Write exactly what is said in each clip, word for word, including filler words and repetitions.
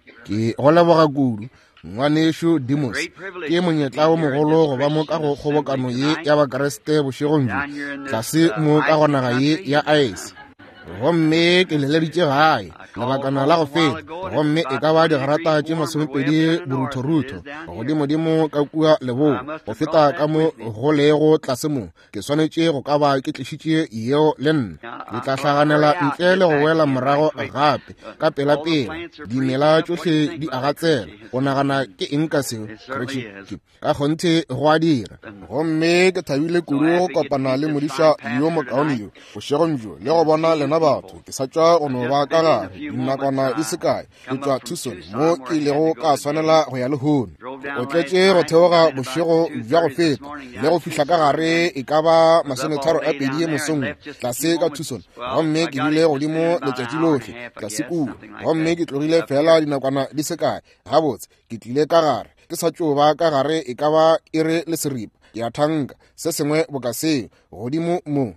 ke go leboga kudu ngwaneso Dimos ke monyetla o mogolo go ba mo ka go kgobokano ye ya bakreste bošegong jo tlase mo ka go naga ye ya Ice. Gomme ke leleditše gae lebakana la go feta gomme e ka ba digarata tše masomepedi borutho-rutho godimo-dimo ka kua lebo go feta ka mo go lego tlase mo ke swanetše go ka ba ke tlišitše yeo le nna ke tla hlaganela ntle le go wela morago gape ka pela-pela dimela tšohle di agatsela go nagana ke eng ka seo ka kgonthe go a dira gomme ke thabile kudu go kopana le modiša yo mokaone yo bošegong jo le go bona lena batho ke sa tšwa go no ba ka gare dinakwana di se kae ke tšwa Tucson mo ke ilego ka swanela go ya lehono o tletše go theoga bošego bja go feta le go fihla ka gare e ka ba masometharo a pedi ye mosong tlase ka Tucson gomme ke dile godimo letšatši lotlhe tlase kua gomme ke tlogile fela dinakwana di se kae gabotse ke tlile ka gare ke sa tšo ba ka gare e ka ba e re le seripa ke a thanka se sengwe bokaseo godimo mo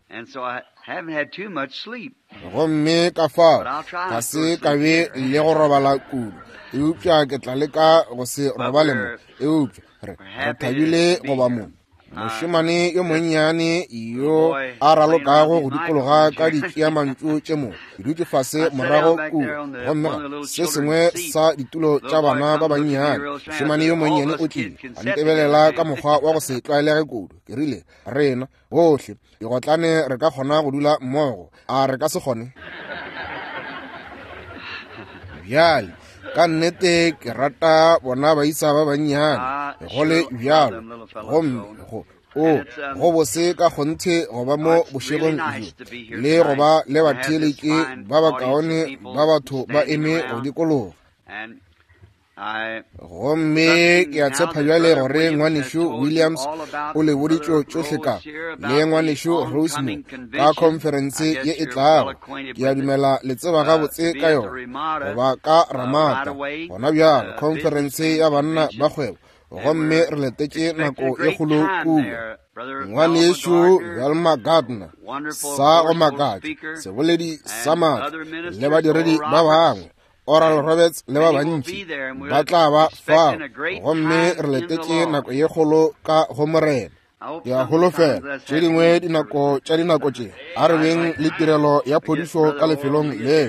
gomme ka fao ga se ka be le go robala kudu eupša ke tla leka go se robale mo eupša re thabile goba mo mošemane yo monnyane yo a ralokago go dikologa ka ditšeamantšu tše mo ke dutše fase morago kudu gomme se sengwe sa ditulo tša bana ba bannyane mošemane yo monnyane o tlile a ntebelela ka mokgwa wa go se tlwaelege kudu ke rile rena bohle digotlane re ka kgona go dula mmogo a re ka se kgone bjale ka nnete ke rata bona baisa ba bannyane gole bjalo gomme o go bose ka kgonthe go ba mo bošegong jo le go ba le batheeleke ba bakaone ba batho ba eme go dikologa gomme ke a tshepa bjale gore ngwaneso Williams o le boditšo tšohle ka le ngwaneso Rosemont ka conference ye e tlago ke a dumela le tseba gabotse ka yona goba ka Ramata gona bjalo conference ya banna ba kgwebo gomme re letetše nako e kgolo kua ngwaneso Velma Gardner sa go makatša seboledi sa maatla le badiredi ba bangwe Oral Roberts le ba bantši ba tla ba fao gomme re letetše nako ye kgolo ka go morena ya holofela tše dingwe dinako tša dinako tše a re beng le tirelo ya phodišo ka lefelong leo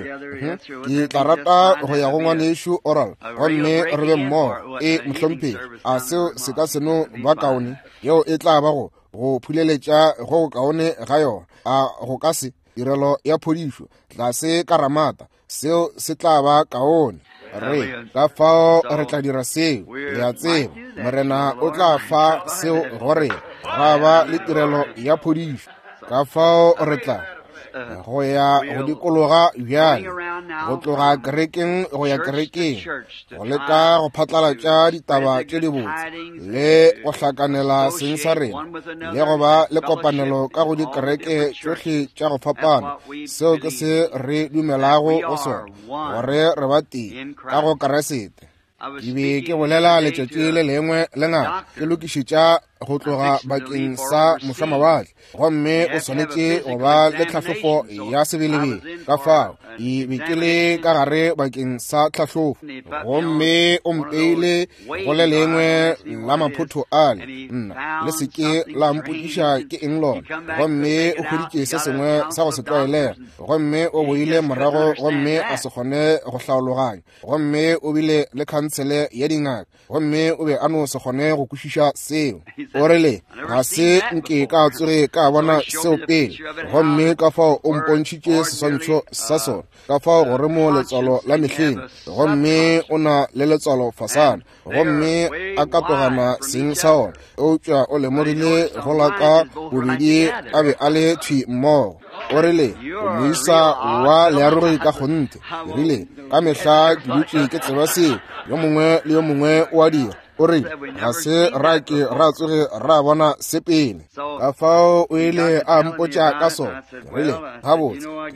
ke tla rata go ya go ngwaneso Oral gomme re be mmogo e mohlomphegi a seo se ka seno ba kaone yeo e tla ba go go phuleletša go go kaone ga yona a go ka se tirelo ya phodišo tlase ka Ramata seo se tla ba kaone re ka fao re tla dira seo le a tseba morena o tla fa seo gore ga ba le tirelo ya phodišo ka fao re tla go ya go dikologa bjale go tloga kerekeng go ya kerekeng go leka go phatlalatša ditaba tše di botse le go hlakanela seng sa rena le go ba le kopanelo ka go dikereke tšohle tša go fapana seo ke se re dumelago go sona gore re ba teng ka go keresete ke be ke bolela letšatši le lengwe le ngaka ke lokišetša go tloga bakeng sa mošamawatle gomme o swanetše go ba le tlhahlofo ya sebelebele ka fao e be ke le ka gare bakeng sa tlhahlofo gomme o mpeile go le lengwe la maphotho ale nna le seke la mpodiša ke eng lona gomme o hweditše se sengwe sa go se tlwaelega gomme o boile morago gomme a se kgone go hlaologanya gomme o bile le khansele ya dingaka gomme o be a no se kgone go kwešiša seo o rele ga se nke ka tsoge ka bona seo pele gomme ka fao o mpontšhitše seswantšho sa sona ka fao gore mo letswalo la mehleng gomme o na le letswalo fasana gomme a katogana seng sa ona eupša o lemogile go laka bobedi a be a le thwi mmogo o rile o moisa wa learoge ka kgonthe rile ka mehla ke dutše ke tseba seo yo mongwe le yo mongwe o a dira o re ga se ra ke ra tsoge ra bona sepele ka fao o ile a mpotša ka sona rile gabotse rile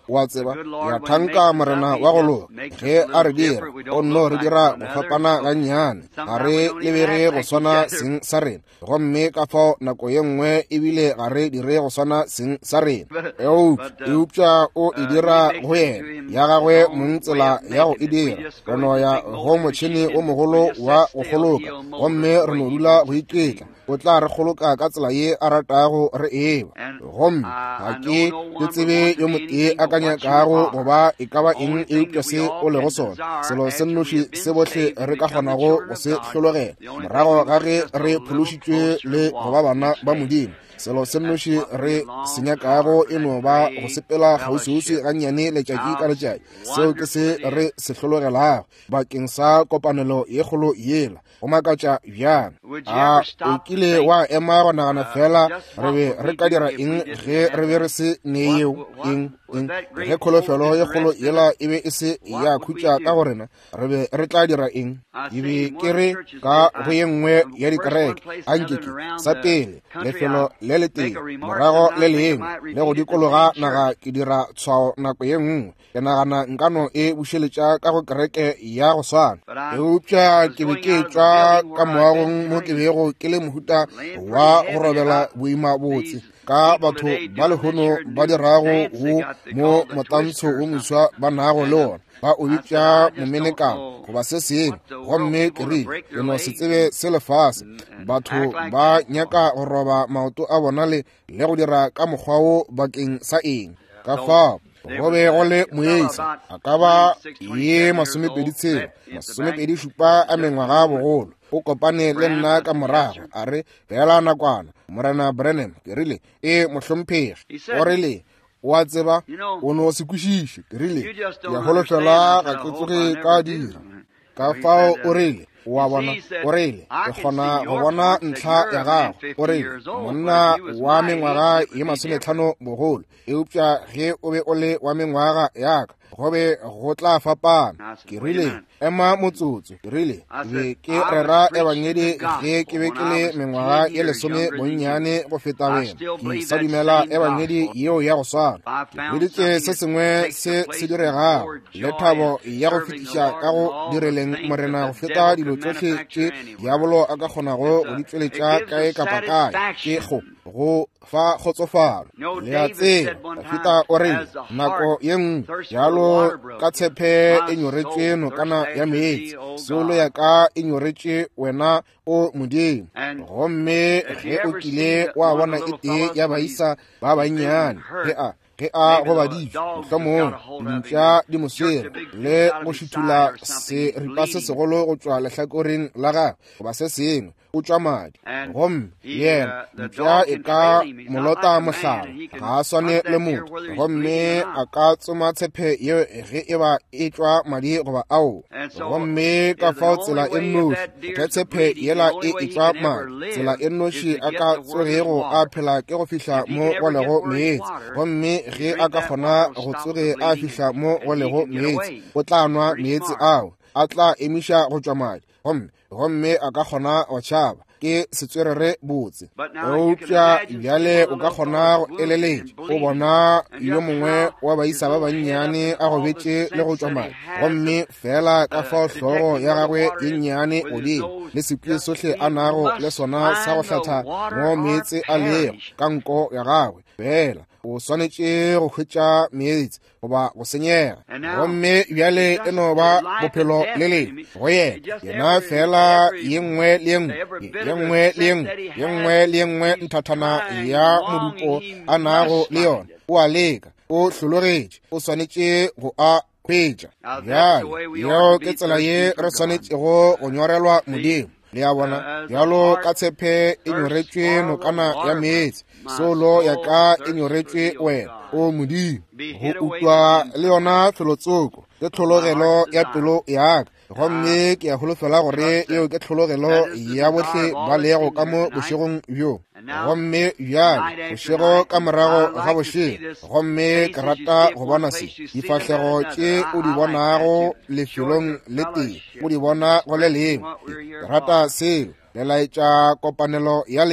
wa tseba ya thanka morena wa golo ge a re dira o nno re dira go fapana ga nnyane ga re lebere go swana seng sa rena gomme ka fao nako ye nngwe ebile ga re dire go swana seng sa rena eo eupša o e dira go yena ya gagwe montsela ya go e dira re no ya go motšhini o mogolo wa go goloka gomme re no dula go iketla o tla re goloka ka tsela ye a ratago re eba gomme ga ke ke tsebe yo motee a ka nyakago goba e ka ba eng eupša se o lego sona selo se nnoši se botlhe re ka kgonago go se hlologela morago ga ge re phološitšwe le goba bana ba modimo selo se nnoši re senyakago e no ba go sepela kgauswi ga nnyane letšatši ka letšatši seo ke se re se hlologelago bakeng sa kopanelo ye kgolo yela go makatša bjang a o kile wa ema go nagana fela re be re ka dira eng ge re be re se neeo eng eng ge kgolofelo ye kgolo yela e be e se ya khutša ka go rena re be re tla dira eng e be ke re ka go ye nngwe ya dikereke a nkeke sa pele lefelo le le tee morago le lengwe le go dikologa naga ke dira tshwao nako ye nngwe ke nagana nkano e bušeletša ka go kereke ya go swana eupša ke be ke tšwa ka moagong mo ke bego ke le mohuta wa go robela boima botse ka batho ba lehono ba dirago go mo motantsho o moswa ba nago le ona ba o bitša momenekano goba se sengwe gomme kereke e no se tsebe se lefase batho ba nyaka go roba maoto a bona le le go dira ka mokgwa o bakeng sa eng ka fao go be go le moeisa a ka ba ye masomepedi tshela masomepedi šupa a mengwaga bogolo o kopane le nna ka morago a re fela nakwana morena Branham ke rile e mohlomphegi o rile wa tseba o no se kwešiše ke rile ya holofela ga ke tsoge ka dira ka fao o rile wa bona o rile ke kgona go bona ntlha ya gago o rile monna wa mengwaga ye masomehlano bogolo eupša ge o be o le wa mengwaga yaka go be go tla fapana ke rile ema motsotso ke rile be ke rera ebanyedi ge ke be ke le mengwaga ye lesome bonnyane go feta wena ke sa dumela ebanyedi yeo ya go swana ke leditše se sengwe se se diregago le thabo ya go fetiša ka go direleng morena go feta dilo tsohle tše diabolo a ka kgonago go di tšweletša kae kapa kae ke go go fa kgotsofalo le a tseba feta o rile nako ye nngwe jalo ka tshepe e nyoretše nokana ya meetse solo ya ka e nyoretše wena o modimo gomme ge o kile wa bona e tee ya baisa ba bannyane ge a ge a go badiša mohlomong dintša di moswere le go šuthula seripa se segolo go tšwa lehlakoreng la gagwe goba se sengwe o tšwa madi gomme yena ntša e ka molota mohlala ga a swane le motho gomme a ka tsoma tshepe yeo ge e ba e tšwa madi goba ao gomme ka fao tsela e nnoši ge tshepe yela e e tšwa madi tsela e nnoši a ka tsogego a phela ke go fihla mo go lego meetse gomme ge a ka kgona go tsoge a fihla mo go lego meetse o tla nwa meetse ao a tla emiša go tšwa madi gomme gomme a ka kgona go tšhaba ke setswerere botse eupša bjale o ka kgona go eleletša go bona yo mongwe wa baisa ba bannyane a go betše le go tšwa madi gomme fela ka fao hlogo ya gagwe ye nnyane godimo le sekwi sohle a nago le sona sa go hlatha mo meetse a lego ka nko ya gagwe fela o swanetše go hwetša meetse goba go senyega gomme bjale e no ba bophelo le lengwe go yena yena fela ye nngwe le ye nngwe le ye nngwe le ye nngwe nthathana ya modupo a nago le yona o a leka o hlologetše o swanetše go a hwetša bjale yeo ke tsela ye re swanetšego go nyorelwa modimo le ya bona bjalo ka tshepe e nyoretšwe nokana ya meetse solo ya ka e nyoretšwe wena o modimo go utlwa le yona felotsoko ke tlhologelo ya pelo yaka gomme ke ya holofela gore eo ke tlhologelo ya bohle ba lego ka mo bošegong bjo gomme bjale bošego ka morago ga bošego gomme ke rata go bona se difahlego tše o di bonago lefelong le tee o di bona go le lengwe ke rata selo le laetša kopanelo ya lena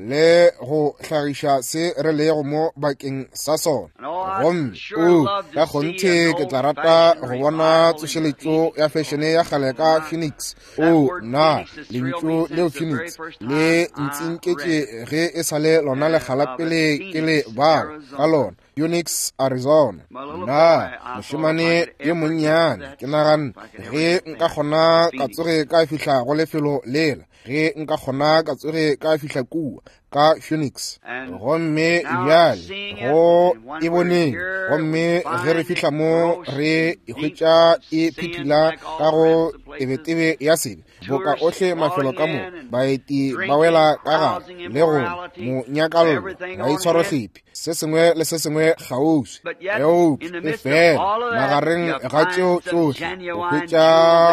le go hlagisha se re le go mo bakeng sa sona. Gomme o ka gonthe ke tla rata go bona tsošeletšo ya fashion ya kgale ka Phoenix. O na lentšu leo Phoenix le ntsinketše ge e sa le lona legala pele ke le bao ka lona Phoenix, Arizona. Na mošemane ye monnyane ke nagana ge nka kgona ka tsoge ka fihla go lefelo lela, ge nka kgona ka tsoge ka fihla kua ka Phoenix. Gomme bjale go e boneng, gomme ge re fihla mo re ikhwetša e phithila ka go tebetebe ya sebe boka ohle mafelo ka mo baeti ba wela ka gare le go mo nyakalolo ba itshwarotlepi se sengwe le se sengwe kgauswi eupši e fela magareng ga tšeo tšohle o hwetša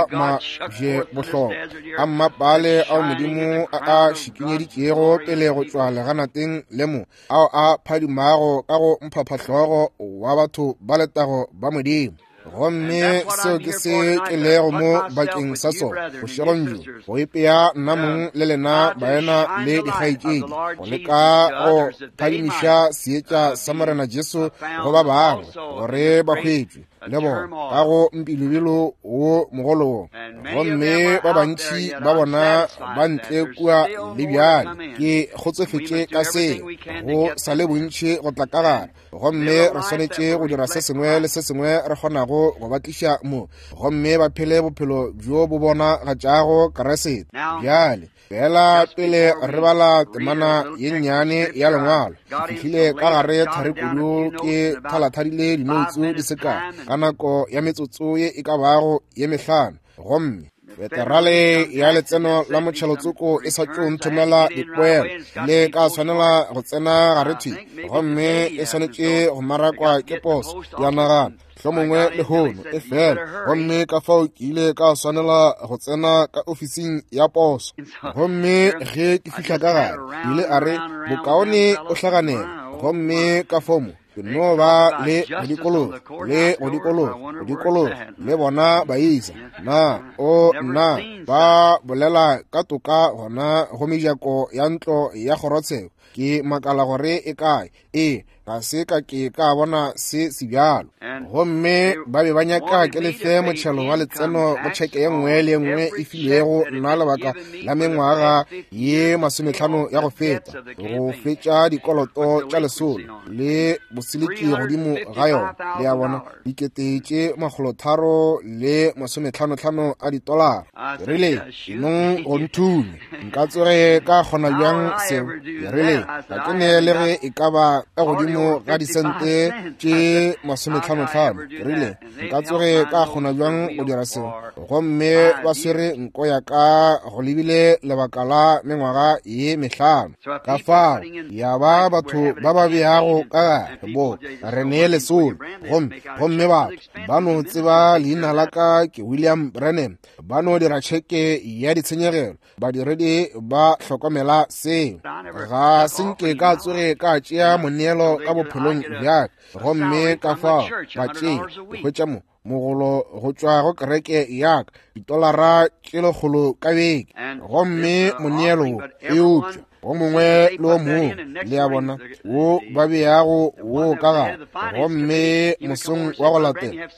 maje bohlokwa a mmapale ao modimo a a šikinyeditšego pele go tšwa leganateng le mo ao a phadimago ka go mphaphahlogo wa batho ba letago ba modimo. Gomme seo ke se ke lego mo bakeng sa sona bošegong jo go ipea nna mong le lena baena le dikgaetšedi go leka go phadimiša seetša sa morena Jesu go ba bangwe gore ba hwetšwe le bona ka go mpilobelo wo mogolong. Gomme ba bantši ba bona ba ntle kua le bjale ke kgotsofetše ka se go sa le bontši go tla ka gare. Gomme re swanetše go dira se sengwe le se sengwe re kgonago go batliša mo, gomme ba phele bophelo bjo bo bona ga tšago keresete. Bjale fela pele re bala temana ye nnyane ya lengwalo ke fihlile ka gare thari kudu ke thalathadile dinoutsu di seka ka nako ya metsotso ye e ka bago ye mehlano. Gomme veterale ya letseno la motšhelotsoko e sa tšo nthomela dipoelo le ka swanela go tsena gare thwi, gomme e swanetše go marakwa ke poso ya nagana hlo mongwe le hono e fela. Gomme ka fao ke ile ka swanela go tsena ka ofising ya poso. Gomme ge ke fihla ka gare ile a re bokaone o hlaganela. Gomme ka fomo ke no ba le godikologo le godikologo godikologo le bona ba isa na o na ba bolela ka toka gona go mejako ya ntlo ya kgorotsheko. Ke makala gore e kae e ga se ka ke ka bona se sebjalo. Gomme ba be ba nyaka ke lefe motšhelo wa letseno go tšheke ye nngwe le nngwe e filego nna lebaka la mengwaga ye masomehlano ya go feta go fetša dikoloto tša lesolo le boseleki godimo ga yona le ya bona dikete tše magolo tharo le masomehlano-hlano a ditolara. Rile enong go nthune nka tsoge ka kgona bjang seo. Rile ga ke ne le ge e ka ba ka godimo ga disente tše masomehlano-hlano. Rile nka tsoge ka kgona bjang go dira seo. Gomme ba swere nko ya ka go lebile lebaka la mengwaga ye mehlano ka fao ya ba batho ba ba beago ka gare bo re ne lesolo. Gomme batho ba no tseba leina la ka ke William Branham ba no dira tšheke ya ditshenyegelo ba diredi ba hlokomela seo. Ga senke ka tsoge ka tšea moneelo ka bophelong bjaka. Gomme ka fao ba tšee hwetša mo mogolo go tšwa go kereke yaka ditolara tše lekgolo ka beke. Gomme moneelo e utšwa go mongwe le o mongwe le ya bona wo ba beago wo ka gare. Gomme mosong wa go latela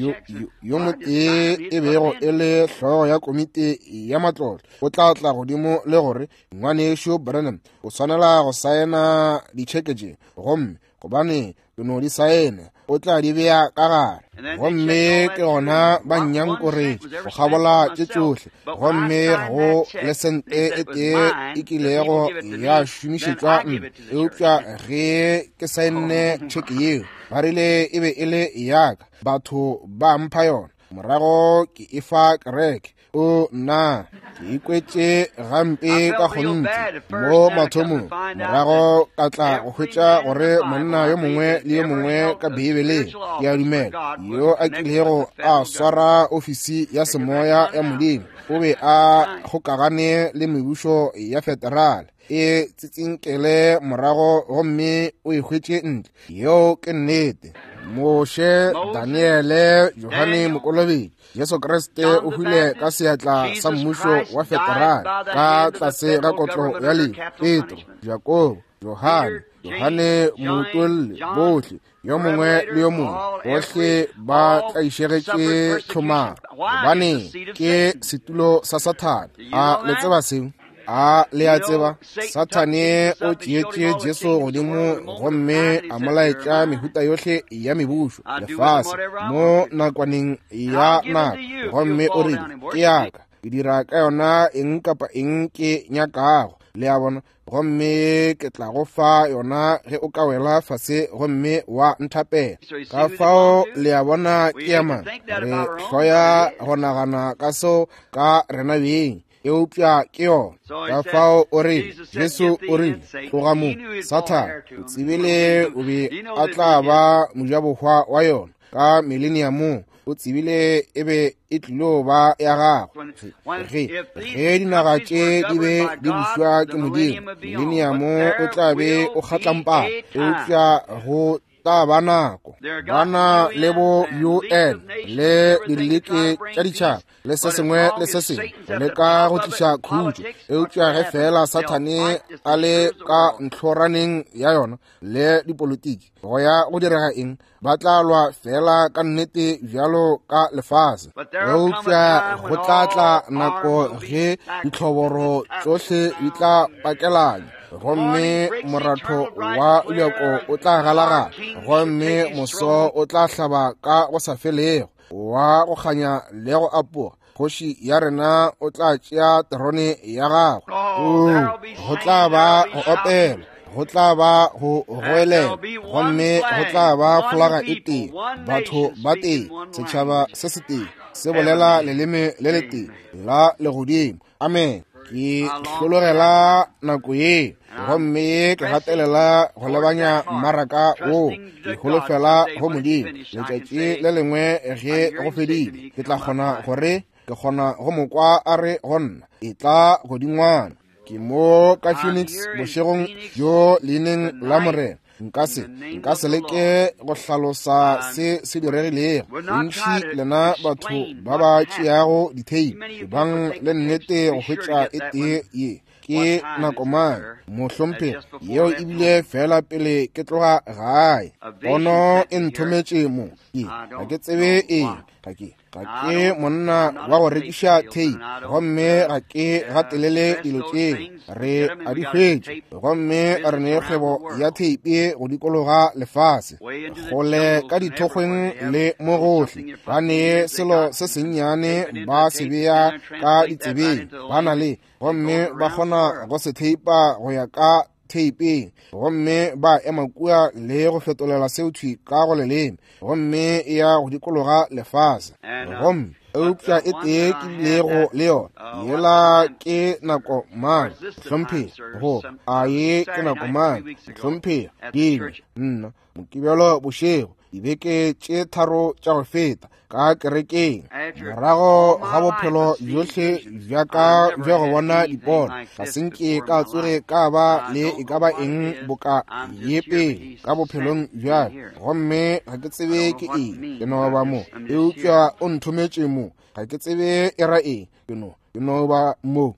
yo motee e bego e le hlogo ya komiti ya matlotlo o tla tla godimo le gore ngwanešo Branham o swanela go saena ditšheke tše. Gomme gobane ke no di saene o tla di bea ka gare. Gomme ke gona ba nnyankoretše go gabola tše tšohle. Gomme go le sente e tee e kilego ya šomišetšwa nna eupša ge ke saenne tšheke yeo ba rile e be e le yaka batho ba mpha yona morago ke e fa kereke. O na ke ikwetše gampe ka gontši mo mathomong morago ka tla go hwetša gore monna yo mongwe le yo mongwe ka Bibeleng ke a dumela yo a kilego a swara ofisi ya semoya ya modimo o be a gokagane le mebušo ya federal e tsitsinkele morago gomme o e hwetše ntle yo ke nnete. Moshe, Daniele, Yohane Mokolobi, Yesu Kriste o hwile ka seatla sa mmušo wa Federal ka tlase ga kotlo ya le Petro, Jakobo, Yohane, Yohane Motolli bohle, yo mongwe le yo mongwe bohle ba tlaišegetše tlhomaro gobane ke setulo sa Sathane. A le tseba seo? A le a tseba Sathane o tšeetše Jesu godimo gomme a molaetša mehuta yohle ya mebušo lefase mo nakwaneng ya nako, gomme o rile ke yaka ke dira ka yona eng kapa eng ke nyakago, le a bona, gomme ke tla go fa yona ge o ka wela fase gomme wa nthapela. Ka fao le a bona ke ya mang, re hloya go nagana ka seo ka rena beng eupša ke yona. Ka fao o rile Jesu o rile tloga mo Sathane o tsebile o be a tla ba mojabohwa wa yona ka millennium, o tsebile e be e tlilo ba ya gago ge ge dinaga tše di be di bušwa ke Modimo. Millennium o tla be o kgatlampa eupša go ta ba nako bana le bo U N le dileke tša ditšhaba le se sengwe le se sengwe le ka go tliša khutšo eupša ge fela Sathane a le ka ntlhoraneng ya yona le dipolotiki go ya go direga eng, ba tla lwa fela ka nnete bjalo ka lefase. Eupša go tla tla nako ge ditlhoboro tšohle di tla pakelanya gomme moratho wa leoko o tla galagala, gomme moso o tla hlaba ka go sa felego wa go kganya le go apoga. Kgoši ya rena o tla tšea terone ya gago, go tla ba go opela, go tla ba go goelela, gomme go tla ba folaga e tee, batho ba tee, setšhaba se se tee, se bolela leleme le le tee la legodimo. Amen. Ke hlologela nako ye, gomme ke gatelela go lebanya mmaraka o, ke holofela go Modimo. Letšatši le lengwe ge go fedile ke tla kgona gore ke kgona go mokwa a re go nna e tla godingwana. Ke mo ka Phoenix bošegong jo leineng la Morena. Nka se nka se leke go hlalosa se se diregilego. Bontši lena batho ba ba tšeago ditheipi bang le nnete go hwetša e tee ye ke nako mang mohlomphe yeo ebile fela pele ke tloga gae. Pono e nthometše mo ke ga ke tsebe eng, ga ke ga ke monna wa go rekiša theipi, gomme ga ke gatelele dilo tšeo re a di hwetše, gomme re ne kgwebo ya theipi go dikologa lefase gole ka dithokgweng le mo gohle. Ba ne selo se sennyane ba se beya ka ditsebeng ba na le, gomme ba kgona go se theipa go ya ka theipeng, gomme ba ema kua le go fetolela seutšwi ka go leleme, gomme e ya go dikologa lefase. Gomme eupša e tee ke bilego le yona yela ke nako mang hlomphe go a ye ke nako mang hlomphe dingwe nna mokibelo bošego dibeke tše tharo tša go feta ka kerekeng morago ga bophelo bjohle bjaka bja go bona dipono ga senke ka tsoge ka ba le e ka ba eng boka ye pele ka bophelong bjale, gomme ga ke tsebe ke eng ke no ba mo eupša o nthometše mo, ga ke tsebe e ra eng ke no ke no ba mo,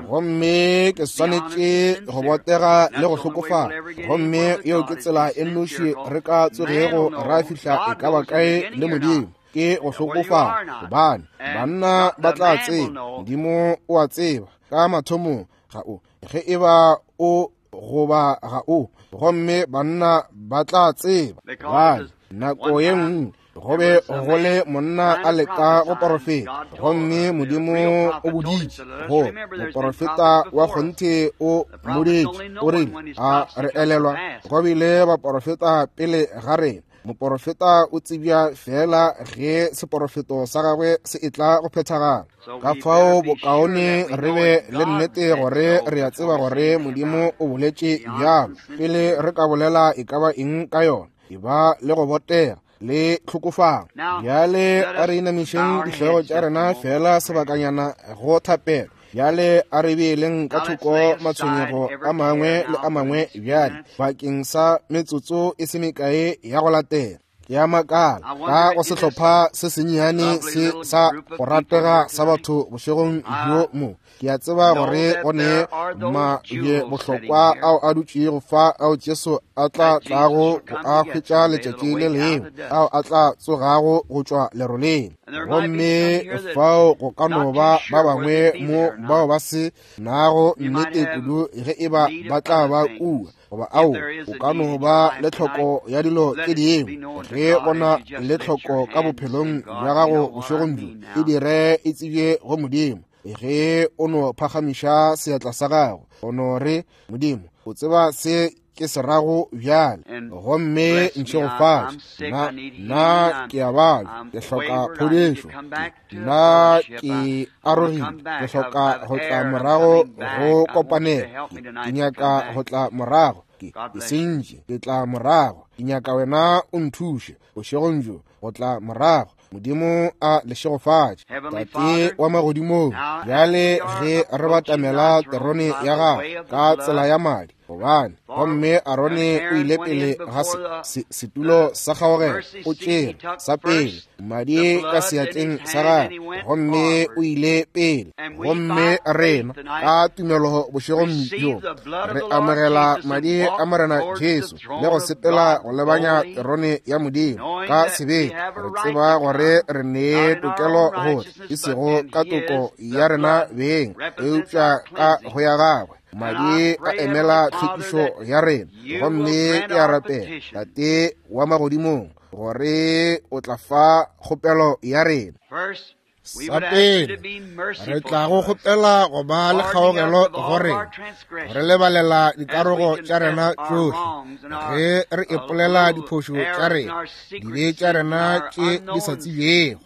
gomme ke swanetše go botega le go hlokofala, gomme yeo ke tsela e nnoši re ka tsogego ra fihla e ka ba kae le Modimo ke go hlokofala, gobane banna ba tla tseba, Modimo o a tseba ka mathomong ga o ge e ba o goba ga o, gomme banna ba tla tseba gane nako ye nngwe go be go le monna a leka go porofeta, gomme Modimo o boditše go moporofeta wa kgonthe o modetše o rile a re elelwa go bile baporofeta pele ga rena. Moporofeta o tsebja fela ge seporofeto sa gagwe se e tla go phethagala. Ka fao bokaone re be le nnete gore re a tseba gore Modimo o boletše bjalo pele re ka bolela e ka ba eng ka yona, e ba le go botega le tlhokofang. Bjale a re inamišeng dihlego tša rena fela sebakanyana go thapela, bjale a re beeleng ka thoko matshwenyego a mangwe le a mangwe bjale bakeng sa metsotso e se mekae ya go latela. ya makala ka go setlhopha se sennyane se sa go ratega sa batho bošegong bjo mo. Ke a tseba gore go ne maye bohlokwa ao a dutšego fa ao Jesu a tla tlago go a hwetša letšatši le lengwe ao a tla tsogago go tšwa leroleng. Gomme fao go ka no ba ba bangwe mo bao ba se nago nnete kudu ge e ba ba tla ba kua goba ao o ka no ba le tlhoko ya dilo tše dingwe ge bona le tlhoko ka bophelong bja gago bošegong bjo e dire e tsebje go Modimo. Ge o no phagamiša seatla sa gago o no re Modimo o tseba se ke se rago bjale gomme ntše go fatša na nna ke a bala ke hloka phodišo nna ke arogile ke hloka go tla morago go kopanela ke nyaka go tla morago ke sentše ke tla morago ke nyaka wena o nthuše bošegong bjo go tla morago. Modimo a lešegofatša tate wa magodimong bjale ge re batamela terone ya gago ka tsela ya madi gobane gomme Arone o ile pele ga setulo sa kgaogelo o tšere sa pele madi ka seatleng sa gagwe gomme o ile pele gomme rena ka tumelo bošegong bjo re amogela madi a morena Jesu le go sepela go lebanya terone ya Modimo ka sebete re tseba gore re nee tokelo gore e sego ka toko ya rena beng eupša ka go ya gagwe madi a emela tlhwekišo ya rena gomme ke a rapela tate wa magodimong gore o tla fa kgopelo ya rena. Sa pele re tla go kgopela go ba le kgaogelo gore re lebalela dikarogo tša rena tšohle ge re epolela diphošo tša rena di be tša rena tše di sa tsebjego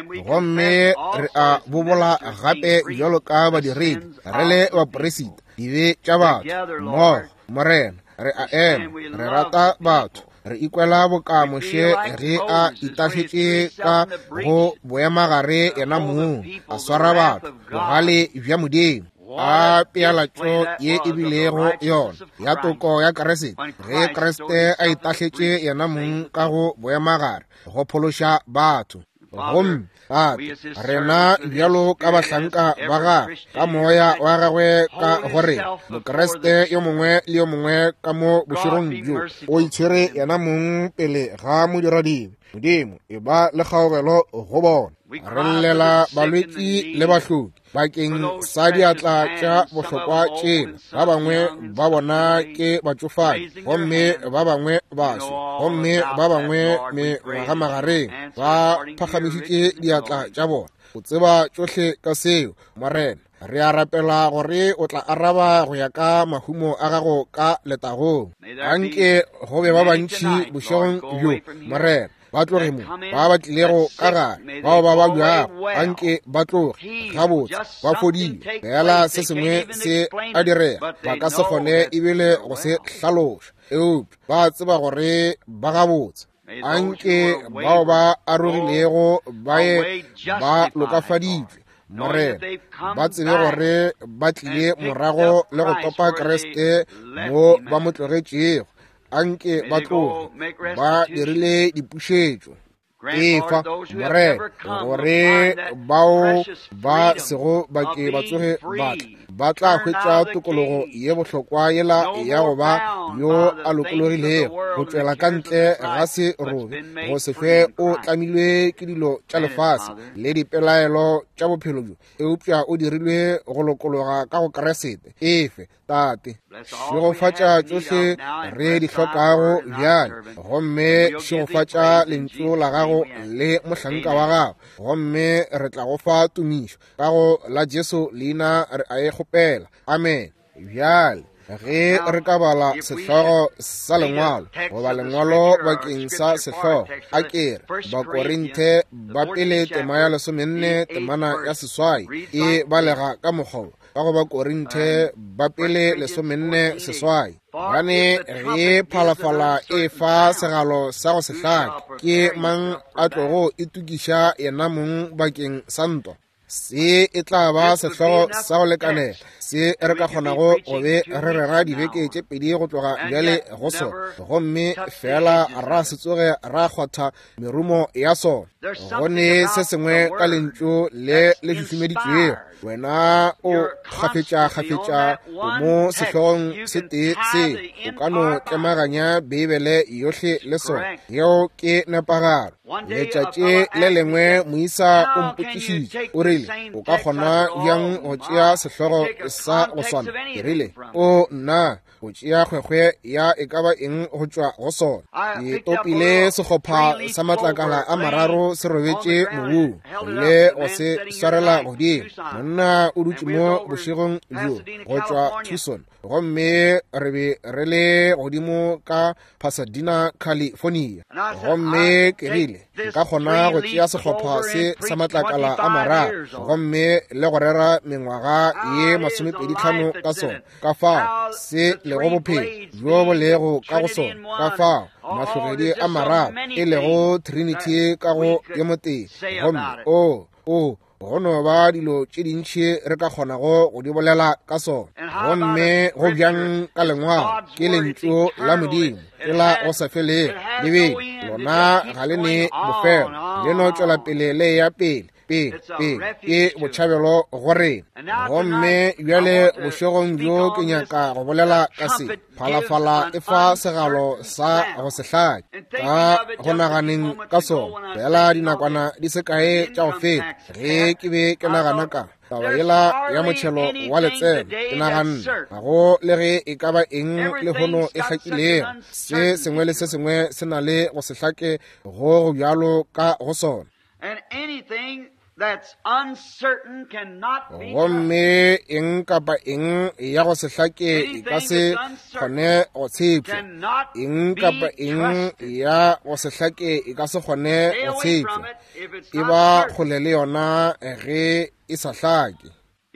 gomme re a bobola gape bjalo ka badiredi re le baporesita di be tša batho mmogo morena re a ema re rata batho re ikwela bokamoše ge a itahletše ka go boemagare yena mong a swara batho bogale bja Modimo a pealatšo ye e bilego yona ya toko ya Kriste ge Kriste a itahletše yena mong ka go boemagare go phološa batho gomme ate rena bjalo ka bahlanka ba gagwe ka moya wa gagwe ka gore mokreste yo mongwe le yo mongwe ka mo bošegong bjo o itšhere yena mong pele ga modiradimo Modimo e ba le kgaogelo go bona re llela balwetši le bahloki bakeng sa diatla tša bohlokwa tšela ba bangwe ba bona ke batšofadi gomme ba bangwe bašwa gomme ba bangwe megamagareng ba phagamišitše diatla tša bona o tseba tšohle ka seo morena re a rapela gore o tla araba go ya ka mahumo a gago ka letagong anke go be ba bantši bošegong bjo morena ba tloge mo ba batlilego ka gare bao ba ba bjago anke ba tloge gabotse ba fodile fela se sengwe se a direga ba ka se kgone ebile go se hlaloša eupša ba tseba gore ba gabotse anke bao ba arogilego ba ye ba lokafaditšwe morena ba tsebe gore ba tlile morago le go topa Kriste mo ba mo tlogetšego anke ba tloge ba dirile dipušetšo efa morena gore bao ba sego bake batsoge batla ba tla hwetša tokologo ye bohlokwa yela ya go ba yo a lokologilego go tšwela ka ntle ga se robe go se hwe o tlamilwe ke dilo tša lefase le dipelaelo tša bophelo bjo eupša o dirilwe go lokologa ka go Kriste efe tate šegofatša tšohle re di hlokago bjale gomme šegofatša lentšu la gago le mohlanka wa gago gomme re tla go fa tumišo ka go la Jesu leina re a e kgopela amen. Bjale ge re ka bala sehlogo sa lengwalo goba lengwalo bakeng sa sehlogo a kere Bakorinthe ba pele tema ya lesomenne temana ya seswai e balega ka mokgolo ka go Bakorinthe ba pele lesomenne seswai gane ge phalafala e fa segalo sa go sehlake ke mang a tlogo itukiša yena mong bakeng sa ntwa se e tla ba sehlogo sa go lekanela se re ka kgonago go be re rera dibeke tše pedi go tloga bjale go sona gomme fela ra se tsoge ra kgwatha merumo ya sona gone se sengwe ka lentšu le le šušumeditšwego wena o kgafetša-kgafetša mo sehlogong se tee se o ka no temaganya beibele yohle le sona yeo ke nepagalo letšatši le lengwe moisa o mpotšišitše o rile o ka kgona bjang go tšea sehlogo sa go swana ke rile o nna go tšea kgwekgwe ya e ka ba eng go tšwa go sona ke topile sekgopha sa matlakala a mararo se robetše mobung le go se swarela godimo monna o dutše mo bošegong bjo go tšwa Tucson gomme re be re le godimo ka Pasadena, California gomme ke rile ka kgona go tšea sekgopha se sa matlakala a mararo gomme le go rera mengwaga ye masomepedi hlano ka sona ka fao se lego bophelo bjo bo lego ka go sona ka fao mahlogedi a mararo e lego Trinity ka go ye motee gomme o o go no ba dilo tše dintšhi re ka kgonago go di bolela ka sona gomme go bjang ka lengwaga ke lentšu la modimo ke la go sa felego le be lona ga le ne bofelo le no tšwela pele le ya pele pele pele ke botšhabelo go rena gomme bjale bošegong bjo ke nyaka go bolela ka se phalafala e fa segalo sa go se hlake ka go naganeng ka sona fela dinakwana di se kae tša go feta ge ke be ke nagana ka taba yela ya motšhelo wa letseno ke naganne ga go le ge e ka ba eng le hono e hlakilego se sengwe le se sengwe se na le go se hlake go go bjalo ka go sona that's uncertain cannot be gomme eng kapa eng ya go se hlake e ka se kgone go tshepša eng kapa eng ya go se hlake e ka se kgone go tshepša e ba kgole le yona ge e sa hlake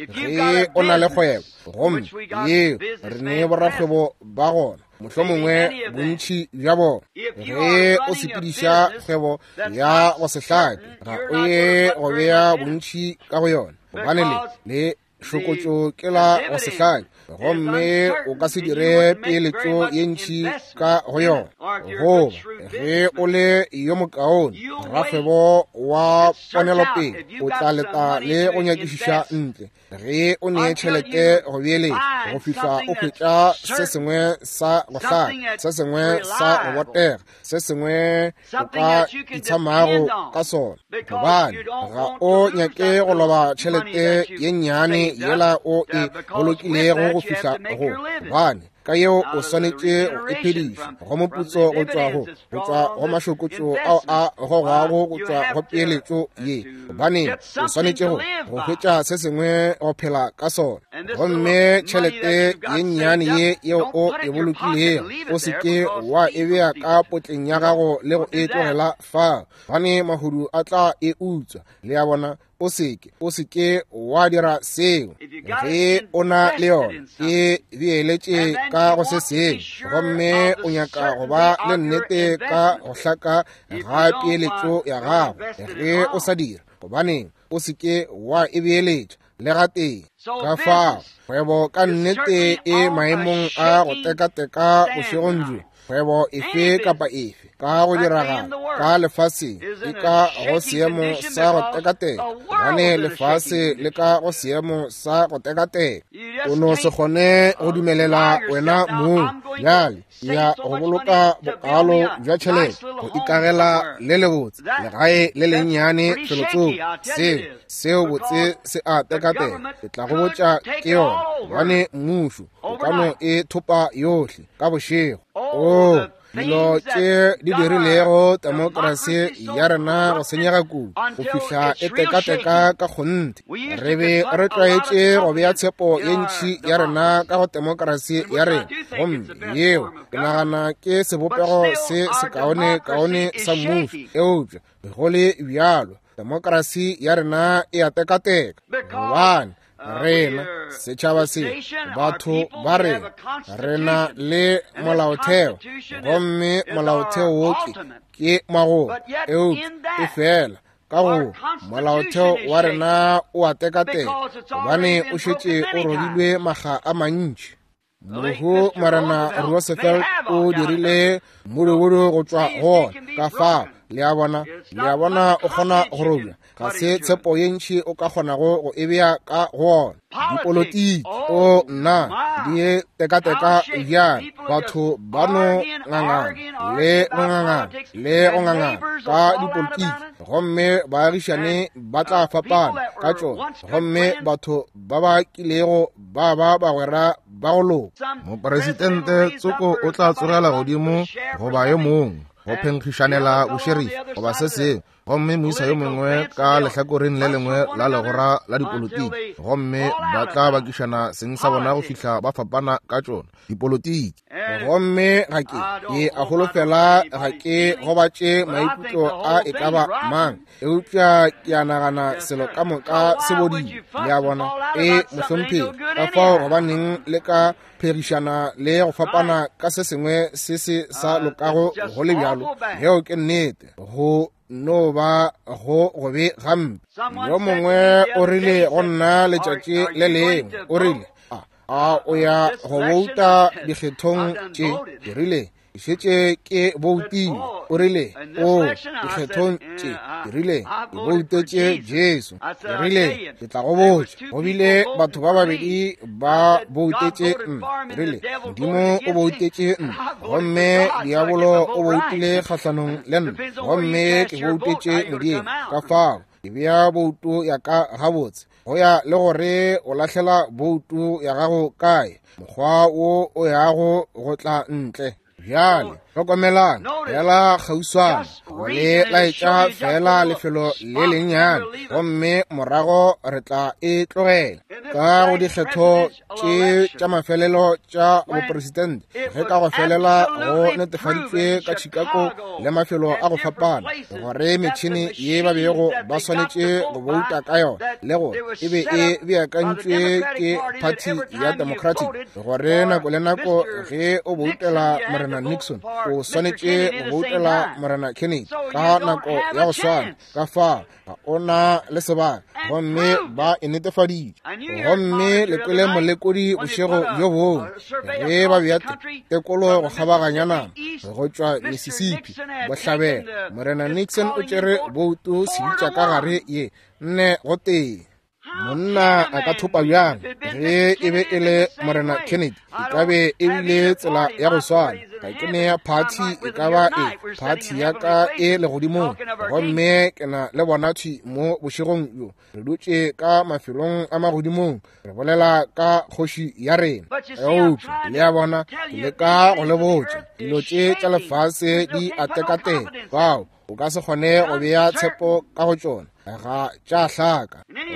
ge o na le kgwebo gomme yeo re ne borakgwebo ba gona mohlomongwe bontši bja bona ge o sepediša kgwebo ya go se hlake ga o ye go bea bontši ka go yona gobane le le šokotšo ke la go se hlake gomme o ka se dire peeletšo ye ntšhi ka go yona goba ge o le yo mokaone rakgwebo wa ponelopele o tla leta le go nyakišiša ntle ge o nee tšhelete go beeletša go fihla o hwetša se sengwe sa go hlaka se sengwe sa go botega se sengwe o ka itshamago ka sona gobane ga o nyake go loba tšhelete ye nnyane yela o e bolokilego go fihla go gobane ka yeo o swanetše go iphediša go moputso go tšwa go go tšwa go mašokotšo ao a gogwago go tšwa go peeletšo ye gobane o swanetše go go hwetša se sengwe go phela ka sona gomme tšhelete ye nnyane ye yeo o e bolokilego o seke wa e bea ka potleng ya gago le go e tlogela fao gane mahudu a tla e utswa le ya bona o seke o seke wa dira seo ge o na le yona e beeletše ka go se sengwe gomme o nyaka go ba le nnete ka go hlaka ga peeletšo ya gago ge o sa dira gobaneng o seke wa e beeletša le ga teng ka fao kgwebo ka nnete e maemong a go tekateka bošegong jo kgwebo efe kapa efe ka go diragala ka lefaseng e ka go seemo sa go tekateka gane lefase le ka go seemo sa go tekateka o no se kgone go dumelela wena mong bjale ya go boloka bokalo bja tšhelete go ikagela le lebotse legae le lennyane felotsong seo seo botse se a tekateka e tla go botša ke yona gane mmušo o ka no e thopa yohle ka bošego o dilo tše di dirilego demokrasi ya rena go senyega kudu go fihla e tekateka ka kgonte re be re tlwaetše go bea tshepo ye ntšhi ya rena ka go demokrasi ya rena gomme yeo ke nagana ke sebopego se sekaone-kaone sa mmušo eupša go le bjalo demokrasi ya rena e a tekateka gobane rena setšhaba se batho ba rena rena le molaotheo gomme molaotheo wo ke magoba eupša e fela ka go molaotheo wa rena o a tekateka gobane o šetše o rodilwe maga a mantši. Mohu Marana Roosevelt o dirile modobodo go tšwa gona ka fao le a bona le a bona o kgona go robja ga se tshepo ye ntšhi o ka kgonago go e bea ka gona. Dipolotiki o nna di tekateka bjang batho ba no ngangana le go ngangana le go ngangana ka dipolotiki gomme baagišane ba tla fapana ka tšona gomme batho ba ba kilego ba ba bagwera ba go loka. Moporesidente Tsoko o tla tsogela godimo go ba yo mongwe go phenkgišanela bošerifi goba se sengwe gomme moisa yo mongwe ka lehlakoreng le lengwe la legora la dipolotiki gomme ba tla bakišana seng sa bona go fihla ba fapana ka tšona dipolotiki. Gomme ga ke ke a holofela ga ke gobatše maikutlo a e ka ba mang eupša ke a nagana selo ka moka se bodile le a bona e mohlomphegi ka fao gobaneng le ka pherišana le go fapana ka se sengwe se se sa lokago go le bjalo yeo ke nnete go no ba go gobe gampe. Yo mongwe o rile go nna letšatši le lengwe o rile a o ya go bouta dikgethong tše di rile ke šetše ke boutile o rile o dikgethong tše di rile ke boutetše Jesu ke rile ke tla go botša go bile batho ba babedi ba boutetše nna ke rile Modimo o boutetše nna gomme diabolo o boutile kgahlanong le nna gomme ke boutetše Modimo ka fao ke bea boutu ya ka gabotse go ya le gore o lahlela boutu ya gago kae mokgwa wo o yago go tla ntle. Bjale hlokomelang fela kgauswana go le laetša fela lefelo le lennyane gomme morago re tla e tlogela ka go dikgetho tše tša mafelelo tša boporesidente ge ka go felela go netefaditšwe ka Chicago le mafelo a go fapana gore metšhini ye ba bego ba swanetše go bouta ka yona le go e be e beakantšwe ke party ya Democratic gore nako le nako ge o boutela Morena Nixon o swanetše go boutela Morena Kennedy ka nako ya go swana ka fao ga ona le sebaka gomme ba e netefaditše gomme lekwele molekodi bošego bjo bongwe ge ba bea tekolo go kgabaganya nama go tšwa Mississippi bohlabela Morena Nixon o tšere boutu seditša ka gare ye nne go tee. Monna a ka thopa bjang ge e be e le Morena Kennedy e ka be e bile tsela ya go swana ka ke ne ya party e ka ba e party ya ka e le godimo gomme ke na le bona thi mo bošegong yo re dutše ka mafelong a magodimong re bolela ka kgoši ya rena eupša le ya bona le ka go le botša dilo tše tša lefase di a tekateka fao o ka se kgone go bea tshepo ka go tšona ga tša hlaka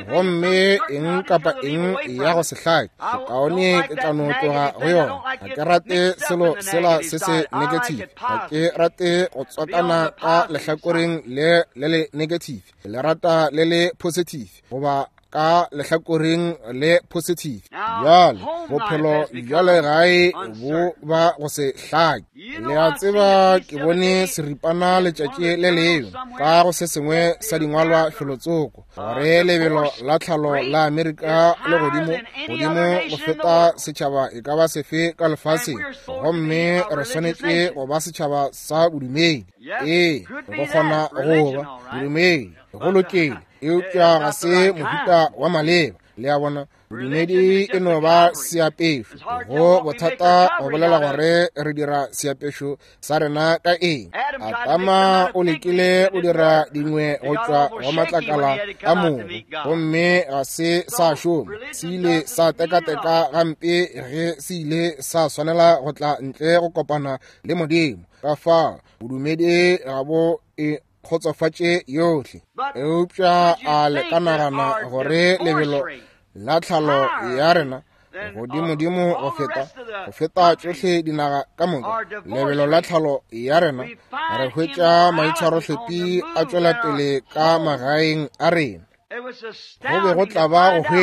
gomme eng kapa eng ya go se hlake kaone ke tla no tloga go yona ga ke rate selo sela se se negative ga ke rate go tswakana ka lehlakoreng le le negative le rata le le positive goba ka lehlakoreng le positive bjale bophelo bjale gae bo ba go se hlake le a tseba ke bone seripana letšatši le leo ka go se sengwe sa dingwalwa filotsoko gore lebelo la tlhalo la Amerika le godimo godimo go feta setšhaba e ka ba sefe ka lefaseng gomme re swanetše go ba setšhaba sa bodumedi ee go kgona go ba bodumedi go lokile eupša ga se mohuta wa maleba le a bona bodumedi e no ba seapešo go bothata go bolela gore re dira seapešo sa rena ka eng. Adama o lekile o dira dingwe go tšwa go matlakala a mogo gomme ga se sa šoma se ile sa tekateka gampe ge se ile sa swanela go tla ntle go kopana le Modimo ka fao bodumedi ga bo e kgotsofatše yohle eupša a lekanagana gore lebelo la tlhalo ya rena godimodimo go feta go feta tšohle dinaga ka moka lebelo la tlhalo ya rena re hwetša maitshwarotlepi a tšwela pele ka magaeng a rena go be go tla ba go hwetša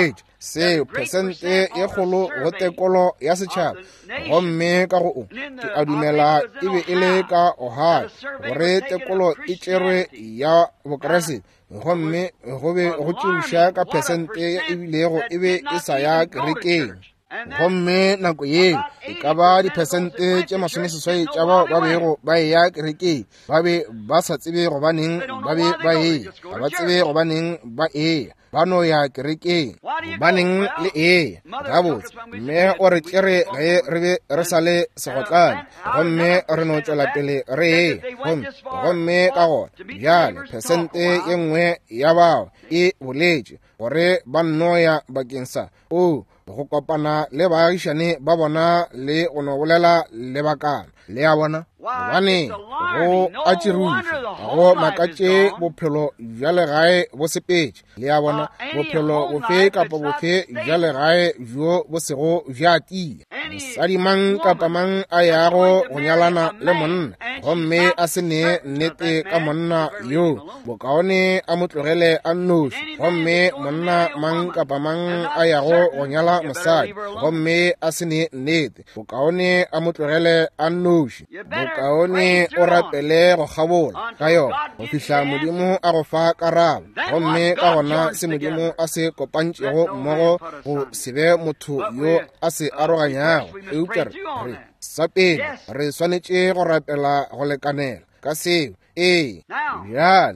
se persente e kgolo go tekolo ya setšhaba gomme ka go ke a dumela e be e le ka Ohio gore tekolo e tšerwe ya bokeresete gomme go be go tšeuša ka persente e bilego e be e sa ya kerekeng gomme nako ye e ka ba dipersente tše masomeseswai tša bao ba bego ba eya kerekeng ba be ba sa tsebe gobaneng ba be ba eya ga ba tsebe gobaneng ba eya ba no ya kerekeng gobaneng le eya gabotse mme o re tšere ge re be re sa le segotlane gomme re no tšwela pele re eya gomme ka gona bjale persente ye nngwe ya bao e boletše gore ba nnoya bakeng sa o go kopana le baagišane ba bona le go no bolela lebakana le a bona gobane go a tšeruša go makatše bophelo bja legae bo sepetše le a bona bophelo bofe kapa bofe bja legae bjo bo sego bja tia mosadi mang kapa mang a yago go nyalana le monna gomme a se ne nnete ka monna yo bokaone a mo tlogele a nnoši gomme monna mang kapa mang a yago go nyala mosadi gomme a se ne nnete bokaone a mo tlogele a nnoši bokaone o rapele go gabola ka yona go fihla modimo a go fa karabo gomme ka gona se modimo a se kopantšego mmogo go se be motho yo a se aroganyago eupša re sa pele re swanetše go rapela go lekanela ka seo ee bjale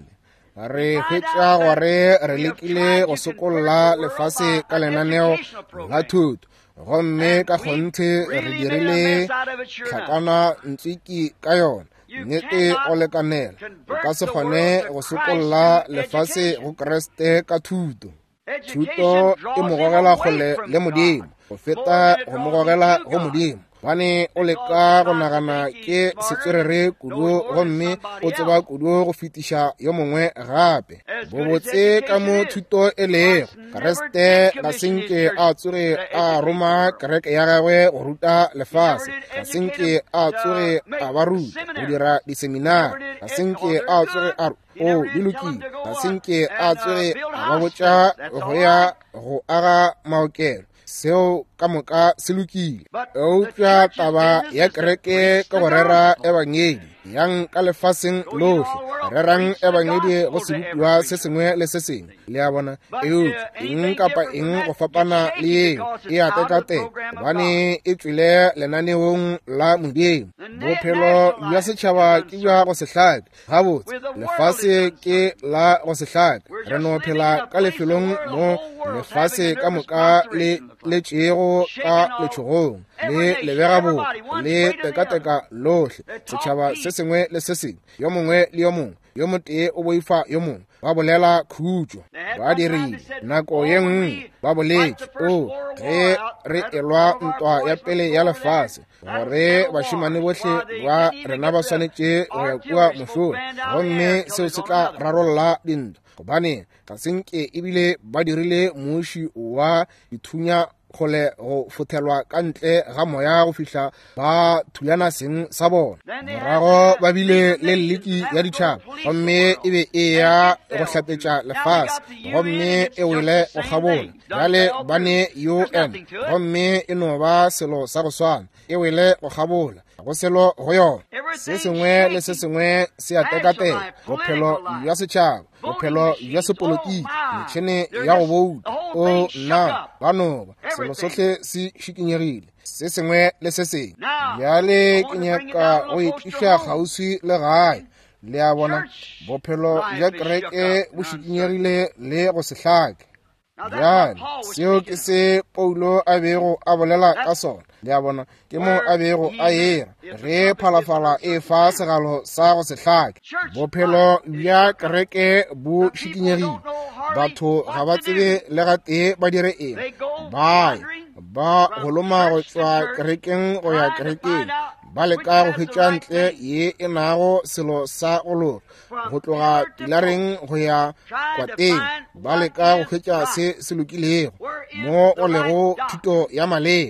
re hwetša gore re lekile go sokolola lefase ka lenaneo la thuto gomme ka kgonthe re dirile tlhakana ntswiki ka yona nnete go lekanela o ka se kgone go sokolola lefase go keresete ka thuto thuto e mo gogela kgole le modimo go feta go mo gogela go modimo bane o leka go nagana ke setswerere kudu gomme o tseba kudu go fetiša yo mongwe gape bobotse ka mo thuto e lego keresete ga senke a tsoge a roma kereke ya gagwe go ruta lefase ga senke a tsoge a ba ruta go dira diseminari ga senke a tsoge a o dilukile ga senke a tsoge a ba botša go ya go aga maokelo seo ka moka se lokile eupša taba ya kereke ka go rera ebangedi yang ka lefaseng lohle rerang ebangedi go sebupiwa se sengwe le se sengwe le a bona eupša eng kapa eng go fapana le eo e a tekateka gobane e tswile lenaneong la modimo bophelo bja setšhaba ke bja go se hlake gabotse lefase ke la go se hlake re no phela ka lefelong mo lefase ka moka le le tšeego ka letšhogong le lebegabo le tekateka lohle setšhaba se sengwe le se sengwe yo mongwe le yo mongwe yo motee o boifa yo mongwe ba bolela khutšo ba dirile nako ye nngwe ba boletše o ge re elwa ntwa ya pele ya lefase gore bašimane bohle ba rena ba swanetše go ya kua mošomo gomme seo se tla rarolola dintwa gobane ka senke ebile ba dirile mmuši wa dithunya kgole go fothelwa ka ntle ga moya go fihla ba thulana seng sa bona morago ba bile le leki ya ditšhaba gomme e be e ya go hlapetša lefase gomme e wele go gabola bjale ba ne U N gomme e no ba selo sa go swana e wele go gabola go selo go yona se sengwe le se sengwe se a tekateka bophelo bja setšhaba bophelo bja sepolotiki metšhene ya go bouta o nna ba noba selo sohle se šikinyegile se sengwe le se sengwe bjale ke nyaka go itliša kgauswi le gae le a bona bophelo bja kereke bo šikinyegile le go se hlake bjale seo ke se Paulo a bego a bolela ka sona le a bona ke mo a bego a era ge phalafala e fa segalo sa go se hlake bophelo bja kereke bo šikinyegile batho ga ba tsebe le ga tee ba dire eng bai ba goloma go tšwa kerekeng go ya kerekeng ba leka go hwetša ntle ye e nago selo sa golora go tloga pilareng go ya kwa teng ba leka go hwetša se se lokilego mo go lego thuto ya maleba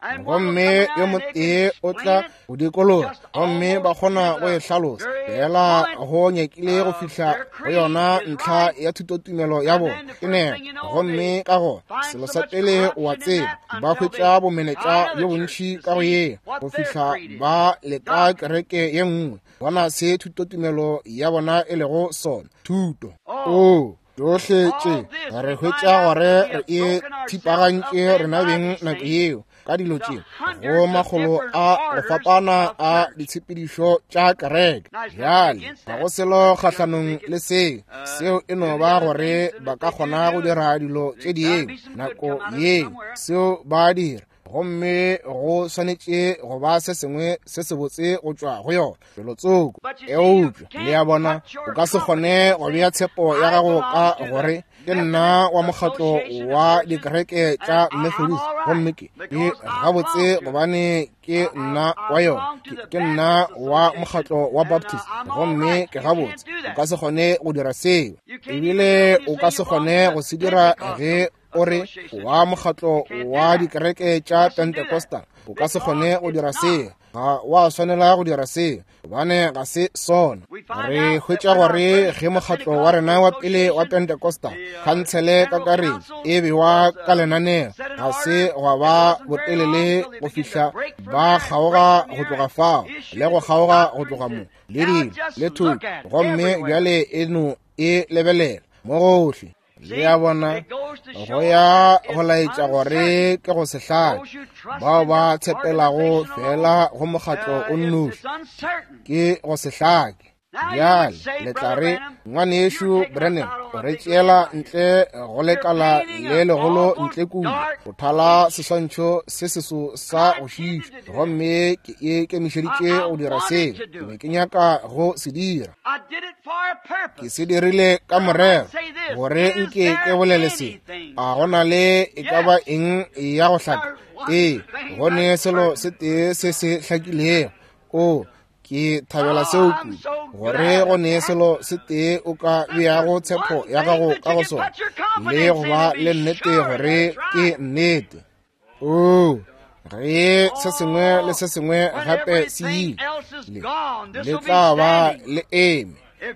gomme yo motee o tla go dikologa gomme ba kgona go e hlalosa fela go nyekile go fihla go yona ntlha ya thutotumelo ya bona ke nepo gomme ka go selo sa pele wa tseba ba hwetša bomenetša yo bontši ka go ye go fihla ba leka kereke ye nngwe bona se thutotumelo ya bona e lego sona thuto o yohle tše re hwetša gore re e thipagantše rena beng nako yeo ka dilo tše go magolo a go fapana a ditshepedišo tša kereke bjale ga go selo kgahlanong le seo seo e no ba gore ba ka kgona go dira dilo tše dieng nako yeo seo ba dira gomme go swanetše go ba se sengwe se se botse go tšwa go yona pelo tsoko eupša le ya bona o ka se kgone go bea tshepo ya gago ka gore ke nna wa mokgatlo wa dikereke tša Methodist gomme ke gabotse gobane ke nna wa yona ke nna wa mokgatlo wa Baptist gomme ke gabotse o ka se kgone go dira seo ebile o ka se kgone go se dira ge ore wa mokgatlo wa dikereke tša Pentecostal o ka se kgone go dira seo ga wa swanela go dira seo gobane ga se sona re hwetša gore ge mokgatlo wa rena wa pele wa Pentecostal khansele ka karetše e bewa ka lenaneo ga se go ba botelele go fihla ba kgaoga go tloga fao le go kgaoga go tloga mo le dilo le thuto gomme bjale eno e lebelela mo gohle le ya bona go ya go laetša gore ke go se hlake bao ba tshepelago fela go mokgatlo o nnoši ke go se hlake bjale le tla re ngwane yešo Branham o re tšeela ntle go lekala le legolo ntle kudu go thala seswantšho se seso sa go šiša gomme ke e kemišeditše go dira seo ke be ke nyaka go se dira ke se dirile ka morero gore nke ke bolele se a gona le e ka ba eng ya go hlaka ee gone selo se tee se se hlakilego o ke thabela seo kudu gore gone selo se tee o ka beago tshepo ya gago ka go sona le go ba le nnete gore ke nnete o ge se sengwe le se sengwe gape se ile le tla ba le eme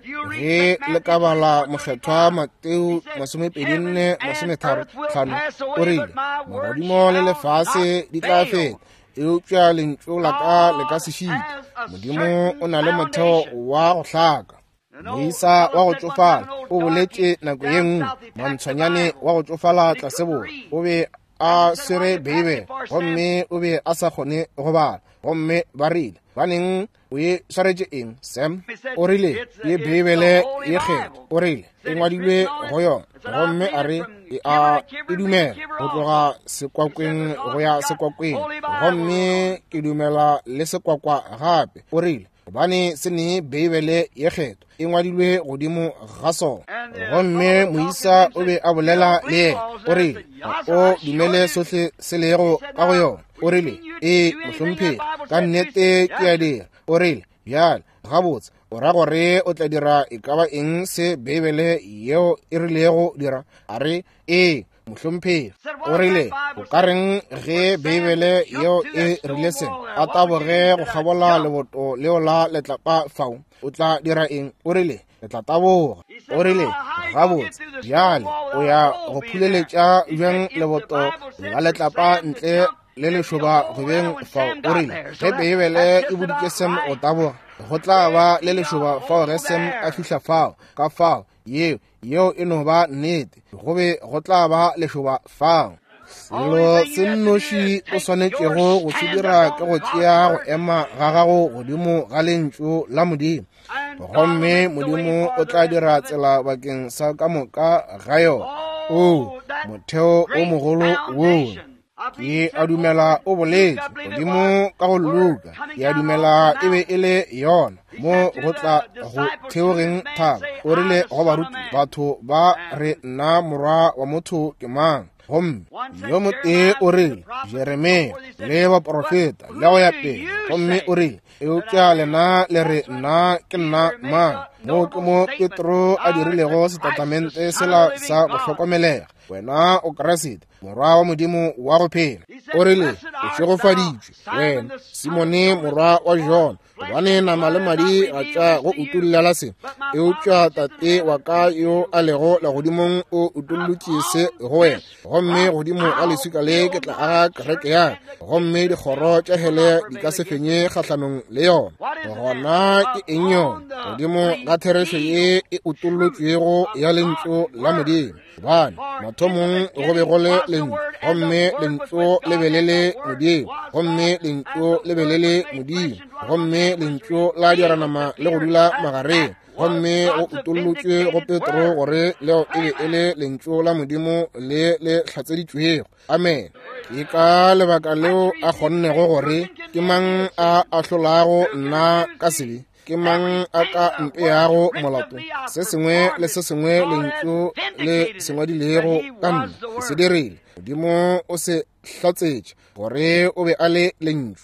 ge le ka bala mokgethwa Mateo masomepedi nne masometharo tlhano o rile magodimo le lefase di tla feta eupša lentšu la ka le ka se šita modimo o na le motheo wa go hlaka moisa wa go tsofala o boletše nako ye nngwe mantshwanyane wa go tsofala tlasebolo o be a swere beibe gomme o be a sa kgone go bala gomme ba rile baneng o e swaretše eng Sam o rile ye beibele ye kgetho o rile e ngwadilwe go yona gomme a re e a e dumela go tloga sekwakweng go ya sekwakweng gomme ke dumela le sekwakwa gape o rile gobane se ne beibele ye kgetho e ngwadilwe godimo ga sona gomme moisa o be a bolela le yena o rile o dumele sohle se lego ka go yona o rile ee mohlomphedi ka nnete ke a dira o rile bjale gabotse o ra gore o tla dira e ka ba eng se beibele yeo e rilego dira a re ee mohlomphedi o rile o ka reng ge beibele yeo e rile sena a taboge go kgabola leboto leo la letlapa fao o tla dira eng o rile le tla taboga o rile gabotse bjale o ya go phuleletša bjang leboto la letlapa ntle le lešoba go beng fao o rile ge beibele e boditše sem o taboga go tla ba le lešoba fao ge sem a fihla fao ka fao yeo yeo e no ba nnete gobe go tla ba lešoba fao selo se nnoši o swanetšego go se dira ke go tšea go ema ga gago godimo ga lentšu la modimo gomme modimo o tla dira tsela bakeng sa ka moka ga yona o motheo o mogolo woo ke a dumela o boletše godimo ka go luka ke a dumela e be e le yona mo go tla go theogeng thaba o rile go baruti batho ba re nna morwa wa motho ke mang gomme yo motee o rile Jeremia le baprofeta le go ya pele gomme o rile eupša lena le re nna ke nna mang mo ke mo Petro a dirilego setatamente sela sa go hlokomelega wena o Kriste morwa wa modimo wa go phela o rile o tšegofaditšwe wena Simone morwa wa John gobane nama le madi ga tša go utullela se eupša tate wa ka yo a lego legodimong o utullotše se go wena gomme godimo ga leswika le ke tla aga kereke ya gomme dikgoro tša hele di ka se fenye kgahlanong le yona gona ke eng yona godimo ga therešo ye e utullotšwego ya lentšu la modimo gobane mathomong go be go le lentšu gomme lentšu le be le le modimo gomme lentšu le be le le modimo gomme lentšu la dira nama le go dula magareng gomme go utullotšwe go Petro gore leo e be e le lentšu la modimo le le hlatseditšwego amen ke ka lebaka leo a kgonnego gore ke mang a ahlolago nna ka sebe ke mang a ka mpeago molato se sengwe le se sengwe lentšu le sengwadilego ka nna ke se dirile modimo o se hlatsetše gore o be a le lentšu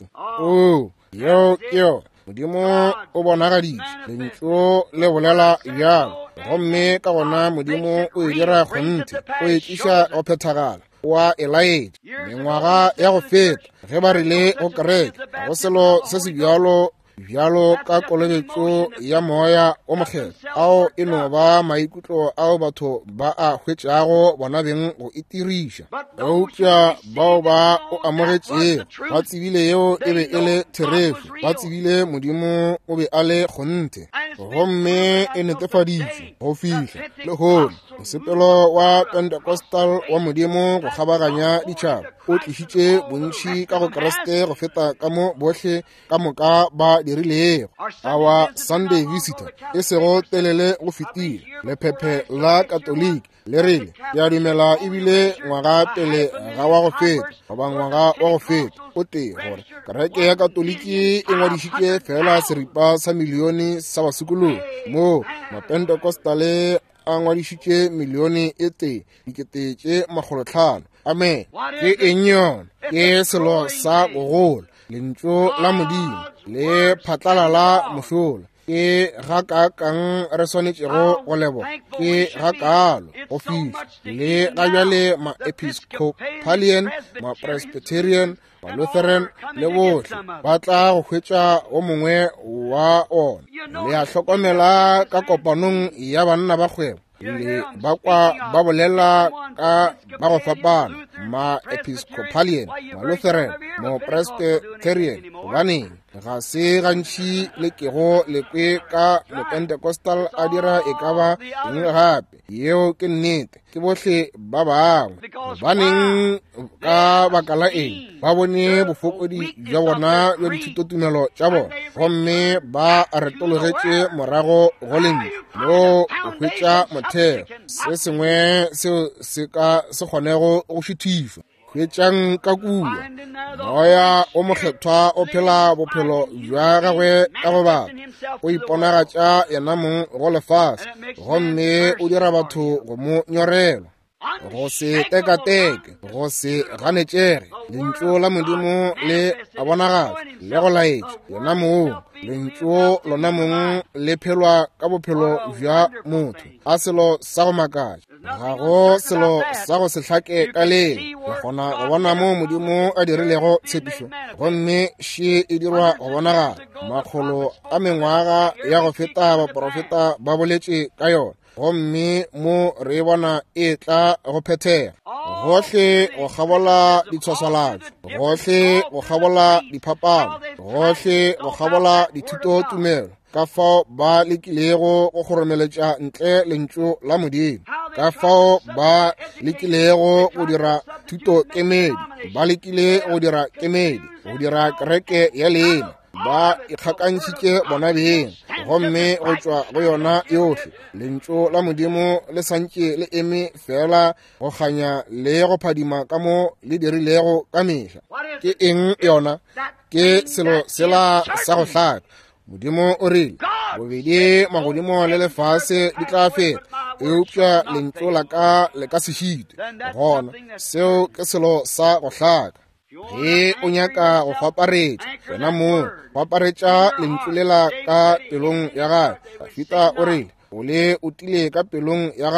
o yo ke yo modimo o bonagaditše lentšu le bolela bjalo gomme ka gona modimo o e dira kgonthe o e tliša go phethagala wa elaetša mengwaga ya go feta ge ba rile go kereke go selo se se bjalo bjalo ka kolobetšo ya moya o mokgetho ao e no ba maikutlo ao batho ba a hwetšago bona beng go itiriša eupša bao ba o amogetšego ba tsebile yeo e be e le therefe ba tsebile modimo o be a le kgonthe gomme e netefaditše go fihla le gole mosepelo wa Pentecostal wa modimo go kgabaganya ditšhaba o tlišitše bontši ka go Kriste go feta ka mo bohle ka moka ba dirilego our Sunday visitor e sego telele go fetile lephephe la katoliki le rile ya dumela ebile ngwaga pele ga wa go feta goba ngwaga wa go feta o tee gore kereke ya katoliki e ngwadišitše fela seripa sa milione sa basukulong mo mapentekostale a ngwadišitše milione e tee dikete tše makgolohlano amen ke eng yona ke selo sa gogola lentšu la modimo le phatlala la mošola ke ga kakang re swanetšego go lebo ke ga kalo go fihla le ga bjale ma-episcopalian ma-presbyterian ma-lutheran le bohle ba tla go hwetša o mongwe wa ona le a hlokomela ka kopanong ya banna ba kgwebo le ba kwa ba bolela ka ba go fapana ma-episcopalian ma-lutheran ma-presbyterian gobaneng ga se gantši le kego lekwe ka mo-pentecostal a dira e ka ba eng gape yeo ke nnete ke bohle ba bangwe gobaneng ka baka la eng ba bone bofokodi bja bona bja dithutotumelo tša bona gomme ba retologetše morago go lentšu mo o hwetša motheo se sengwe seo se ka se kgonego go šithišwa hwetšang ka kua moya o mokgethwa o phela bophelo bja gagwe ka go baka o iponagatša yena mong go lefase gomme o dira batho go mo nyorelwa go se tekateke go se ganetšege lentšu la modimo le a bonagatša le go laetša yona moo lentšu lona mong le phelwa ka bophelo bja motho a selo sa go makatša ga go selo sa go se hlake ka leng re kgona go bona mo modimo a dirilego tshepišo gomme še e dirwa go bonagala makgolo a mengwaga ya go feta baprofeta ba boletše ka yona gomme mo re bona e tla go phethega gohle go gabola ditshwasalatso gohle go gabola diphapano gohle go gabola dithuto tumelo ka fao ba lekilego go kgoromeletša ntle lentšu la modimo ka fao ba lekilego go dira thuto kemedi ba lekile go dira kemedi go dira kereke ya leena ba ikgakantšitše bona beng gomme go tšwa go yona yohle lentšu la modimo le santše le eme fela go kganya le go phadima ka mo le dirilego ka mehla ke eng yona ke selo sela sa go hlaka modimo o rile bobedi magodimo le lefase di tla feta eupša lentšu la ka le ka sešite gona seo ke selo sa go hlaka ge o nyaka go faparetša wena moo faparetša lentšu lela ka pelong ya gagwe Dafita o rile o le o tile ka pelong ya gagwe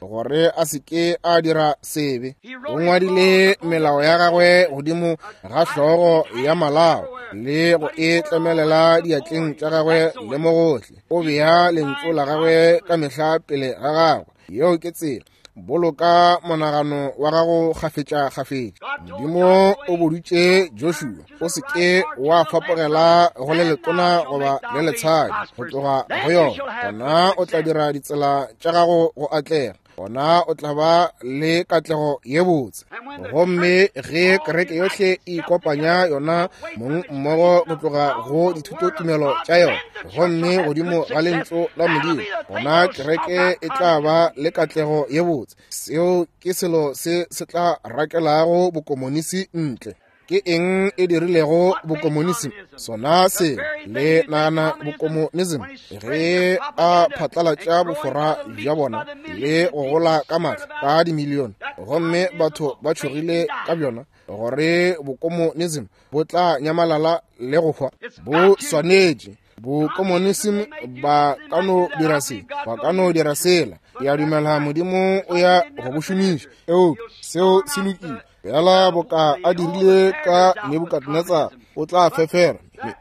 gore a seke a dira sebe. O ngwadile melao ya gagwe godimo ga hlogo ya malao le go e tlemelela diatleng tša gagwe le mo gohle. O bea lentšu la gagwe ka mehla pele ga gagwe. Yeo ke tsela. Boloka monagano wa gago gafetša-gafetša. Modimo o boditše Joshua o seke wa fapogela go le letona goba le letshadi go tloga go yona. Gona o tla dira ditsela tša gago go atlega. Gona o tla ba le katlego ye botse. Gomme ge kereke yohle e kopanya yona mmogo go tloga go dithutotumelo tša yona, gomme godimo ga lentšu la Modimo, gona kereke e tla ba le katlego ye botse. Seo ke selo se se tla rakelago bokomonisi ntle. Ke eng e dirilego bokomonism? Sona se le nana bokomonism ge a phatlalatša bofora bja bona le go gola ka matla ka dimilione, gomme batho ba tšhogile ka bjona gore bokomonism bo tla nyamalala le go hwa. Bo swanetše bokomonism ba ka no dira se ba ka no dira sela. Ya dumela Modimo o ya go bošomiša. Eo seo se lokile. Yala boka a dirile ka Nebukadnezar o tla fefera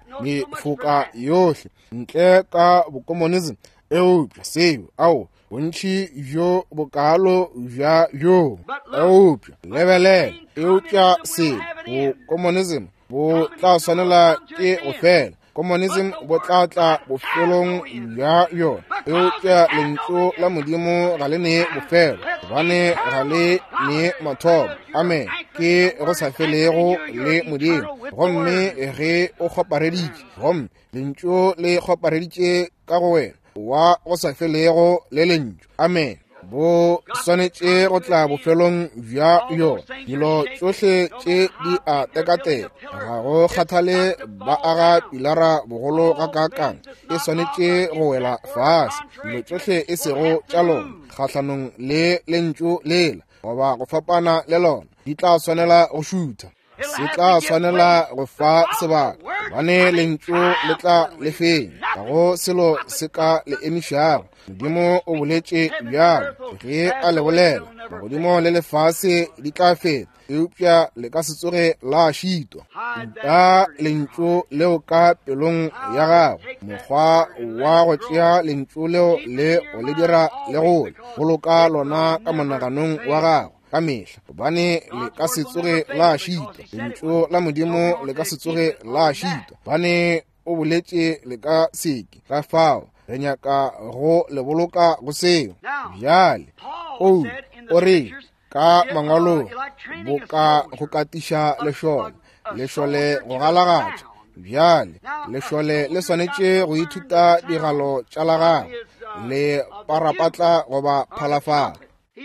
mefoka yohle ntle ka bokomonism. Eupša seo ao bontši bjo bokalo bja yo. Eupša lebelela eupša seo bokomonism bo tla swanela ke go fela. Communism bo tla tla bofelong bja yona. Eupša lentšu la Modimo ga le ne bofelo, gobane ga le ne mathomo. Amen. Ke go sa felego le Modimo. Gomme ge o kgopareditše, gomme lentšu le kgopareditše ka go wena wa go sa felego le lentšu. Amen. Bo swanetše go tla bofelong bja yona. Dilo tšohle tše di a tekateka. Ga go kgathale ba aga pilara bogolo ga kakang. E swanetše go wela fase. Dilo tšohle e sego tša lona kgathlanong le lentšu lela goba go fapana le lona di tla swanela go šutha. Se tla swanela go fa sebaka, bane lentšu le tla le fenya. Ga go selo se ka le emišago. Modimo o boletše bjalo ge a le bolela. Magodimo le lefase di tla feta. Eupša le ka se tsoge la šitwa. Nta lentšu leo ka pelong ya gago. Mokgwa wa go tšea lentšu leo le go le dira le gole. Boloka lona ka monaganong wa gago ka mehla, bane le ka se tsoge la šitwa. Lentšu la Modimo le ka se tsoge la šitwa. Bane o boletše le ka seke ka fao. Re nyaka go le boloka go seo. Bjale o o re ka mangwalo bo ka go katiša lešole. Lešole go galagatša. Bjale lešole le swanetše go ithuta digalo tša la gago le parapatla goba phalafala.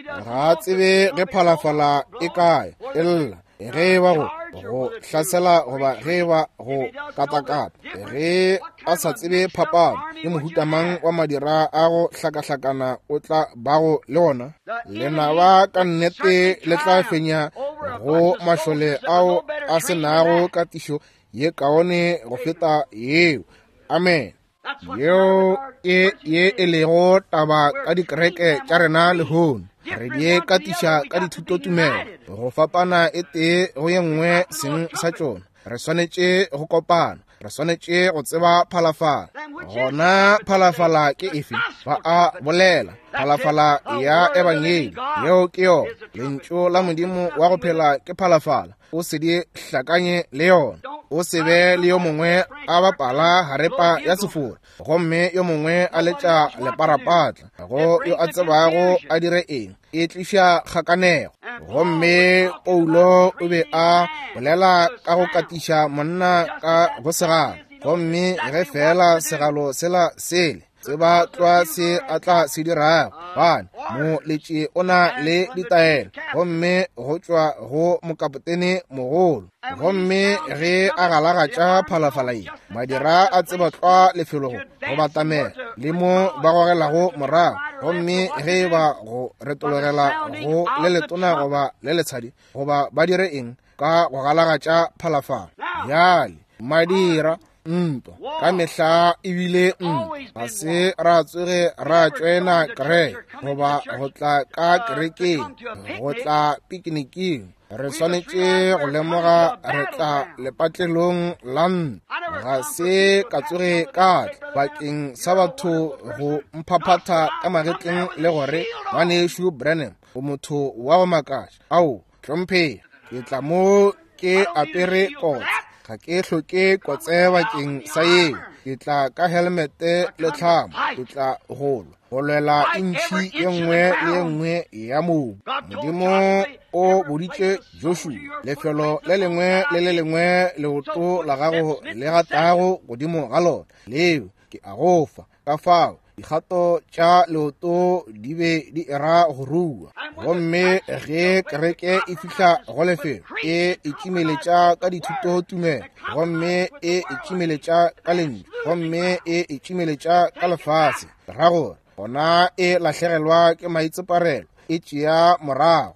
Ga tsebe ge phalafala e kae ella ge ba go go hlasela goba ge ba go katakata. Ge a sa tsebe phapano ke mohutamang wa madira a go hlakahlakana o tla bago le ona. Lenaba ka nnete le tla fenya go mašole ao a senago katišo ye kaone go feta yeo. Amen. Yeo e ye e lego taba ka dikereke tša rena lehono. Re die katiša ka dithutotumelo. Go fapana e tee go ye nngwe seng sa tšona. Re swanetše go kopana. Re swanetše go tseba phalafala. Gona phalafala ke efe? Ba a bolela. Phalafala ya ebangeli yeo ke yo. Lentšu la Modimo wa go phela ke phalafala. O se di hlakanye le yona. O se be le yo mongwe a bapala harepa ya sefora. Gomme yo mongwe a letša leparapatla. Go yo a tsebago a dire eng. E tliša kgakanego. Gomme Paulo o be a bolela ka go katiša monna ka go segalo. Gomme ge fela segalo sela sele tseba tloa se a tla se dirago. Bane mo letše o na le ditaelo. Gomme go tšwa go mokapotene mogolo. Gomme ge a galagatša phalafala ye, madira a tseba tloa lefelogo go batamela le mo ba gogelago morago. Gomme ge ba go retologela go le letona goba le letshadi goba ba dire eng ka go galagatša phalafala. Bjale madira ntwa ka mehla ebile ntwa ga se ra tsoge ra tswena kere goba go tla ka kerekeng go tla pikiniking re swanetše go lemoga re tla lepatlelong la ntwa ga se ka tsoge ka bakeng sa batho go mphaphatha ka magetleng le gore ngwanešo Branham o motho wa go makaša ao tlhomphega ke tla mo ke apere kotse ga ke hloke kotse bakeng sa eo ke tla ka helmete le tlhamo ke tla golo go lwela intšhi ye nngwe le ye nngwe ya moo modimo o boditše Joshua lefelo le lengwe le le lengwe leoto la gago le gatago godimo ga lona leo ke a go fa ka fao dikgato tša leoto di be di era go rua gomme ge kereke e fihla go lefelo e itšimeletša ka dithuto tumelo gomme e itšimeletša ka lentswe gomme e itšimeletša ka lefase ra gore gona e lahlegelwa ke maitseparelo e tšea morago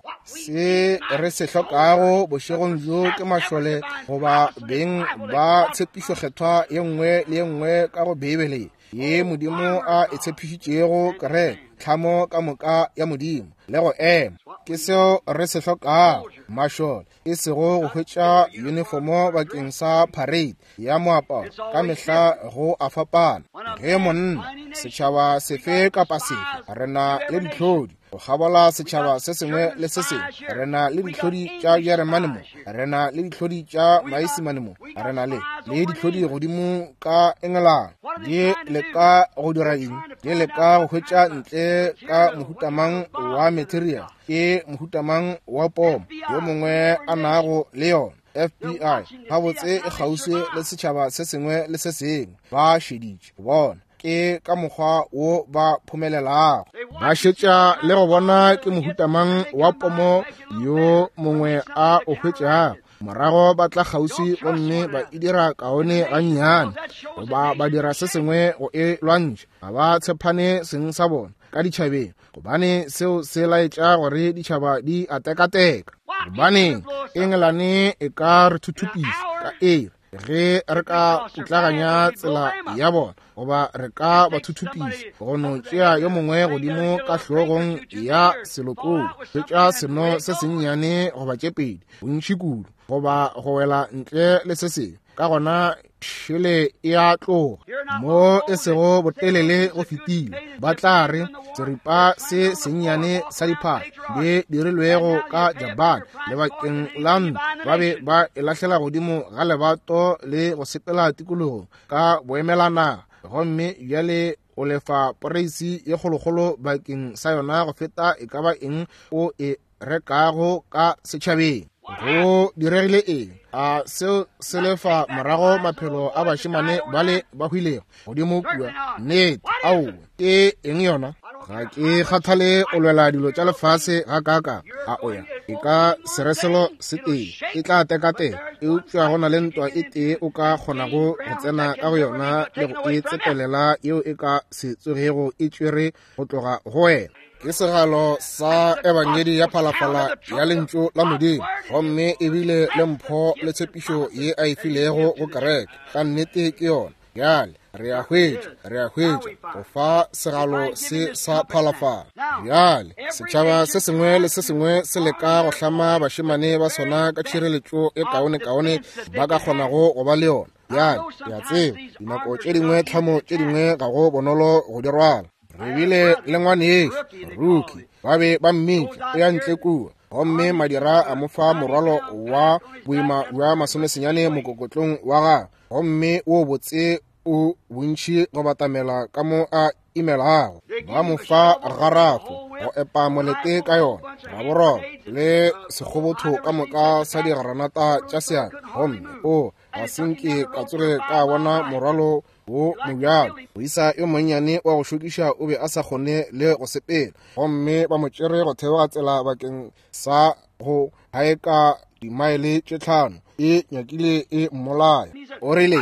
se re se hlokago bošegong bjo ke mašole goba beng ba tshepišo kgethwa ye nngwe le ye nngwe ka go beebele ye modimo a e tshepišitšego kereke tlhamo ka moka ya modimo le go ema ke seo re se hlokago mašole e sego go hwetša uniformo bakeng sa parade ya moaparo ka mehla go a fapana ge monna setšhaba sefe kapa sefe re na le dihlodi go gabola setšhaba se sengwe le se sengwe re na le dihlodi tša Jeremanemo re na le dihlodi tša Maisimanemo re na le le dihlodi godimo ka England di leka go dira eng di leka go hwetša ntle ka mohutamang wa material ke mohutamang wa pom yo mongwe a nago le yona F B I ga botse e gausi le setšhaba se sengwe le se sengwe ba šeditše bona ke ka mokgwa wo ba phumelelago ba šetša le go bona ke mohutamang wa pomo yo mongwe a o hwetšago morago ba tla gausi gomme ba e dira kaone gannyane goba ba dira se sengwe go e lwantšha ga ba tshepane seng sa bona ka ditšhabeng gobane seo se laetša gore ditšhaba di a tekateka gobaneng Engelane e ka re thuthupisa ka ere ge re ka putlaganya tsela ya bona goba re ka ba thuthupisa go no tšea yo mongwe godimo ka hlogong ya selokong hwetša seno se sennyane goba tšepedi bontši kudu goba go wela ntle le se sengwe ka gona šele e a tloga mo e sego botelele go fetile ba tla re seripa se sennyane sa diphaka di dirilwego ka Japan lebakeng la ntwa ba be ba e lahlela godimo ga lebato le go sepela tikologo ka boemelanaga gomme bjale o lefa poreisi ye kgolokgolo bakeng sa yona go feta e ka ba eng o e rekago ka setšhabeng go diregile eng a seo se lefa morago maphelo a bašemane ba le ba hwilego godimo kua nnete ao ke eng yona ga ke kgathale o lwela dilo tša lefase ga kaka a oya e ka sereselo se tee e tla tekateka e utswa go na le ntwa e tee o ka kgonago go tsena ka go yona le go e tsepelela yeo e ka se tsogego e tšwere go tloga go wena ke segalo sa ebangedi ya phalaphala ya lentšu la modimo gomme ebile le mpho le tshepišo ye a e filego go kereke ka nnete ke yona bjale re a hwetša re a hwetša go fa segalo se sa phalaphala bjale setšhaba se sengwe le se sengwe se leka go hlama bašemane ba sona ka tšhireletšo e kaone-kaone ba ka kgonago go ba le yona bjale ya tseba dinako tše dingwe tlhamo tše dingwe ga go bonolo go di rwala re bile le ngwane ešo ruki ba be ba mmitša o ya ntle kua gomme madira a mo fa morwalo wa boima bja masomesenyane mokokotlong wa gagwe gomme o botse o bontšhi go batamela ka mo a imelago ba mo fa garafo go epa molete ka yona ga boroko le sekgobotho ka moka sa digaranata tša seatla gomme o ga senke ka tsoge ka bona morwalo wo mobjalo go isa yo monnyane wa go šokiša o be a sa kgone le go sepela gomme ba mo tšere go theoga tsela bakeng sa go haeka dimaele tše tlhano e nyakile e mmolaya o rile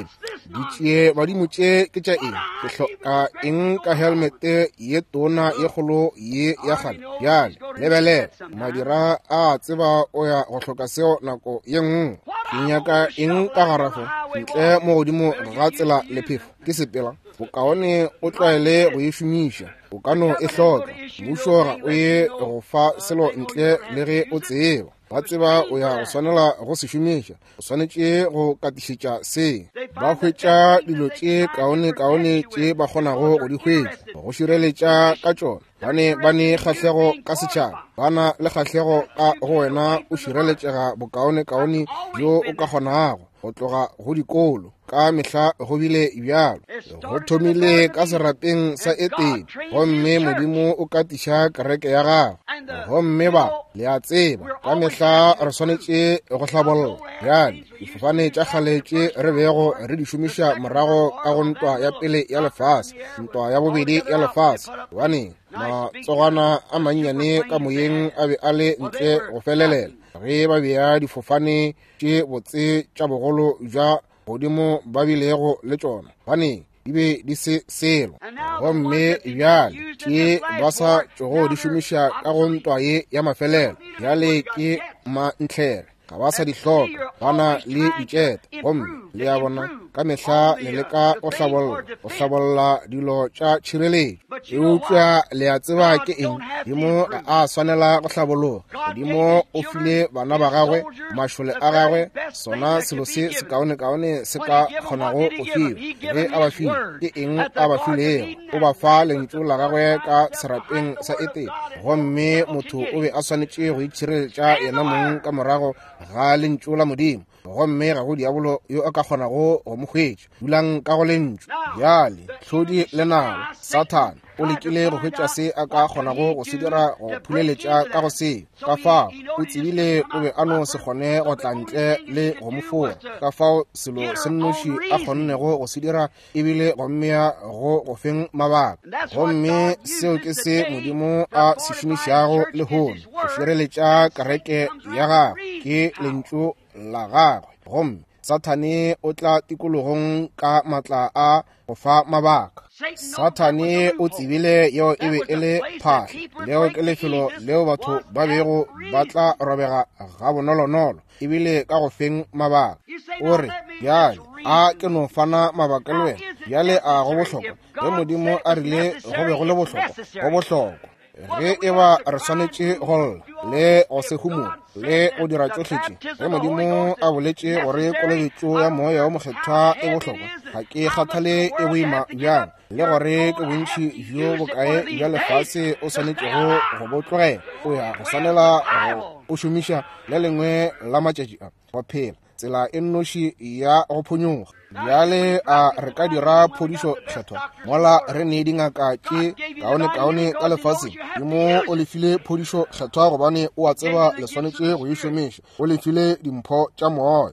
di tšee badimo tše ke tša eng, ke hloka eng ka helmete ye tona ye kgolo ye ya kgale bjale lebele madira a tseba o ya go hloka seo nako ye nngwe ke nyaka eng ka garafo ntle mo godimo ga tsela le phefo ke sepela bokaone o tlwaele go e šomiša o ka no e hloka mmušo ga o ye go fa selo ntle le ge o tseba ba tseba o ya go swanela go se šomiša o swanetše go katišetša se ba hwetša dilo tše kaone-kaone tše ba kgonago go di hwetša go šireletša ka tšona bane ba ne kgahlego ka setšhaba bana le kgahlego ka go wena o šireletšega bokaone-kaone bjo o ka kgonago go tloga go dikolo ka mehla go bile bjalo go thomile ka serapeng sa eteng gomme modimo o katiša kereke ya gago gomme ba le a tseba ka mehla re swanetše go hlabolla bjale difofane tša kgale tše re bego re di šomiša morago ka go ntwa ya pele ya lefase ntwa ya bobedi ya lefase gobane matsogana a mannyane ka moyeng a be a le ntle go felelela ge ba bea difofane tše botse tša bogolo bja godimo ba bilego le tšona bane di be di se selo gomme bjale tše ba sa tšogo di šomiša ka go ntwa ye ya mafelelo bjale ke mantlhere ga ba sa di hloka bana le ditšete gomme le ya bona ka mehla le leka go hlabolla go hlabolla dilo tša tšhireletšo eupša le a tseba ke eng dimo a swanela go hlabologa godimo o file bana ba gagwe mašole a gagwe sona selo se se kaone-kaone se ka kgonago go fiwa ge a ba file ke eng a ba filego o ba fa lentšu la gagwe ka serapeng sa eteng gomme motho o be a swanetše go itšhireletša yena mong ka morago ga lentšu la modimo gomme ga go diabolo yo a ka kgonago go mo hwetša dulang ka go lentšu bjale hlodi le nao satan o lekile go hwetša se a ka kgonago go se dira go phuleletša ka go seo ka fao o tsebile o be a no se kgone go tla ntle le go mo fola ka fao selo se nnoši a kgonnego go se dira ebile go mmea go go feng mabaka gomme seo ke se modimo a se šomišago le hono go šireletša kereke ya gago ke lentšu la gagwe gomme sathane o tla tikologong ka matla a go fa mabaka sathane o tsebile yeo e be e le phahla leo ke lefelo leo batho ba bego ba tla robega ga bonolonolo ebile ka go feng mabaka o re bjale a ke no fana mabaka le wena bjale a go bohlokwa ge modimo a rile go be go le bohlokwa go bohlokwa ge e ba re swanetše go lla le go se humola le o dira tšohletše ge modimo a boletše gore kolobetšo ya moya o mokgethwa e bohlokwa ga ke kgathale e boima bjang le gore ke bontši bjo bokae bja lefase o swanetšego go botlogela o ya go swanela o šomiša le lengwe la matšatši a go phela tsela e nnoši ya go phonyoga bjale a re ka dira phodišo kgethwa mola re ne dingaka tše kaone-kaone ka lefaseng ke mo o lefile phodišo kgethwa gobane o a tseba le swanetše go e šomiša o lefile dimpho tša moya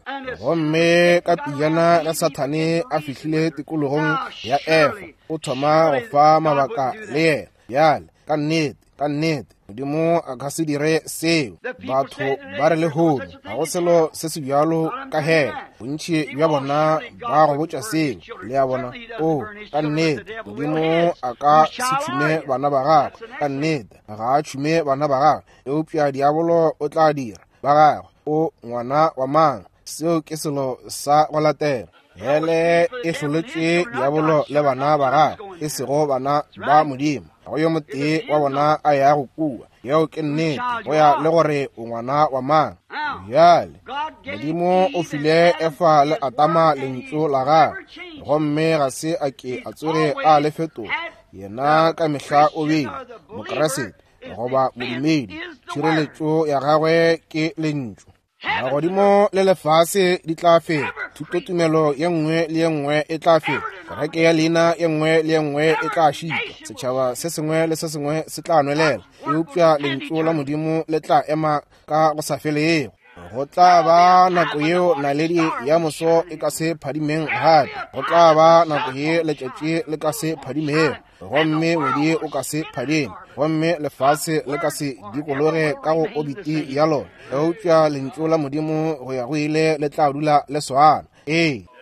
gomme ka pejana ya sathane a fihlile tikologong ya efa o thoma go fa mabaka le yena bjale ka nnete ka nnete modimo a ka se dire seo batho ba re le hono ga go selo se se bjalo ka hela bontši bja bona ba go botša seo le a bona o ka nnete modimo a ka se tšhume bana ba gagwe ka nnete ga a tšhume bana ba gagwe eupša diabolo o tla dira ba gagwe o ngwana wa mang seo ke selo sa go latela hele e hloletše diabolo le bana ba gagwe e sego bana ba modimo go yo motee wa bona a ya go kua yeo ke nnete go ya le gore o ngwana wa mang bjale modimo o file efa le atama lentšu la gagwe gomme ga se a ke a tsoge a le fetoga yena ka mehla o bile mokeresete goba modumedi tšhireletšo ya gagwe ke lentšu magodimo le lefase di tla fela thutotumelo ye nngwe le ye nngwe e tla fela kereke ya leina ye nngwe le ye nngwe e tla šipa setšhaba se sengwe le se sengwe se tla nwelela eupša lentšu la modimo le tla ema ka go sa felego go tla ba nako yeo naledi ya moso e ka se phadimeng gape go tla ba nako ye letšatši le ka se phadimego gomme ngwedi o ka se phadime gomme lefase le ka se dikologe ka go obiti ya lona eupša lentšu la modimo go ya go ile le tla dula le swana ee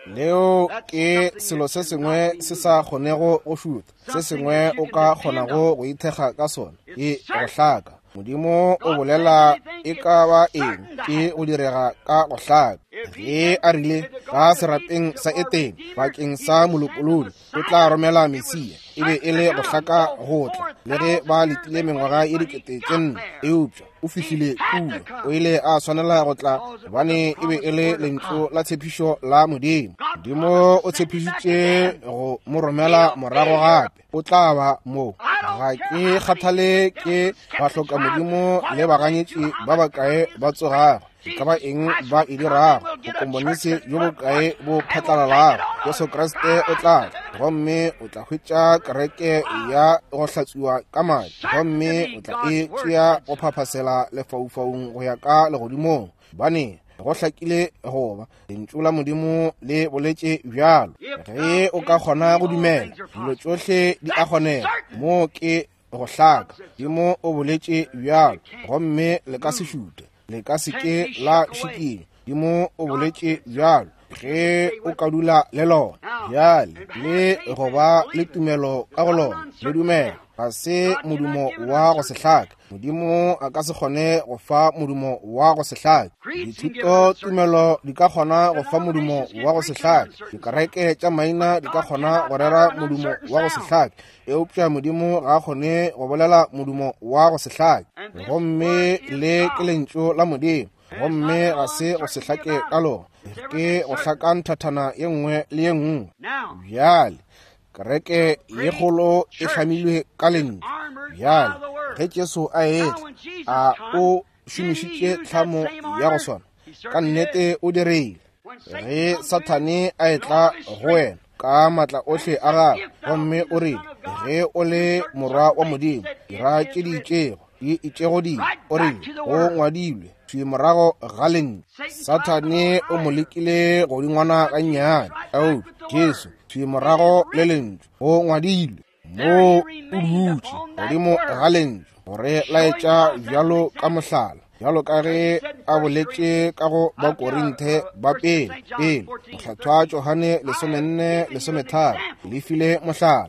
leo ke selo se sengwe se sa kgonego go šutha, se sengwe o ka kgonago go ithekga ka sona ke go hlaka. Modimo o bolela e ka ba eng ke go direga ka go hlaka. Ge a rile ka serapeng sa Eteng bakeng sa molopolodi o tla romela Mesia, e be e le go hlaka go tla. Le ge ba letile mengwaga e dikete tše nne eupša o fihlile kuno, o ile a swanela go tla gobane e be e le lentlo la tshepišo la Modimo. Modimo o tshepišitše go mo romela morago gape, o tla ba mo. Ga ke kgathale ke ba hloka Modimo le baganyetši ba bakae ba tsogago, ka ba eng ba e dirago, bokomonisi jo bokae bo phatlalalago. Yesu Kriste o tla gomme o tla hwetša kereke ya go hlatswiwa ka madi, gomme o tla e tšea go phaphasela lefaufaung go ya ka legodimong, bane go hlakile goba lentšu la Modimo le boletše bjalo. Ge o ka kgona go dumela, dilo tšohle di a kgonega mo ke go hlaka. Modimo o boletše bjalo, gomme le ka se šute, le ka se ke la šikile. Modimo o boletše bjalo, ge o ka dula le lona bjale le goba le tumelo ka go lona le dumela. Ga se modumo wa go se hlake, Modimo a ka se kgone go fa modumo wa go se hlake. Dithuto tumelo di ka kgona go fa modumo wa go se hlake, dikereke tša maina di ka kgona go rera modumo wa go se hlake, eupša Modimo ga a kgone go bolela modumo wa go se hlake. Gomme le ke lentšu la Modimo, gomme ga se go se hlake ka lona, ke go hlaka nthathana ye nngwe le ye nngwe. Bjale kereke ye kgolo e hlamilwe ka lentšu. Bjale ge Jesu a etla, a o šomišitše tlhamo ya go swana, ka nnete o direile. Ge Sathane a etla go wena ka matla ohle a gago, gomme o rile ge o le morwa wa Modimo, dira tše di itšego di itšego di o rile go ngwadilwe tšwi morago ga lentšu. Sathane o mo lekile go dingwana ga nnyane ao Jesu tšwi morago le lentšu go ngwadilwe mo o dutše godimo ga lentšu, gore laetša bjalo ka mohlala, bjalo ka ge a boletše ka go Bakorinthe ba pele pele mohlathwa Johane lesomenne lesometharo, le file mohlala.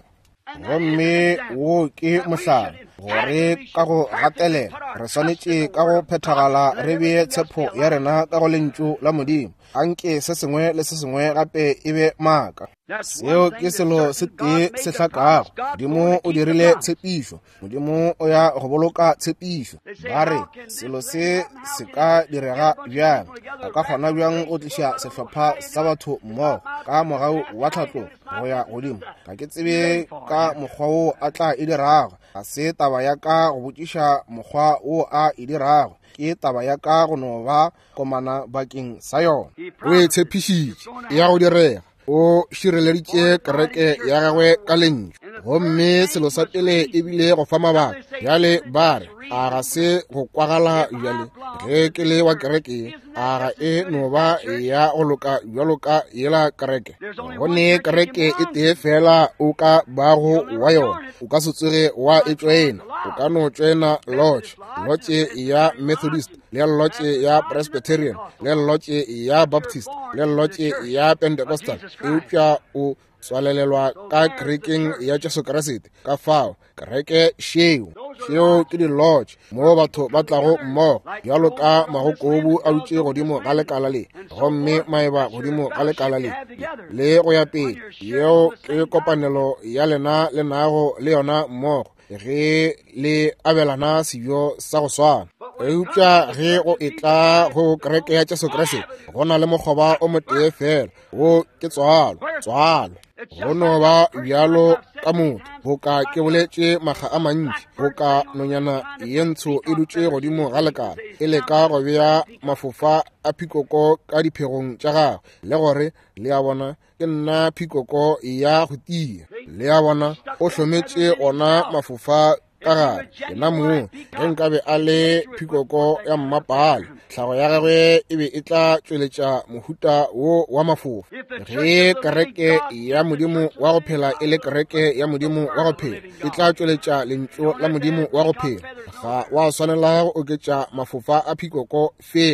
Gomme wo ke mohlala, gore ka go gatelela re swanetše ka go phethagala re bee tshepo ya rena ka go lentšu la Modimo, anke se sengwe le se sengwe gape e be maaka. Seo ke selo se tee se hlakago. Modimo o dirile tshepišo, Modimo o ya go boloka tshepišo. Ba re selo se se ka direga bjang, a ka kgona bjang go tliša sehlopha sa batho mmogo ka mogau wa tlhatlo go ya godimo. Ga ke tsebe ka mokgwa wo a tla e dirago, ga se taba ya ka go botšiša mokgwa wo a e dirago, ke taba ya ka go no ba komana bakeng sa yona. O e tshepišitše ya go direga, o šireleditše kereke ya gagwe ka lentšu, gomme selo sa pele e bile go fa mabaka. Bjale ba re a ga se go kwagala bjale ge ke le wa kereke, a ga e no ba ya go loka bjalo ka yela kereke. Gone kereke e tee fela o ka bago wa yona, o ka se tsoge wa e tšwena, o ka no tšwena lodge, lodge ya Methodist, le lodge ya Presbyterian, le lodge ya Baptist, le lodge ya Pentecostal. Eupša o swalelelwa ka kerekeng ya Jesu Kriste ka fao. Kereke šeo šeo ke di lodge mo batho ba tlago mmogo bjalo ka magokobu a dutše godimo ga lekala le, gomme maeba godimo ga lekala le, le go ya pele. Yeo ke kopanelo ya lena le nago le yona mmogo ge le abelana sejo sa go swana. Eupša ge go etla go kereke ya Jesu Kriste go na le mokgoba o motee fela, wo ke tswalo tswalo. Go no ba bjalo ka motho, go ka ke boletše makga a mantši, go ka nonyana ye ntsho e dutše godimo ga lekala, e le ka go bea mafofa a phikoko ka diphegong tša gagwe, le gore le a bona ke nna phikoko ya go tia. Le a bona o hlometše gona mafofa ka gare, yena moo ge nkabe a le phikoko ya mmapale, tlhago ya gagwe e be e tla tšweletša mohuta wo wa mafofa. Ge kereke ya Modimo wa go phela e le kereke ya Modimo wa go phela, e tla tšweletša lentšu la Modimo wa go phela. Ga wa swanela go oketša mafofa a phikoko felo.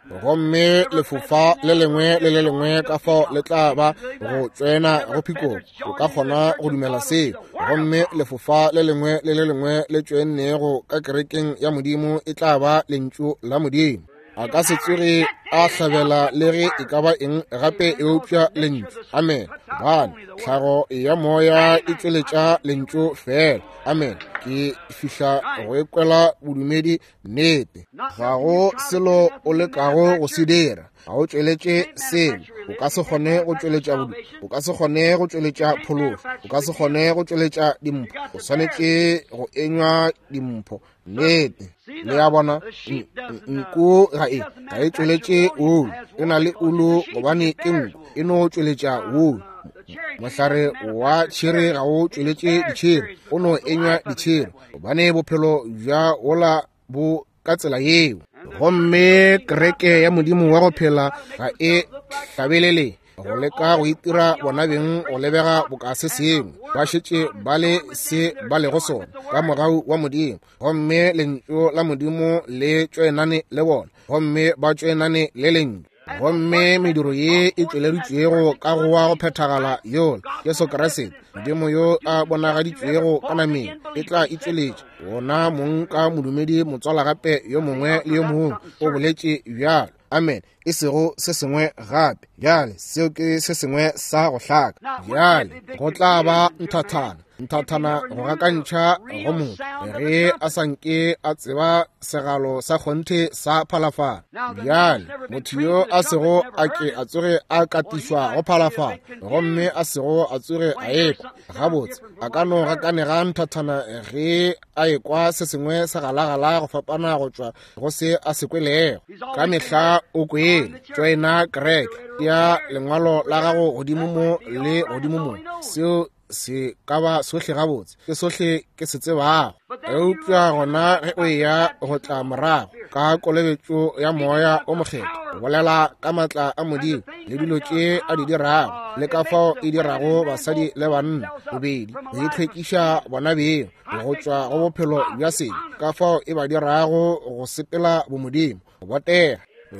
gomme lefofa le lengwe le le lengwe ka fao le tla ba go tswena go phikong o ka kgona go dumela seo gomme lefofa le lengwe le le lengwe le tswennego ka kerekeng ya modimo e tla ba lentšu la modimo a ka se tswere a hlabela le ge e ka ba eng gape e upša lentšu amen bana tlhago ya moya e tšweletša lentšu fela amen ke fihla go ekwela bodumedi nnete ga go selo o lekago go se dira ga o tšweletše selo o ka se kgone go tšweletša bodu o ka se kgone go tšweletša pholoso o ka se kgone go tšweletša dimpho o swanetše go enywa dimpho nnete le ya bona nku ga e ga e tšweletše woo e na le ulu gobane ke nku e no tšweletša woo mohlare wa tšhere ga o tšweletše ditšhere o no enywa ditšhere gobane bophelo bja ola bo ka tsela yeo gomme kereke ya modimo wa go phela ga e hlabelele go leka go itira bona beng go lebega bokase sengwe ba šetše ba le se ba le go sona ka morao wa modimo gomme lentšu la modimo le tšwenane le bona gomme ba tšwenane le lentšu gomme mediro ye e tšweleditšwego ka go wa go phethagala yola Jesu Kriste modimo yo a bonagaditšwego ka nameng e tla e tšweletše wona mong ka modumedi motswala gape yo mongwe le yo mongwe o boletše bjalo amen e sego se sengwe gape bjale seo ke se sengwe sa go hlaka bjale go tla ba nthathana nthathana go gakantšha go motho ge a sanke a tseba segalo sa kgonthe sa phalafala bjale motho yo a sego a ke a tsoge a katišwa go phalafala gomme a sego a tsoge a ekwa gabotse a ka no gakanega nthathana ge a ekwa se sengwe sa galagala go fapana go tšwa go se a se kwelego ka mehla o kwele tšwaena kereke ya lengwalo la gago godimo mo le godimo mo seo se ka ba sohle gabotse ke sohle ke se tsebago eupša gona ge o ya go tla morago ka kolebetšo ya moya o mokgetho o bolela ka matla a modimo le dilo tše a di dirago le ka fao e dirago basadi le banna bobedi go itlhwekiša bona beng go tšwa go bophelo bja sedi ka fao e ba dirago go sepela bomodimo go botega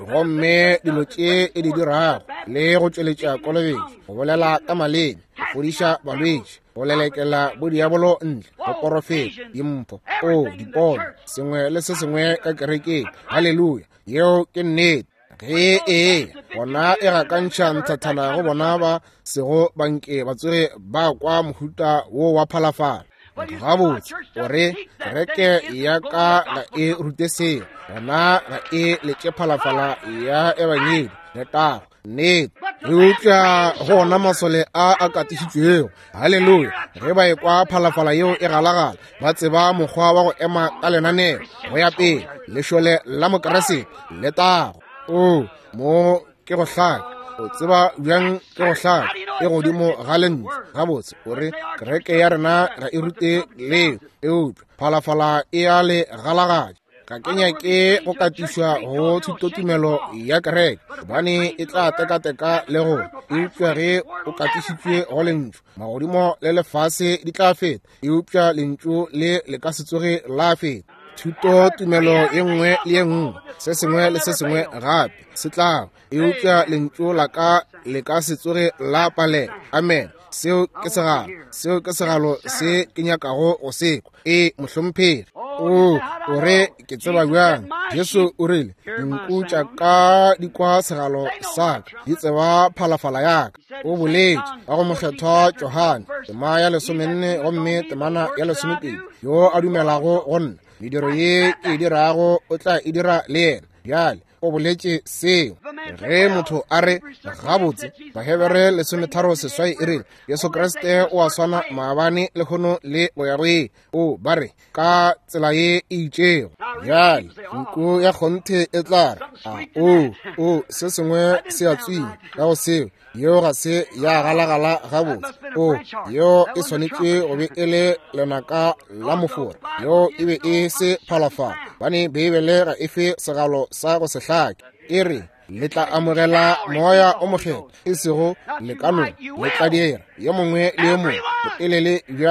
gomme dilo tše e di dirago le go tšweletša kolobetšo go bolela ka maleme go fodiša balwetši go lelekela bodiabolo ntle go porofeta dimpho o dipono sengwe le se sengwe ka kerekeng halleluja yeo ke nnete ge ee gona e gakantšha nthathana go bona ba sego banke ba tsoge ba kwa mohuta wo wa phalafala gabotse gore kereke ya ka ga e rute seo gona ga e letše phalafala ya ebanyedi le tago nnete re utlwa gona masole a a katišitšwego halleluja ge ba ekwa phalafala yeo e galagala ba tseba mokgwa wa go ema ka lenaneo go ya pele lešole la mokeresete le tago o mo ke go hlaka o tseba bjang ke go hlaka e godimo ga lentšu gabotse gore kereke ya rena ga e rute leo eupša phalafala e a le galagaja ka kenya ke go katišwa go thutotumelo ya kereke gobane e tla tekateka le go eupša ge o katišitšwe go lentšu magodimo le lefase di tla feta eupša lentšu le le ka se tsoge la feta thuto tumelo ye nngwe le ye nngwe se sengwe le se sengwe gape se tlago eupša lentšu la ka le ka se tsoge la palela amen seo ke segalo seo ke segalo se ke nyakago go sekwa e mohlomphegi o o re ke tseba bjang Jesu o rile dinku tša ka di kwa segalo sa ka di tseba phalafala yaka o boletše wa go mokgethwa Johane tema ya lesomenne gomme temana ya lesomepedi yo a dumelago go nna mediro ye e dirago o tla e dira le yena bjale o boletše seo ge motho a re gabotse Mahebere lesometharo seswai e rile Jesu Kriste o a swana maabane le kgono le boyaboye o ba re ka tsela ye e itšego bjale nko ya kgonthe e tla re a o o se sengwe se a tswile ka go seo yeo ga se ya galagala gabotse o yeo e swanetše go be e le lenaka la mofora yeo e be e se phalafala bane beibele ga e fe segalo sa go se hlake e re le tla amogela moya o mokgetho e sego lekanong le tla dira yo mongwe le yo mongwe botelele bjang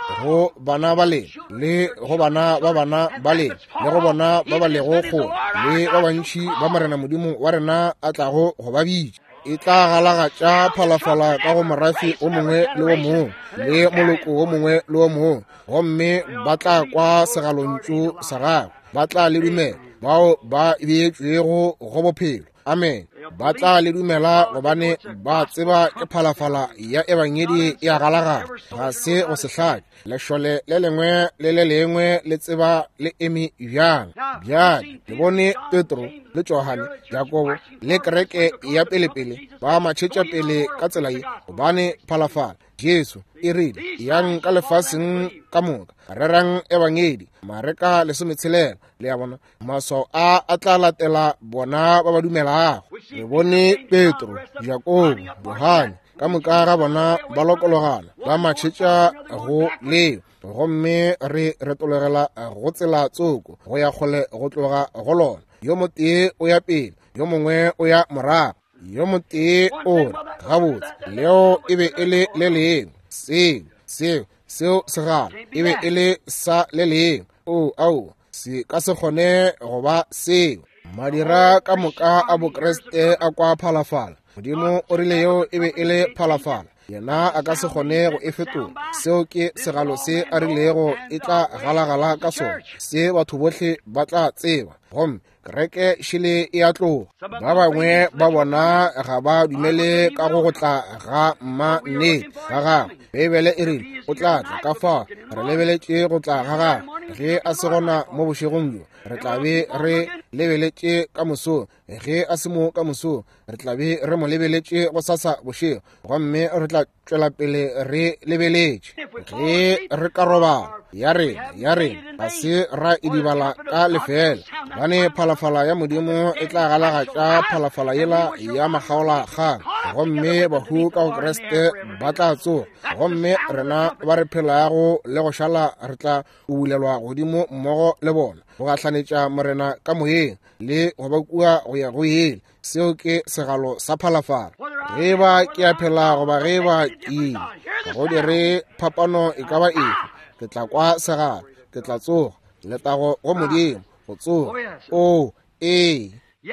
go bana ba le le go bana ba bana ba le le go bona ba ba le go go le ba bantši ba morena modimo wa rena a tlago go ba bitša. E tla galagatša phalafala ka go morafe o mongwe le o mongwe le moloko o mongwe le o mongwe, gomme ba tla kwa segalontšu sa gagwe, ba tla le dumela bao ba beetšwego go bophelo. Amen. Ba tla le dumela gobane ba tseba ke phalafala ya ebangedi ya galagala, ga se go se hlake. Lešole le lengwe le le lengwe le tseba le eme bjang bjang. Le bone Petro le Johane, Jakobo le kereke ya pelepele ba matšhetša pele ka tsela ye, gobane phalafala Jesu e rile yang ka lefaseng ka moka, rerang ebangedi mareka lesometshela le ya bona maswao a a tla latela bona ba ba dumelago. Le bone Petro, Jakobo, Johane ka moka ga bona ba lokologana ba matšhetša go leo, gomme re retologela go tsela tsoko go ya kgole go tloga go lona. Yo motee o ya pele, yo mongwe o ya morago, yo motee o re gabotse leo e be e le le leng, seo seo seo se gala e be e le sa le leng, o ao se ka se kgone go ba seo. Madira ka moka a bokreste a kwa phalafala, modimo o rile yo e be e le phalafala, yena a ka se kgone go e fetola. Seo ke segalo se a rilego e tla galagala ka sona, se batho botlhe ba tla tseba, gomme kereke šele e a tloga. Ba bangwe ba bona ga ba dumele ka go go tla ga mma nnete ga gagwe. Bibele e rile o tla tla ka fa re lebeletše go tla ga gagwe, ge a se gona mo bošegong bjo re tla be re lebeletše ka moso, ge a se mo ka moso re tla be re mo lebeletše go sasa bošego, gomme re tla tšwela pele re lebeletše. Ge re ka roba ya rena ya rena ga se ra idibala ka lefela, bane phalafala ya modimo e tla galagatša phalafala yela ya makgaola kgang, gomme bahu ka go kreste ba tla tsoga, gomme rena ba re phelago le go šala re tla bulelwa godimo mmogo le bona go gahlanetša morena ka moyeng le go ba kua go ya go yele. Seo ke segalo sa phalafala. Ge ba ke a phela goba ge ba ke go dire phapano e ka ba eng, ke tla kwa segalo, ke tla tsoga letago go modimo go tsoga. O ee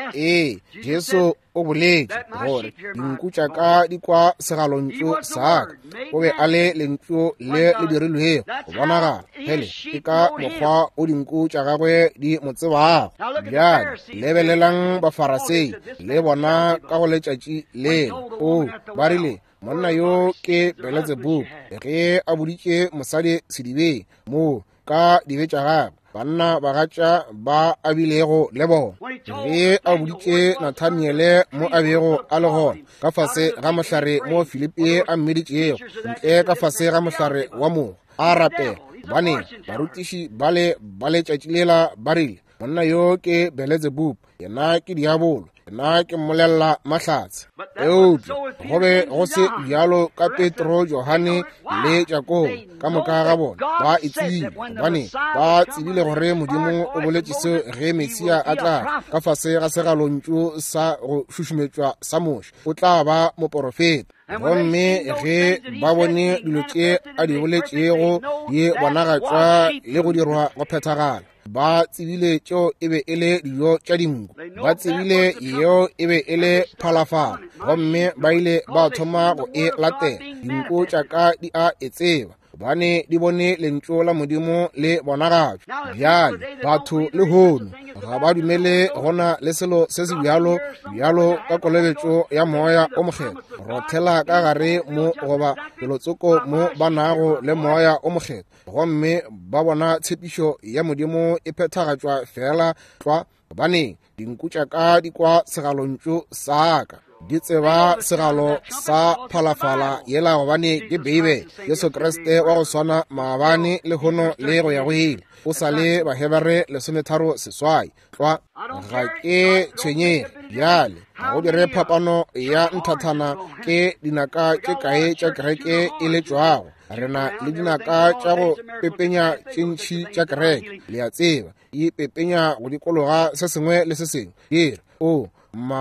ee Jesu o boletše gore dinku tša ka di kwa segalontšu sa ka, o be a le lentšu le le dirilwego go bonagala hele ke ka mokgwa o dinku tša gagwe di mo tsebago. Bjale lebelelang bafarasei le bona ka go letšatši lele, o ba rile monna yo ke Belzebub ge a boditše mosadi sedibeng mo ka dibe tša gagwe, banna bagatša ba a bilego le bona. Ge a boditše Nathaniele mo a bego a le gona ka fase ga mohlare mo Filipi a mmeditšego, ntle ka fase ga mohlare wa mogo a rapela, bane barutiši ba le ba letšatši lela ba rile monna yo ke Belzebub, yena ke diabolo, yena ke mmolelela mahlatse. Eupša go be go se bjalo ka Petro, Johane le Jakobo, ka moka ga bona ba itsebile, gobane ba tsebile gore modimo o boletše seo ge Mesia a tla ka fase ga segalontšu sa go šušumetšwa sa moše o tla ba moprofeta. Gomme ge ba bone dilo tše a di boletšego di bonagatšwa le go dirwa go phethagala, ba tsebile tšeo e be e le dijo tša dinku, ba tsebile yeo e be e le phalafala, gomme ba ile ba thoma go e latela. Dinku tša ka di a e tseba, bane di bone lentšu la modimo le bonagatšwa. Bjale batho le hono ga ba dumele gona le selo se se bjalo bjalo ka kolobetšo ya moya o mokgetho, rothela ka gare mo goba pelotsoko mo ba nago le moya o mokgetho, gomme ba bona tshepišo ya modimo e phethagatšwa fela tlwa, baneng dinku tša ka di kwa segalontšu sa ka, di tseba segalo sa phalafala yela gobane ke beibe Jesu Kriste wa go swana maabane le hono le go ya go hile o sa le Bahebere lesometharo seswai tlwa. Ga ke tshwenyege bjale ga go dire phapano ya nthathana ke dinaka tše kae tša kereke e le tšwago, rena le dinaka tša go pepenya tše ntšhi tša kereke le a tseba e pepenya go dikologa se sengwe le se sengwe dire o ma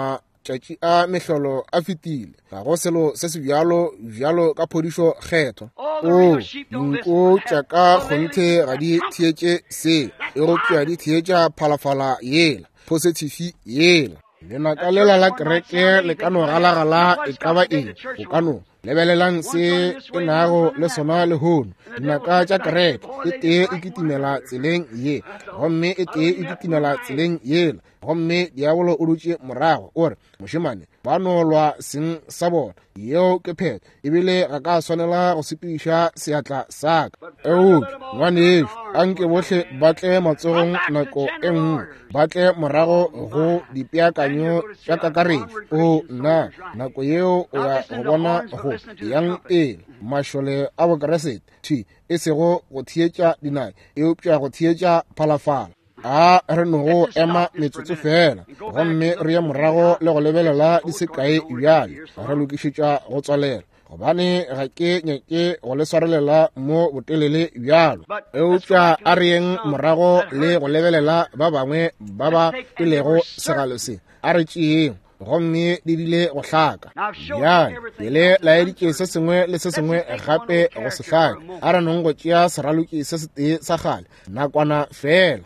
tšatši a mehlolo a fetile ga go selo se se bjalo bjalo ka phodišo kgetho o dinko tša ka kgonthe ga di thietše se e go tšea di thietša phalafala yela positive yela lenaka lela la kereke le ka no galagala e ka ba eng o ka no lebelelang se e nago le sona lehono dinaka tša kereke e tee e kitimela tseleng ye gomme e tee e kitimela tseleng yela gomme diabolo o dutše morago ore mošemane ba no lwa seng sa bona yeo ke phetho ebile ga ka swanela go sepiša seatla sa ka eupša ngwaneešo a nke bohle ba tle matsogong nako e nngwe ba tle morago go dipeakanyo tša kakaretšo o nna nako yeo o ya go bona go yang pele mašole a bokeresete thi e sego go thietša dinai eupša go thietša phalafala a re no go ema metsotso fela gomme re ya morago le go lebelela di se kae bjale re lokišetša go tswalela gobane ga ke nyake go le swarelela mo botelele bjalo eupša a reng morago le go lebelela ba bangwe ba ba pelego segalo se a re tšeeng gomme di dile go hlaka bjale pele laeditše se sengwe le se sengwe gape go se hlake a re nong go tšea seraloki se se tee sa gale nakwana fela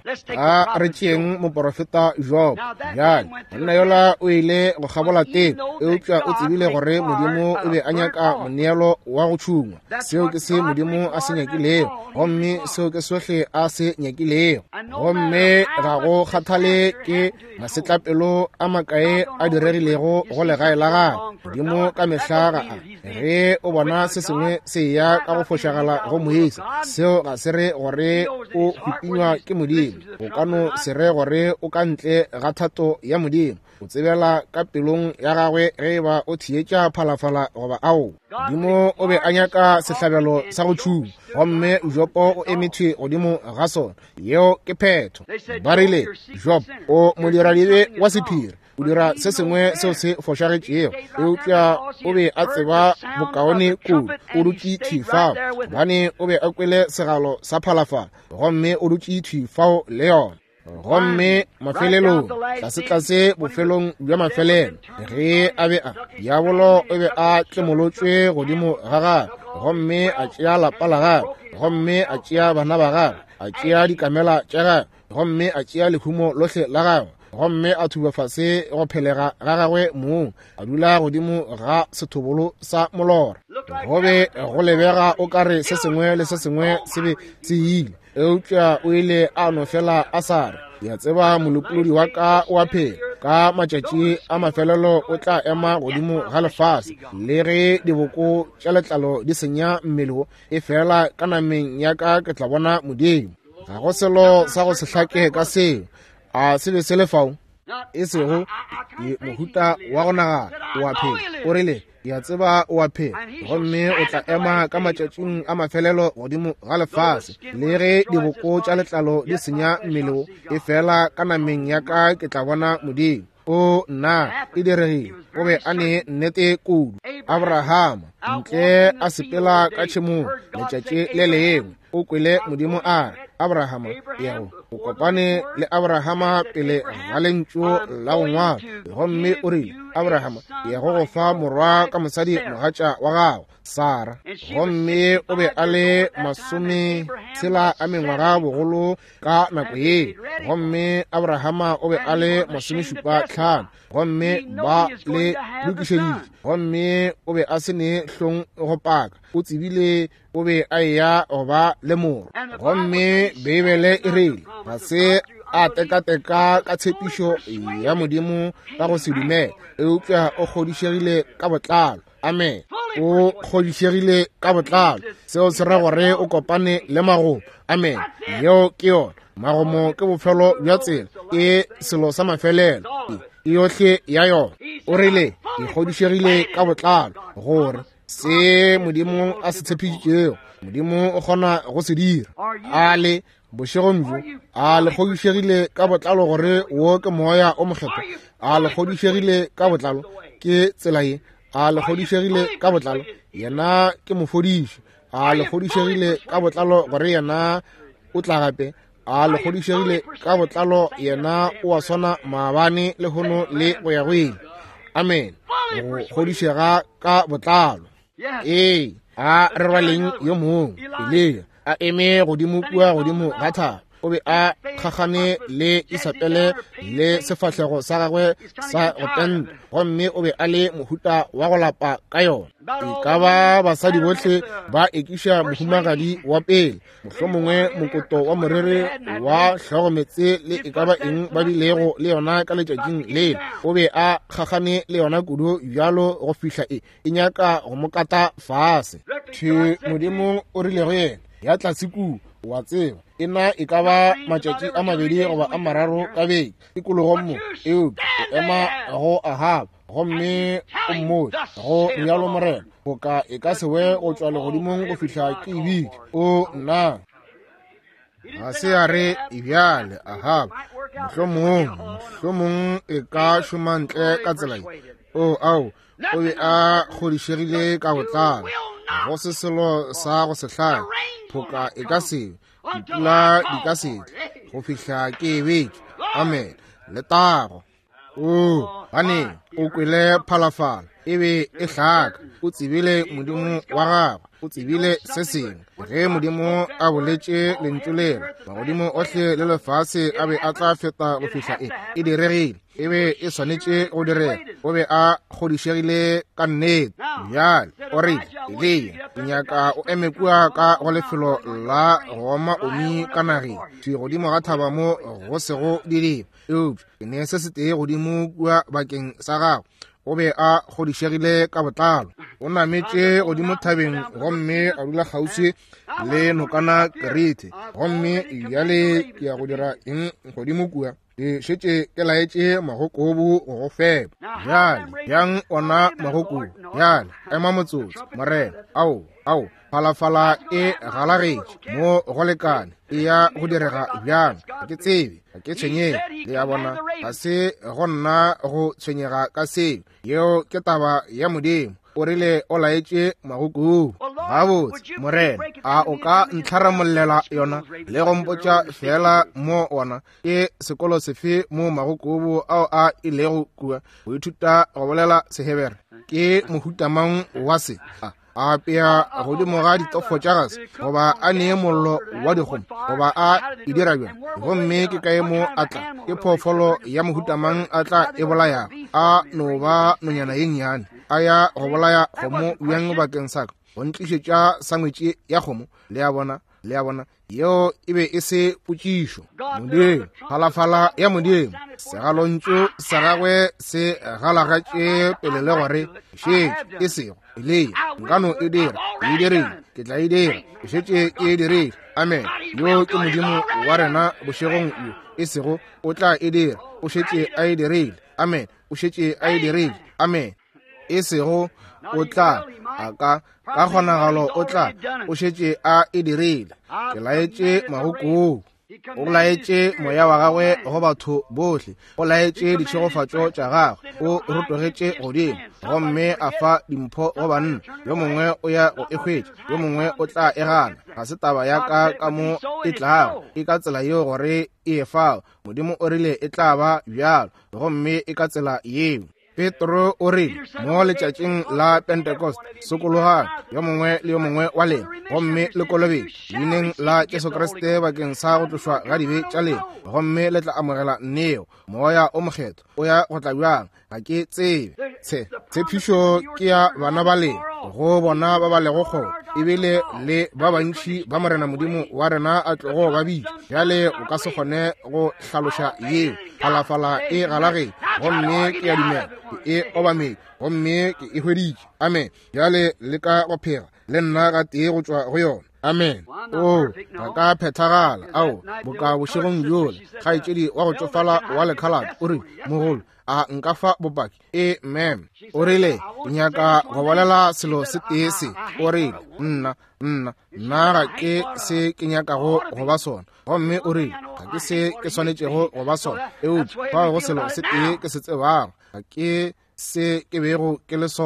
a re tšeeng moprofeta job bjale monna yola o ile go gabola teng eupša o tsebile gore modimo o be a nyaka moneelo wa go tšhungwa seo ke se modimo a se nyakilego gomme seo ke sohle a se nyakilego gomme ga go kgathale ke masetlapelo a makae a diregilego go legae la gago modimo ka mehlaga a ge o bona se sengwe se ya ka go fošagala go moisa seo ga se re gore o hupinywa ke modimo o ka no se re gore o ka ntle ga thato ya modimo o tsebela ka pelong ya gagwe ge ba o thietša phalafala goba ao modimo o be a nyaka sehlabelo sa go tšhuma gomme jopo o emethwe godimo ga sona yeo ke phetho ba rile job o modiradibe wa sephiri o dira se sengwe seo se fošagetšego eupša o be a tseba bokaone kudu o dutše thifao gobane o be a kwele segalo sa phalafala gomme o dutše thifao le yona gomme mafelelong tlase-tlase bofelong bja mafelelo ge a be a diabolo o be a tlemolotšwe godimo ga gagwe gomme a tšea lapa la gagwe gomme a tšea bana ba gagwe a tšea dikamela tša gagwe gomme a tšea lehumo lohle la gagwe gomme a thuba fase go phelega ga gagwe moo a dula godimo ga sethobolo sa molora gobe go lebega o kare se sengwe le se sengwe se be se ile eupša o ile a no fela a sa re ya tseba molopolodi wa ka wa phela ka matšatši a mafelelo o tla ema godimo ga lefase le ge diboko tša letlalo di senya mmele e fela ka nameng ya ka ke tla bona modimo ga go selo sa go se hlake ka seo a se be se lefao e sego mohuta wa go nagana o a phela o rile ya tseba o a phela gomme o tla ema ka matšatšing a mafelelo godimo ga lefase le ge diboko tša letlalo di senya mmele e fela ka nameng ya ka ke tla bona modimo o nna e diregile o be a ne nnete kudu abrahama ntle a sepela ka tšhemong letšatši le lengwe o kwele modimo a re abrahama yeo o kopane le abrahama pele ga lentšu la go ngwala gomme o rile abrahama yego go fa morwa ka mosadi mogatša wa gago sara gomme o be a le masome tshela a mengwaga bogolo ka nako ye gomme abrahama o be a le masomešupa hlano gomme ba le lokišeditše gomme o be a se ne hlong go paka o tsebile o be a eya goba le moro gomme beibele e rile ga se a teka-teka ka tshepišo ya modimo ka go se dumela eupša o kgodišegile ka botlalo amen o kgodišegile ka botlalo seo se ra gore o kopane le magomo amen yeo ke yona magomo ke bofelo bja tsela e selo sa mafelelo e yohle ya yona o rile e kgodišegile ka botlalo gore se modimo a se tshepišitšego modimo o kgona go se dira a le bošegong bjo a le kgodišegile ka botlalo gore wo ke moya o mokgetho a le kgodišegile ka botlalo ke tsela ye a le kgodišegile ka botlalo yena ke mofodiši a le kgodišegile ka botlalo gore yena o tla gape a le kgodišegile ka botlalo yena o a swana maabane le hono le go ya go ile amen go godišega ka botlalo ee a re rwaleng yo mongwe Elia a eme godimo kua godimo ga thaba o be a kgagane le Isapele le sefahlego sa gagwe sa go tenta gomme o be a le mohuta wa go lapa ka yona e ka ba basadi botlhe ba ekiša mohumagadi wa pele mohlomongwe mokoto wa morere wa tlhokometse le e ka ba eng ba dilego le yona ka letšatšing lele o be a kgagane le yona kudu bjalo go fihla e e nyaka go mokata fase the modimo o rile go yena ya tlasiku wa tseba ena e ka ba matšatši a mabedi goba a mararo ka beke tikologong mo eo o ema go Ahab gomme o mmotse go rialo morena go ka e ka sewe go tšwa legodimong go fihla ke ebile o nna ga se a re ebjale Ahab mohlomong mohlomong e ka šoma ntle ka tsela o ao o be a godišegile ka botlalo go se selo sa go se hlaya phoka e ka se dipula di ka se go fihla ke beke amen le tago o bane o kwele phalafala e be e hlaka o tsebile modimo wa gagwe o tsebile se sengwe ge modimo a boletše lentšu lena magodimo ohle le lefase a be a tla feta go fihla e e diregile e be e swanetše go direga o be a godišegile ka nnete bjale o rile Elia nyaka o eme kua ka go lefelo la go oma omi ka nageng tšwe godimo ga thaba mo go sego didimo eupša ke ne se se tee godimo kua bakeng sa gago o be a godišegile ka botlalo o nametše godimo thabeng gomme a dula kgauswi le nokana Kerete gomme bjale ke ya go dira eng godimo kua ke šetše ke laetše magokobu go fepa bjale bjang ona magokobu bjale ema motsotso morena ao ao phalafala e galagetše mo go lekane e ya go direga bjang ga ke tsebe ga ke tshwenyege le ya bona ga se go nna go tshwenyega ka seo yeo ke taba ya modimo o rile o laetše magokobu gabotse morena a o ka ntlharamollela yona le go mpotša fela mo ona ke sekolo sefe mo magokobu ao a ilego kua go ithuta go bolela Sehebere ke mohutamang wa se a apea godimo ga ditofo tša gase goba a nee mollo wa dikgomo goba a e dira bjang gomme ke kae mo a tla ke phoofolo ya mohutamang a tla e bolayago a no ba nonyana ye nnyane a ya go bolaya kgomo bjang bakeng saka go ntlišetša sangwetše ya kgomo le ya bona le ya bona yeo e be e se potšišo modimo phalafala ya modimo segalontšu sa gagwe se galagatše pele le gore šetše e sego Elia nkano e dira e dirile ke tla e dira e šetše e dirile amen yo ke modimo wa rena bošegong yo e sego o tla e dira o šetše a e dirile amen o šetše a e dirile amen e sego o tla a ka ka kgonagalo o tla o šetše a e dirile ke laetše magokobu o laetše moya wa gagwe go batho bohle o laetše ditšhegofatšo tša gagwe o rotogetše godimo gomme a fa dimpho go banna yo mongwe o ya go e hwetša yo mongwe o tla e gana ga se taba ya ka ka mo e tlago e ka tsela yeo gore e e fao modimo o rile e tla ba bjalo gomme e ka tsela yeo Petro o rile mo letšatšing la Pentecost sokologana yo mongwe le yo mongwe wa lena gomme le kolobedi leineng la Jesu Kriste bakeng sa go tlošwa ga dibe tša lena gomme le tla amogela nneo moya o mokgetho o ya go tla bjang ga ke tsebe tshe tshepišo ke ya bana ba lena go bona ba ba lego kgona ebile le ba bantši ba morena modimo wa rena a tlogo ba bitša bjale o ka se kgone go hlaloša yeo phalafala e galage gomme ke ya dumela ke e obamedi gomme ke e hweditše amen bjale le ka go phega le nna ga tee go tšwa go yona amen o ga ka phethagala ao boka bošegong bjole kgaetšedi wa go tsofala wa lekhalata o re mogolo a nka fa bopaki e mem o rile ke nyaka go bolela selo se tee se o rile nna nna nna ga ke se ke nyakago go ba sona gomme o rile ga ke se ke swanetšego go ba sona eupša fa go selo se tee ke se tsebago ga ke se ke bego ke le sona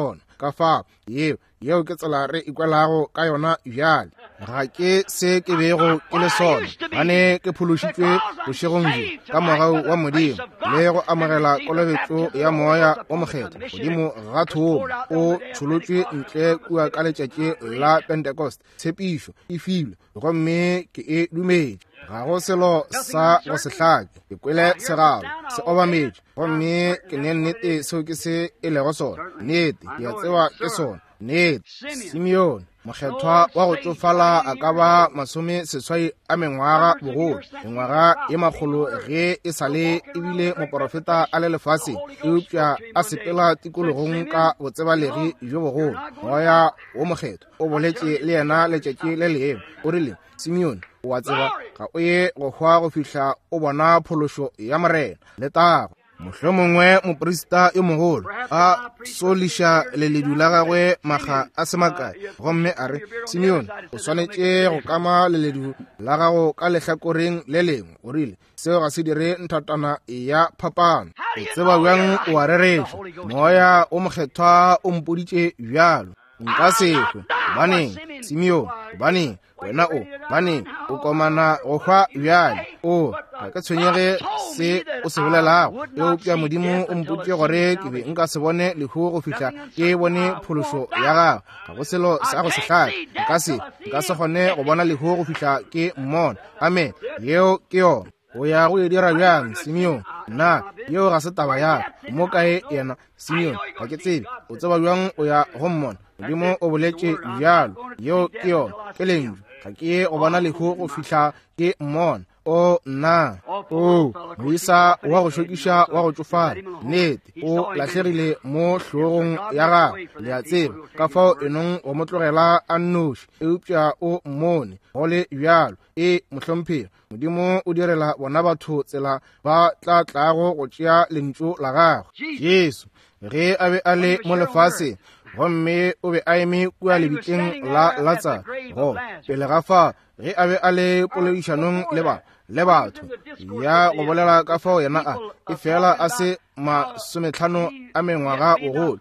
ka fa yeo yeo ke tsela re ikwelago ka yona bjale ga ke se ke bego ke le sona gane ke phološitšwe bošegong je ka morao wa modimo le go amogela kolobetšo ya moya o mokgetho godimo ga thomo o tšholotšwe ntle kua ka letšatši la Pentecost tshepišo e filwe gomme ke e dumetše ga go selo sa go se hlake ke kwele segalo se obametše gomme ke ne nnete seo ke se e lego sona nnete ke a tseba ke sona nnete Simeon mokgethwa wa go tsofala a ka ba masome seswai a mengwaga bogolo mengwaga ye makgolo ge e sale ebile moprofeta a le lefase eupša a sepela tikologong ka botsebalegi jo bogolo moya wo mokgetho o boletše le yena letšatši le lengwe o rile Simeon o a tseba ga o ye go hwa go fihla o bona phološo ya morena le tago mohlomongwe moprista yo mogolo a soliša leledu la gagwe maga a semakae gomme a re Simeon o swanetše go kama leledu la gago ka lehlakoreng le lengwe o rile seo ga se dire nthatana ya phapano o tseba bjang o a reretša moya o mokgethwa o mpoditše bjalo nka sekwe baneng Simeon baneng wena o baneng o komana go hwa bjale o ga ke tshwenyege se o se bolelago eupša modimo o mpotše gore ke be nka se bone lehu go fihla ke bone phološo ya gago ga go selo sa go se hlake nka se nka se kgone go bona lehu go fihla ke mmona amen yeo ke yona o ya go e dira bjang Simeon na yeo ga se taba ya mo kae yena Simeon ga ke tsebe o tseba bjang o ya go mmona modimo o boletše bjalo yeo ke yona ke lenju ga ke ye go bona lehu go fihla ke mmona o na o moisa wa go šokiša wa go tsofala nnete o lahlegile mo hlogong ya gagwe le a tseba ka fao enong go mo tlogela a nnoši eupša o mmone go le bjalo e mohlomphego modimo o direla bona batho tsela ba tla tlago go tšea lentšu la gagwe Jesu ge a be a le mo lefaseng gomme o be a eme kua lebitleng la Lazarus go pele ga fa ge a be a le poledišanong le ba le batho ya go bolela ka fao yena a e fela a se masomehlano a mengwaga bogolo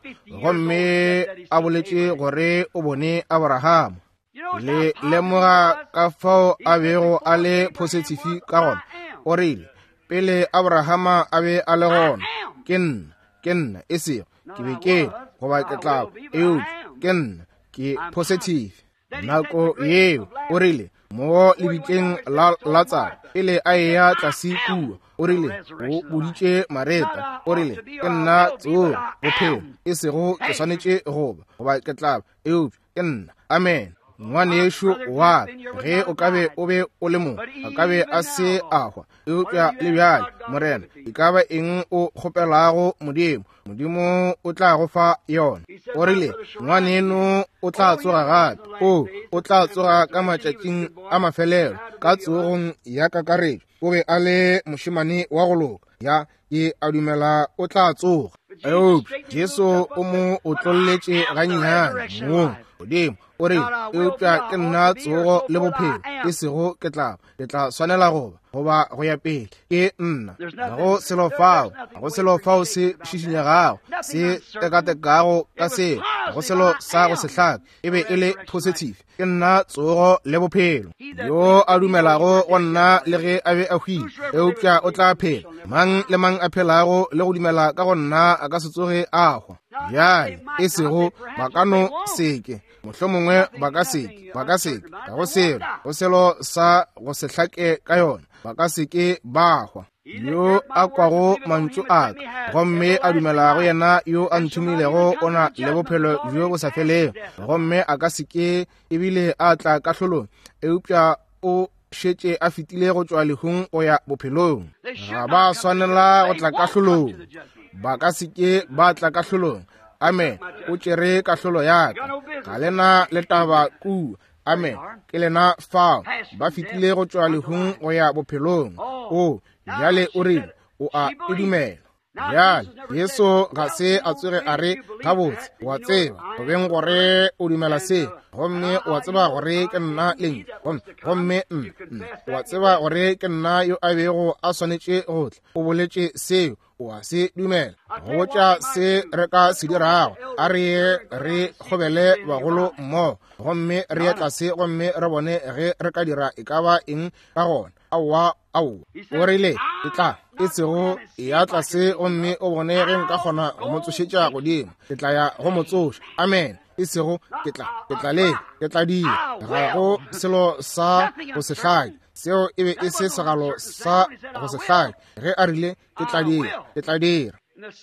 gomme a boletše gore o bone Abrahama le lemoga ka fao a bego a le positifi ka gona o rile pele Abrahama a be a le gona ke nna ke nna e sego ke be ke goba ke tla eo ke nna ke positive nako yeo o rile mo lebitleng la Lazarus pele a eya tlase kua o rile o boditše mareta o rile ke nna tseo bophelo e sego ke swanetše goba goba ke tla eo ke nna amen ngwane yešo wa ge o kabe o be o le mo a kabe a se ahwa eupša le bjale morena e ka ba eng o kgopelago modimo modimo o tla go fa yona o rile ngwane eno o tla tsoga gape o o tla tsoga ka matšatšing a mafelelo ka tsogong ya kakaretšo o be a le mošemane wa go loka ya ke a dumela o tla tsoga eupša Jesu o mo o tlolletše gannyane moo godimo o re eupša ke nna tsogo le bophelo e sego ke tla ke tla swanela goba goba go ya pele ke nna ga go selo fao ga go selo fao se šišinyagago se tekatekago ka seo ga go selo sa go se hlake e be e le positive ke nna tsogo le bophelo yo a dumelago go nna le ge a be a hwile eupša o tla phela mang le mang a phelago le go dumela ka go nna a ka se tsoge a hwa bjale e sego ba ka no seke mohlomongwe ba ka seke ba ka seke ga go selo go selo sa go se hlake ka yona ba ka seke ba hwa yo a kwago mantšu aka gomme a dumelago yena yo a nthomilego o na le bophelo jo bo sa felego gomme a ka seke ebile a tla ka hlolong eupša o šetše a fetile go tšwa lehung go ya bophelong ga ba swanela go tla ka hlolong ba ka seke ba tla ka hlolong amen o tšere kahlolo yaka ga lena le taba kua amen ke lena fao ba fetile go tšwa lehung go ya bophelong o bjale o rile o a e dumela ya Yesu ga se a tsere a re ga botse wa tseba go beng gore o dumela se gomme wa tseba gore ke nna leng gomme wa tseba gore ke nna yo a bego a swanetše go tla o boletse se wa se dumela go tša se re ka se dirago a re re gobele bagolo mmogo gomme re etla se gomme re bone ge re ka dira e ka ba eng ka gona aowa ao o rile e tla e tsego ya tla se gomme o bone ge nka kgona go mo tsošetša godimo ke tla ya go mo tsoša amen e sego ke tla ke tla le ke tla dira ga go selo sa go se hlake seo e be e se segalo sa go se hlake ge a rile ke tla dira ke tla dira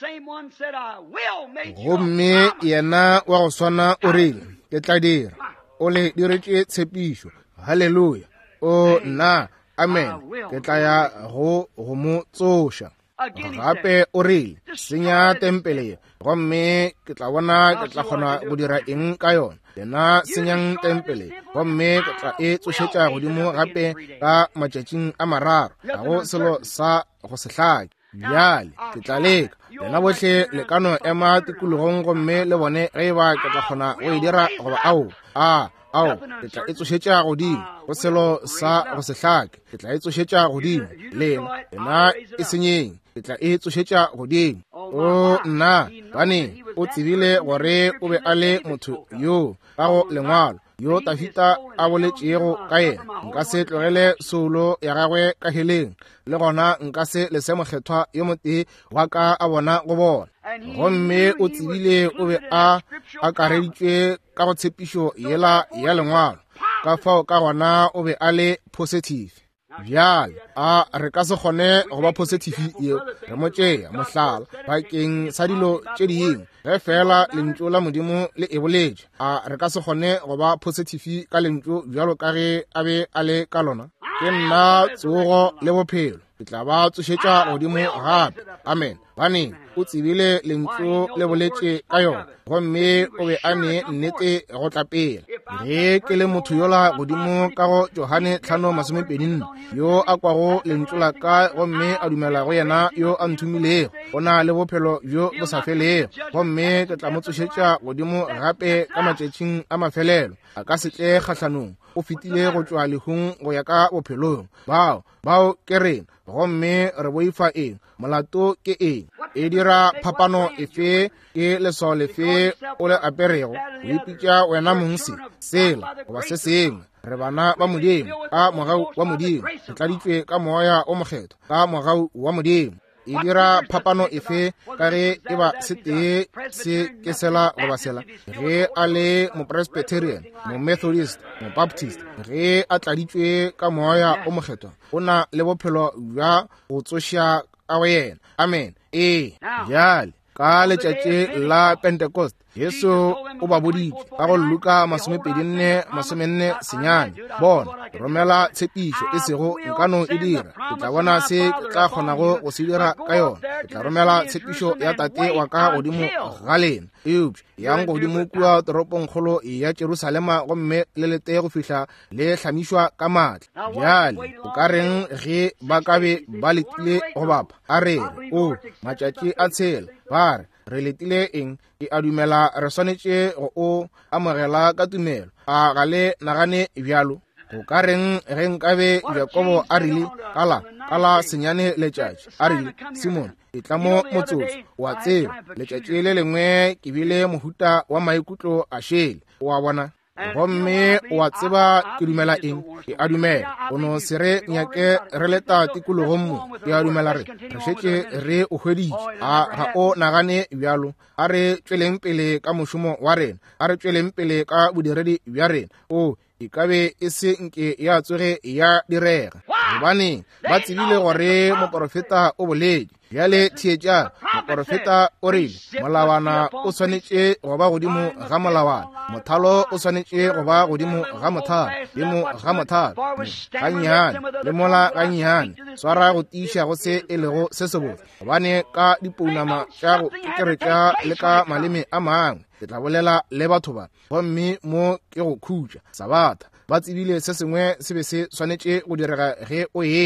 gomme yena wa go swana o rile ke tla dira o le diretše tshepišo halleluja o nna amen ke tla ya go go mo tsoša gape o rile senya tempele gomme ke tla bona ke tla kgona go dira eng ka yona yena senyang tempele gomme ke tla e tsošetša godimo gape ka matšatšing a mararo ga go selo sa go se hlake bjale ke tla leka yena bohle le kano ema tikologong gomme le bone ge ba ke tla kgona go e dira goba ao a ao ke tla e tsošetša godimo go selo sa go se hlake ke tla e tsošetša godimo lena yena e senyeng ke tla e tsošetša godimo o nna bane o tsebile gore o be a le motho yo ka go lengwalo yo Dafita a boletšego ka yena nka se tlogele solo ya gagwe ka heleng le gona nka se le se mokgethwa yo motee wa ka a bona go bona gomme o tsebile o be a akareditšwe ka go tshepišo yela ya lengwalo ka fao ka gona o be a le positive bjale a re ka se kgone go ba positive yeo re mo tšea mohlala bakeng sa dilo tše ding ge fela lentšu la modimo le e boletše a re ka se kgone go ba positive ka lentšu bjalo ka ge a be a le ka lona ke nna tsogo le bophelo ke tla ba tsošetša godimo gape amen baneng o tsebile lentšu le boletše ka yona gomme o be a ne nnete go tla pele ge ke le motho yola godimo ka go Johane tlhano masomepedi nne yo a kwago lentšu la ka gomme a dumela go yena yo a nthumilego go na le bophelo bjo bo sa felego gomme ke tla mo tsošetša godimo gape ka matšatšing a mafelelo a ka se tle kgahlanong o fetile go tšwa lehung go ya ka bophelong bao bao ke rena gomme re boifa eng molato ke eng e dira phapano efe ke leso lefe o le aperego o ipitša wena mongse sela goba se sengwe re bana ba modimo ka mogau wa modimo re tladitšwe ka moya o mokgetho ka mogau wa modimo e dira phapano efe ka ge e ba se tee se ke sela goba sela ge a le mo-presbyterian mo-methodist mo-baptist ge a tladitšwe ka moya o mokgetho o na le bophelo bja go tsoša ka go yena amen ee bjale ka letšatši la Pentecost Yesu o ba boditše ka go Luka masomepedi nne masomenne senyane bona romela tshepišo e sego nkano e dira ke tla bona se ke tla kgonago go se dira ka yona ke tla romela tshepišo ya tate wa ka godimo ga lena eupša yang godimo kua toropong kgolo ya Jerusalema gomme le lete go fihla le hlamišwa ka maatla bjale o ka reng ge ba ka be ba letile go bapa a re o matšatši a tshela ba re re letile eng e a dumela re swanetše go o amogela ka tumelo a ga le nagane bjalo go ka reng ge nkabe Jakobo a rile kala kala senyane letšatši a rile Simon e tla mo motsotso wa tseba letšatši le lengwe ke bile mohuta wa maikutlo a šele wa bona gomme wa tseba ke dumela eng ke a dumela o no se re nyake re leta tikologong mo ke a dumela re re šetše re o hweditše a ga o nagane bjalo a re tšweleng pele ka mošomo wa rena a re tšweleng pele ka bodiredi bja rena o e kabe e se nke ya tsoge ya direga gobane ba tsebile gore moprofeta o boletše bjale thietša moprofeta o rile molawana o swanetše go ba godimo ga molawana mothalo o swanetše go ba godimo ga mothalo dimo ga mothalo ga nnyane le mola ga nnyane swara go tiiša go se e lego se sebotse gobane ka dipounama tša go kekeretša le ka maleme a mangwe ke tla bolela le batho ba gomme mo ke go khutša sabata ba tsebile se sengwe se be se swanetše go direga ge o yele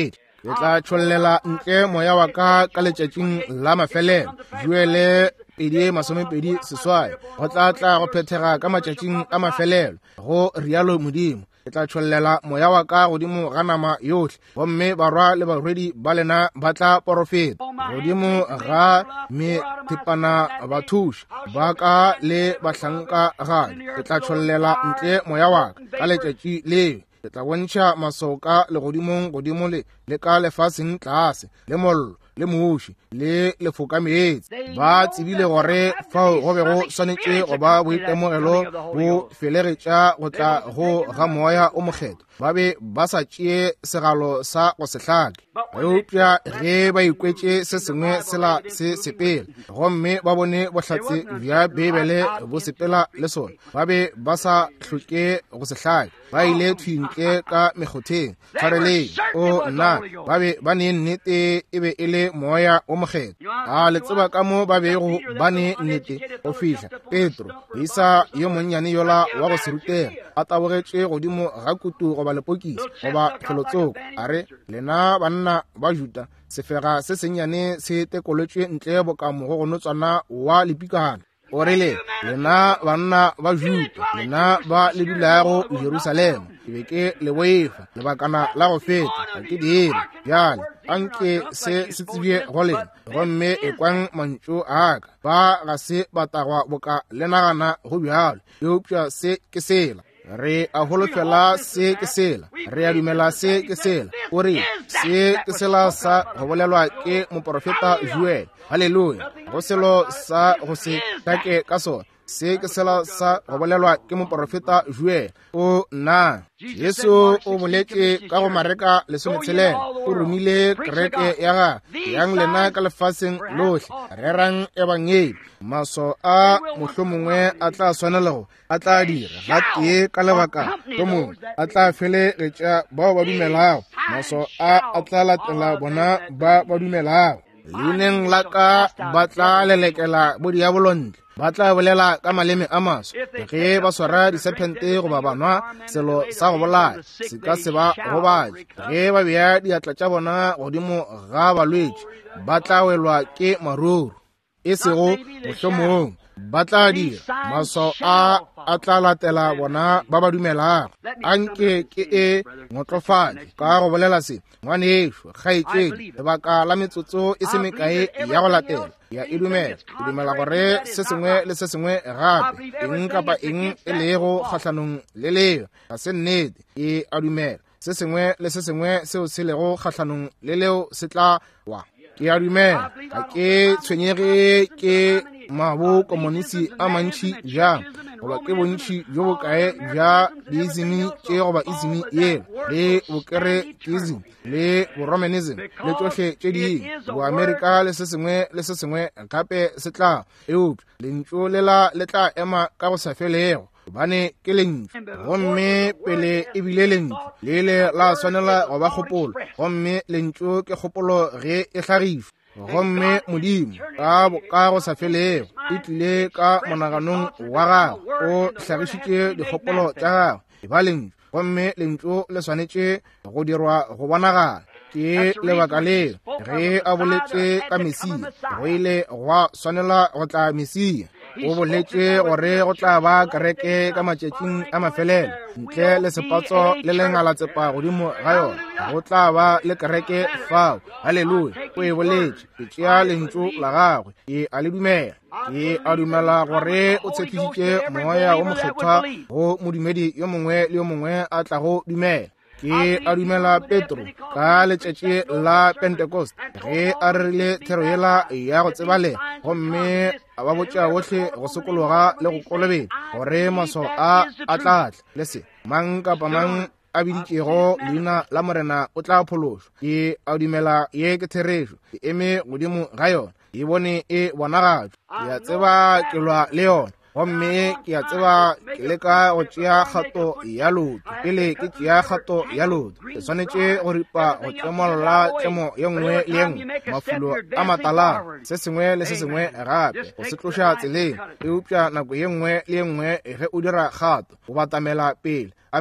ke tla tšhollela ntle moya wa ka ka letšatšing la mafelelo. Joele pedi masomepedi seswai go tla tla go phethega ka matšatšing a mafelelo, go rialo Modimo. Ke tla tšhollela moya wa ka godimo ga nama yotlhe, gomme barwa le barwedi ba lena ba tla porofeta. Godimo ga methepana bathuši ba ka le bahlanka gane, ke tla tšhollela ntle moya wa ka ka letšatši leo. Ke tla bontšha masoka legodimong godimo le le ka lefaseng tlase, le mollo le moši le lefokameetse. Ba tsebile gore fao go be go swanetše go ba boitemogelo bo felegetša go tla go ga moya o mokgetho. Ba be ba sa tšee segalo sa go se hlake. Eupša ge ba ikwetše se sengwe sela se sepela, gomme ba bone bohlatse bja Bibele bo sepela le sona, ba be ba sa hloke go se hlake. Ba ile thwintle ka mekgotheng tshwareleng o nna, ba be ba ne nnete e be e le moya o mokgetho. A le tseba ka mo ba bego ba ne nnete go fihla Petro isa yo monnyane yola wa go se rutega a tabogetše godimo ga kutu goba lepokisi goba kgelotsoko, a re, lena banna ba Juda, sefega se sennyane se tekolotšwe ntle bokamo go gonotswana wa lepikana. O rile, lena banna ba Juda, lena ba le dulago Jerusalema, ke be ke le boifa lebakana la go feta, ga ke dire bjale anke se se tsebie go lena, gomme e kwang mantšu aka ba ga se batagwa boka le nagana go bjalo. Eupša se ke sela, re a holofela se ke sela, re a dumela se ke sela. O re se ke sela sa go bolelwa ke moprofeta Joel. Haleluya. Go selo sa go se take ka sona, se ke sela sa go bolelwa ke moprofeta Joel. O na Yesu o boletše ka go mareka lesometshele, o romile kereke ya ga yang lena ka lefaseng lohle, rerang ebangedi. Maso a mohlomongwe a tla swanelego a tla dira ga tee ka lebaka to mongwe a tla felegetša bao ba dumelago, maso a a tla latela bona ba ba dumelago. Leineng la ka ba tla lelekela bodiabolontle, ba tla bolela ka maleme a maswa. Ge ba swara disepente goba banwa selo sa go bolaya se ka se ba gobatše. Ge ba bea diatla tša bona godimo ga balwetši, ba tla welwa ke maruru, e sego mohlomong ba tla dira. Maso a a tla latela bona ba ba dumelago. Anke ke e ngotlofadi ka go bolela se, ngwanešo kgaetšedi, lebaka la metsotso e se mekae ya go latela ya e dumela. E dumela gore se sengwe le se sengwe gape, eng kapa eng e lego kgahlanong le leo ga se nnete, e a dumela. Se sengwe le se sengwe seo se lego kgahlanong le leo se tla wa. Ke a dumela, ga ke tshwenyege ke mabo komonisi a mantši jang, goba ke bontši jo bokae bja diizimi tše goba izimi yeo le bokeretism le boromanism le tšohle tše ding, boamerika le se sengwe le se sengwe gape se tla. Eupša lentšu lela le tla ema ka go sa felego, bane ke lentšu, gomme pele e bile lentšu le le la swanela go ba kgopolo, gomme lentšu ke kgopolo ge e hlagišwa. Gomme Modimo ka boka go sa felego e tlile ka monaganong wa gago, o hlagišitše dikgopolo tša gago e ba lentšu, gomme lentšu le swanetše go dirwa go bonagala. Ke lebaka leo ge a boletše ka Mesia, go ile gwa swanela go tla Mesia. O boletše gore go tla ba kereke ka matšatšing a mafelelo, ntle le sepatso le lengalatsepa godimo ga yona, go tla ba le kereke fao. Haleluya. O e boletše, ke tšea lentšu la gagwe, ke a le dumela. Ke a dumela gore o tshepišitše moya o mokgethwa go modumedi yo mongwe le yo mongwe a tla go dumela. Ke a dumela Petro ka letšatši la Pentecost ge a rerile thero yela ya go tsebalega, gomme a ba botša bohle go sokologa le go kolobela gore maso a a tlatla le se mang kapa mang a biditšego leina la morena o tla phološwa. Ke a dumela ye ke therešo, ke eme godimo ga yona, e bone e bonagatšwa. Ke a tseba ke lwa le yona, gomme ke a tseba ke leka go tšea kgato ya loto. Pele ke tšea kgato ya loto, ke swanetše go ripa go tlemolola tlemo ye nngwe le ye nngwe, mafulo a matala, se sengwe le se sengwe gape, go se tloša tseleng. Eupša nako ye nngwe le ye nngwe ge o dira kgato, go batamela pele. Amen.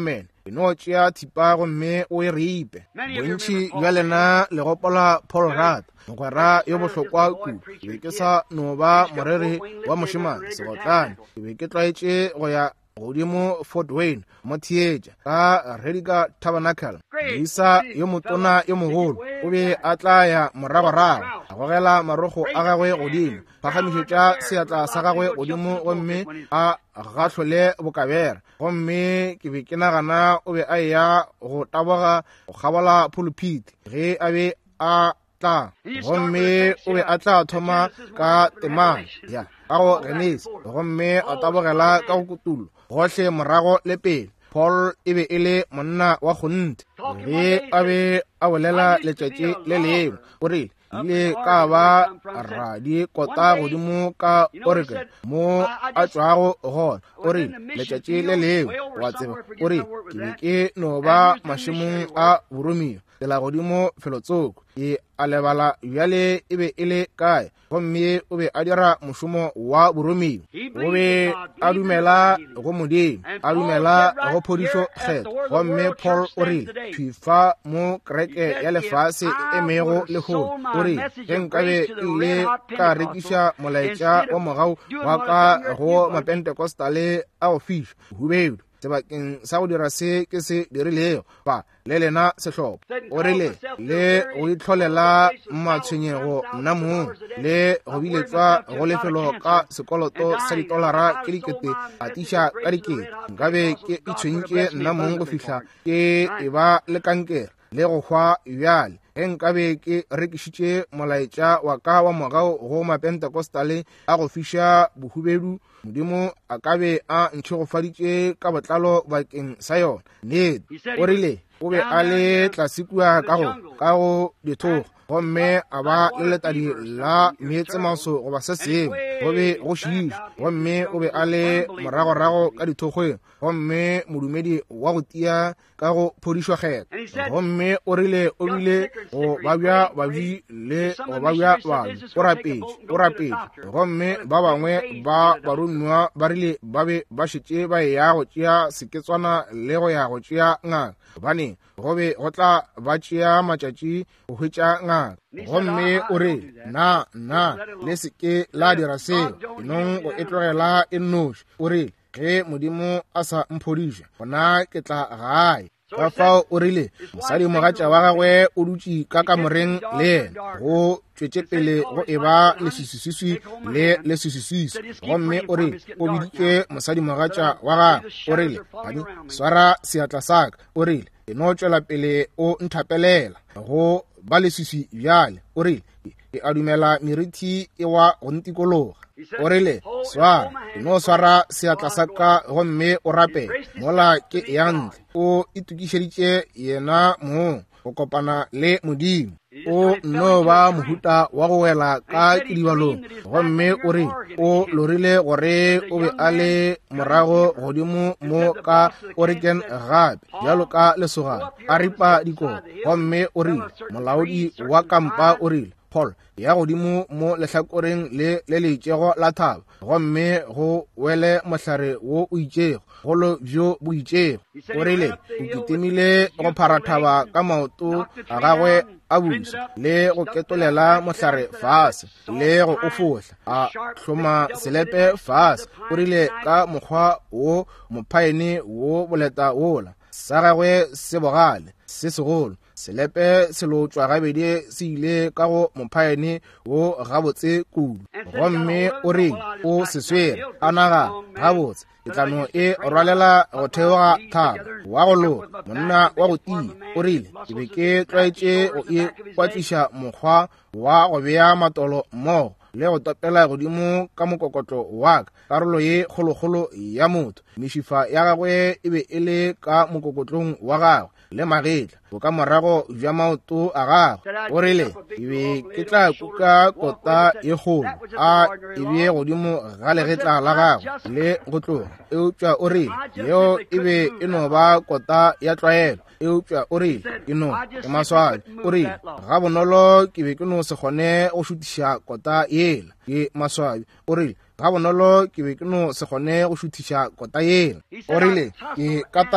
no tšea thipa gomme o e ripe. Bontši bja lena le gopola Paul Rudd, mogwera yo bohlokwa kudu. Ke be ke sa no ba moreri wa mošemane segotlane, ke be ke tlwaetše go ya godimo Fort Wayne mo theetša ka Rediga Tabernacle. Isa yo motona yo mogolo o be a tla ya moragorago a gogela marogo a gagwe godimo, phagamišetša seatla sa gagwe godimo gomme a gahlole bokabera. Gomme ke be ke nagana o be a ya go taboga go kgabola pulpit ge a be a tla, gomme o be a tla thoma ka temana ya ka go Genesis, gomme a tabogela ka go kutulo gohle morago le pele. Paul e be e le monna wa kgonte ge a be a bolela letšatši le lengwe o rile ile ka ba radi kota godimo ka Oregon mo a tšwago gona. O rile letšatši le lengwe wa tseba o rile ke be ke no ba mašemong a boromio tsela godimo felotsoko e a lebala bjale e be e le kae, gomme o be a dira mošomo wa boromio. O be a dumela go Modimo, a dumela go phodišo kgetho. Gomme Paul o rile phifa mo kereke ya lefase e emego lehono. O rile ge nkabe ile ka rekiša molaetša wa mogau wa ka go mapentekostale a go fiša hubedu sebakeng sa go dira se ke se dirilego ba le lena sehlopo. O rile le go itlholela matshwenyego nna mong le go biletswa go lefelo ka sekoloto sa ditolara ke dikete a tiša ka dikete, nkabe ke itshwenyitše nna mong go fihla ke e ba le kankere le go hwa bjale. Ge nkabe ke rekišitše molaetša wa ka wa mogao go mapentekostale a go fiša bohubedu, Modimo a kabe a ntšhegofaditše ka botlalo bakeng sa yona. Nnete o rile o be a le tlasekua ka go ka go dithogo, gomme a ba le letadi la meetse maso goba se sengwe go be go šiiša, gomme o be a le moragorago ka dithokgweng, gomme modumedi wa go tia ka go phodišwa kgetho. Gomme o rile o bile go babja babi le go babja babi o rapetše o rapetše, gomme ba bangwe ba baromiwa ba rile ba be ba šetše ba ya go tšea seketswana le go ya go tšea ngaka, gobane go be go tla ba tšea matšatši go hwetša ngaka. Gomme o rile na na le seke la dira seo, enong go e tlogela e nnoši. O rile ge Modimo a sa mphodiša gona ke tla gae. Ka fao o rile mosadi mogatša wa gagwe o dutše ka kamoreng le yena go tšwetše pele go e ba leswiswiswi le leswiswiswi. Gomme o rile o biditše mosadi mogatša wa gagwe o rile bani swara seatla sa ka. O rile e no tšwela pele o nthapelela go ba leswiswi bjale. O rile e a dumela meriti e wa go ntikologa. O rile swara e no swara seatla sa ka gomme o rape mola ke e yantle. O itukišeditše yena mo go kopana le Modimo. O no ba mohuta wa go wela ka kedibalong, gomme o rile o lorile gore o be a le morago godimo mo ka Oregon gape bjalo ka lesogana a ripa dikobo. Gomme o rile molaodi wa kampa o rile Paul ya godimo mo lehlakoreng le le letšego la thaba, gomme go wele mohlare wo o itšego golo bjo bo itšego. O rile o kitimile go pharathaba ka maoto a gagwe a busa le go ketolela mohlare fase le go o fohla a hloma selepe fase. O rile ka mokgwa wo mophaene wo boleta wola sa gagwe se bogale se segolo, selepe se lo tšwa gabedi se ile ka go mophaene wo gabotse kudu. Gomme o rile o seswere a naga gabotse etlano e rwalela go theoga thaba wa go loga monna wa go tia. O rile ke be ke tlwaetše go e kwatliša mokgwa wa go bea matolo mmogo le go topela godimo ka mokokotlo wa ka karolo ye kgolokgolo ya motho. Mešifa ya gagwe e be e le ka mokokotlong wa gagwe le magetla go ka morago bja maoto a gagwe. O rile ke be ke tla kuka kota ye kgolo a e be godimo ga legetla la gagwe le go tloga. Eupša o rile yeo e be e no ba kota ya tlwaelo. Eupša o rile ke no ke maswadi. O rile ga bonolo ke be ke no se kgone go šutiša kota yela ke maswadi. O rile ga bonolo ke be ke no se kgone go šutiša kota yela. O rile ke katane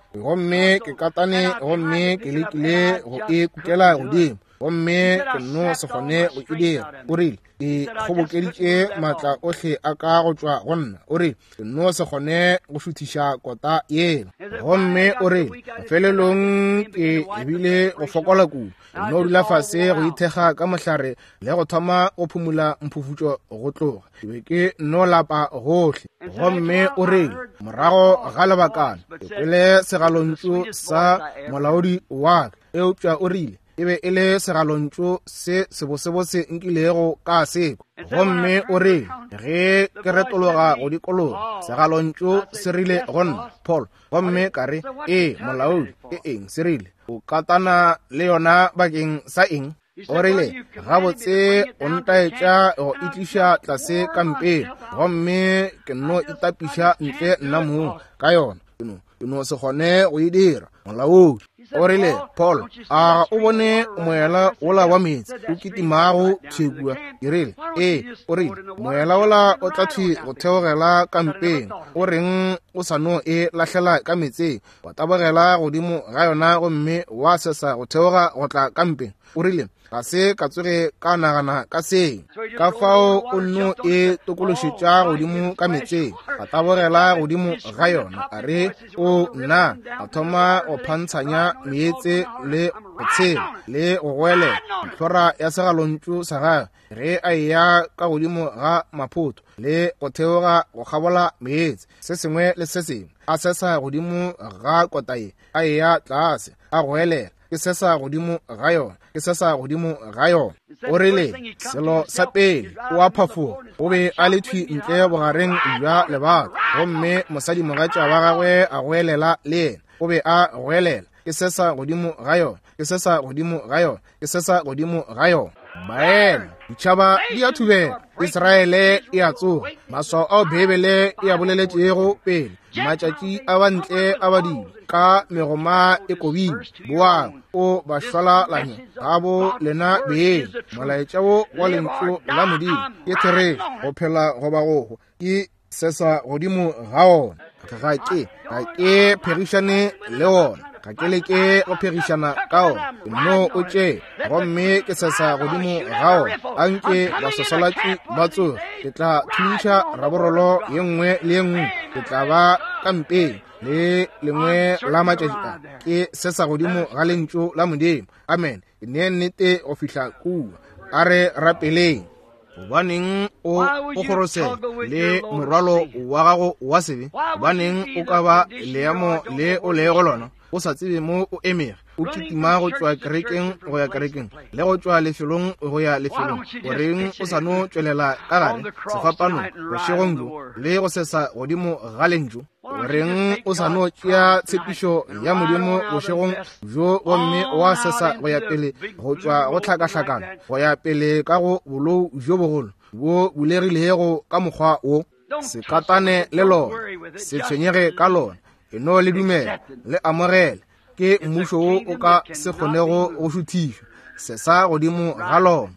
gomme ke katane gomme ke lekile go e kukela godimo gomme ke no se gone go e dira o rile ke kgobokeditše maatla otlhe a ka go tšwa go nna o rile ke no se gone go šuthiša kota yela gomme o rile mafelelong ke ebile go fokola kudu no dula fase go ithekga ka mohlare le go thoma go phumula mphufutšo go tloga ke be ke no lapa gohle gomme o rile morago ga lebakana ke kwele segalontšu sa molaodi wa ka eupša o rile e be e le segalontšu se sebosebose nkilego ka seko gomme o rile ge ke retologa go dikologa segalontšu se rile go nna Paul gomme ka re ee molaodi e eng se rile o katana le yona bakeng sa eng o rile gabotse o ntaetša go itliša tlase kampeng gomme ke no itapiša ntle nna moo ka yona ke no se gone go e dira molaodi o rile Paul a o bone moela ola wa metsi o kitimago thekua ke rile ee o rile moela ola o tla thwi go theogela kampeng o reng o sa no e lahlela ka metseng wa tabogela godimo ga yona gomme wa sesa go theoga go tla kampeng o rile ga se ka tsoge ka nagana ka seng ka fao o no e tokološetša godimo ka metseng a tabogela godimo ga yona a re o nna a thoma go phantshanya meetse le go tshela le go gwele hlora ya segalontšu sa gae ge a eya ka godimo ga maphoto le go theoga go kgabola meetse se sengwe le se sengwe a sesa godimo ga kotae a eya tlase a gwelela ke sesa godimo ga yona ke sesa godimo ga yona o rile selo sa pele o a phafoga o be a le thwi ntle bogareng bja lebaka gomme mosadi mogatša wa gagwe a gwelela le yena o be a gwelela ke sesa godimo ga yona ke sesa godimo ga yona ke sesa godimo ga yona baena ditšhaba di a thubela Israele e a tsoga maswao ao bebele e a boleletšego pele matšatši a bantle a badimo ka megoma e kobile boang o ba šwalalanya gabo lena beeng molaetša wo wa lentšu la modimo ke tere go phela goba gogo ke sesa godimo ga ona ga ke ga ke pherišane le ona ga ke leke go pherišana ka ona no o tše gomme ke sesa godimo ga ona anke basosolatši ba tsoga ke tla thuntšha raborolo ye nngwe le ye nngwe ke tla ba kampeng le lengwe la matšatši a ke sesa godimo ga lentšu la modimo amen ke nee nnete go fihla kua a re rapeleng gobaneng o o gorosela le morwalo wa gago wa sebe gobaneng o ka ba leamo le o lego lona o sa tsebe mo o emega o kitima go tšwa kerekeng go ya kerekeng le go tšwa lefelong go ya lefelong o reng o sa no tšwelela ka gare sefapano bošegong jo le go sesa godimo ga lentšu o reng o sa no tšea tshepišo ya modimo bošegong jo gomme wa sesa go ya pele go tšwa go hlakahlakana go ya pele ka go bolou jo bogolo bo bulegilego ka mokgwa wo se katane le lona se tshwenyege ka lona eno le dumela le amogela ke mmušo wo o ka se kgonego go šuthišwa se sa godimo ga lona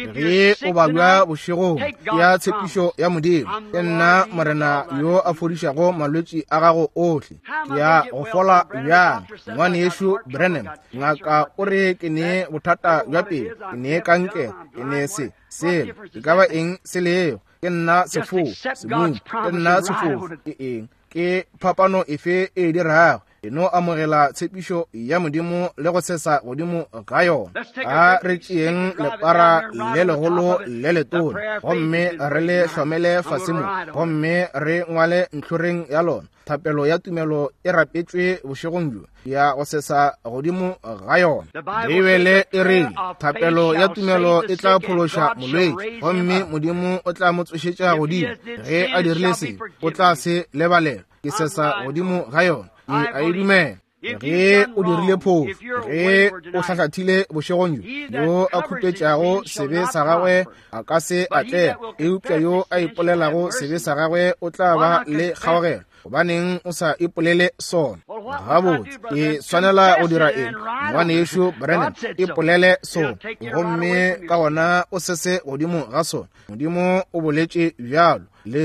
ge o ba bja bošegong ya tshepišo ya modimo ke nna morena yo a fodišago malwetši a gago ohle ke ya go fola bjang ngwane yešo Branham ngaka o re ke ne bothata bja pele ke ne kankere ke ne se selo e ka ba eng se leo ke nna sefo semong ke nna sefo ke eng ke phapano efe e dirago e no amogela tshepišo ya modimo le go sesa godimo ga yona a re tšeeng lepara le legolo le letona gomme re le hlomele fasemo gomme re ngwale ntlhoreng ya lona thapelo ya tumelo e rapetšwe bošegong jo ya go sesa godimo ga yona bibele e reng thapelo ya tumelo e tla phološa molwetši gomme modimo o tla mo tsošetša godimo ge a dirile se o tla se lebalela ke sesa godimo ga yona e a e dumela ge o dirile phofu ge o hlahlathile bošegong jo yo a khupetšago sebe sa gagwe a ka se atlega eupša yo a ipolelago sebe sa gagwe o tla ba le kgaogelo gobaneng o sa ipolele sona gabotse e swanela go dira eng ngwane yešo Branham ipolele sona gomme ka gona o sese godimo ga sona modimo o boletše bjalo le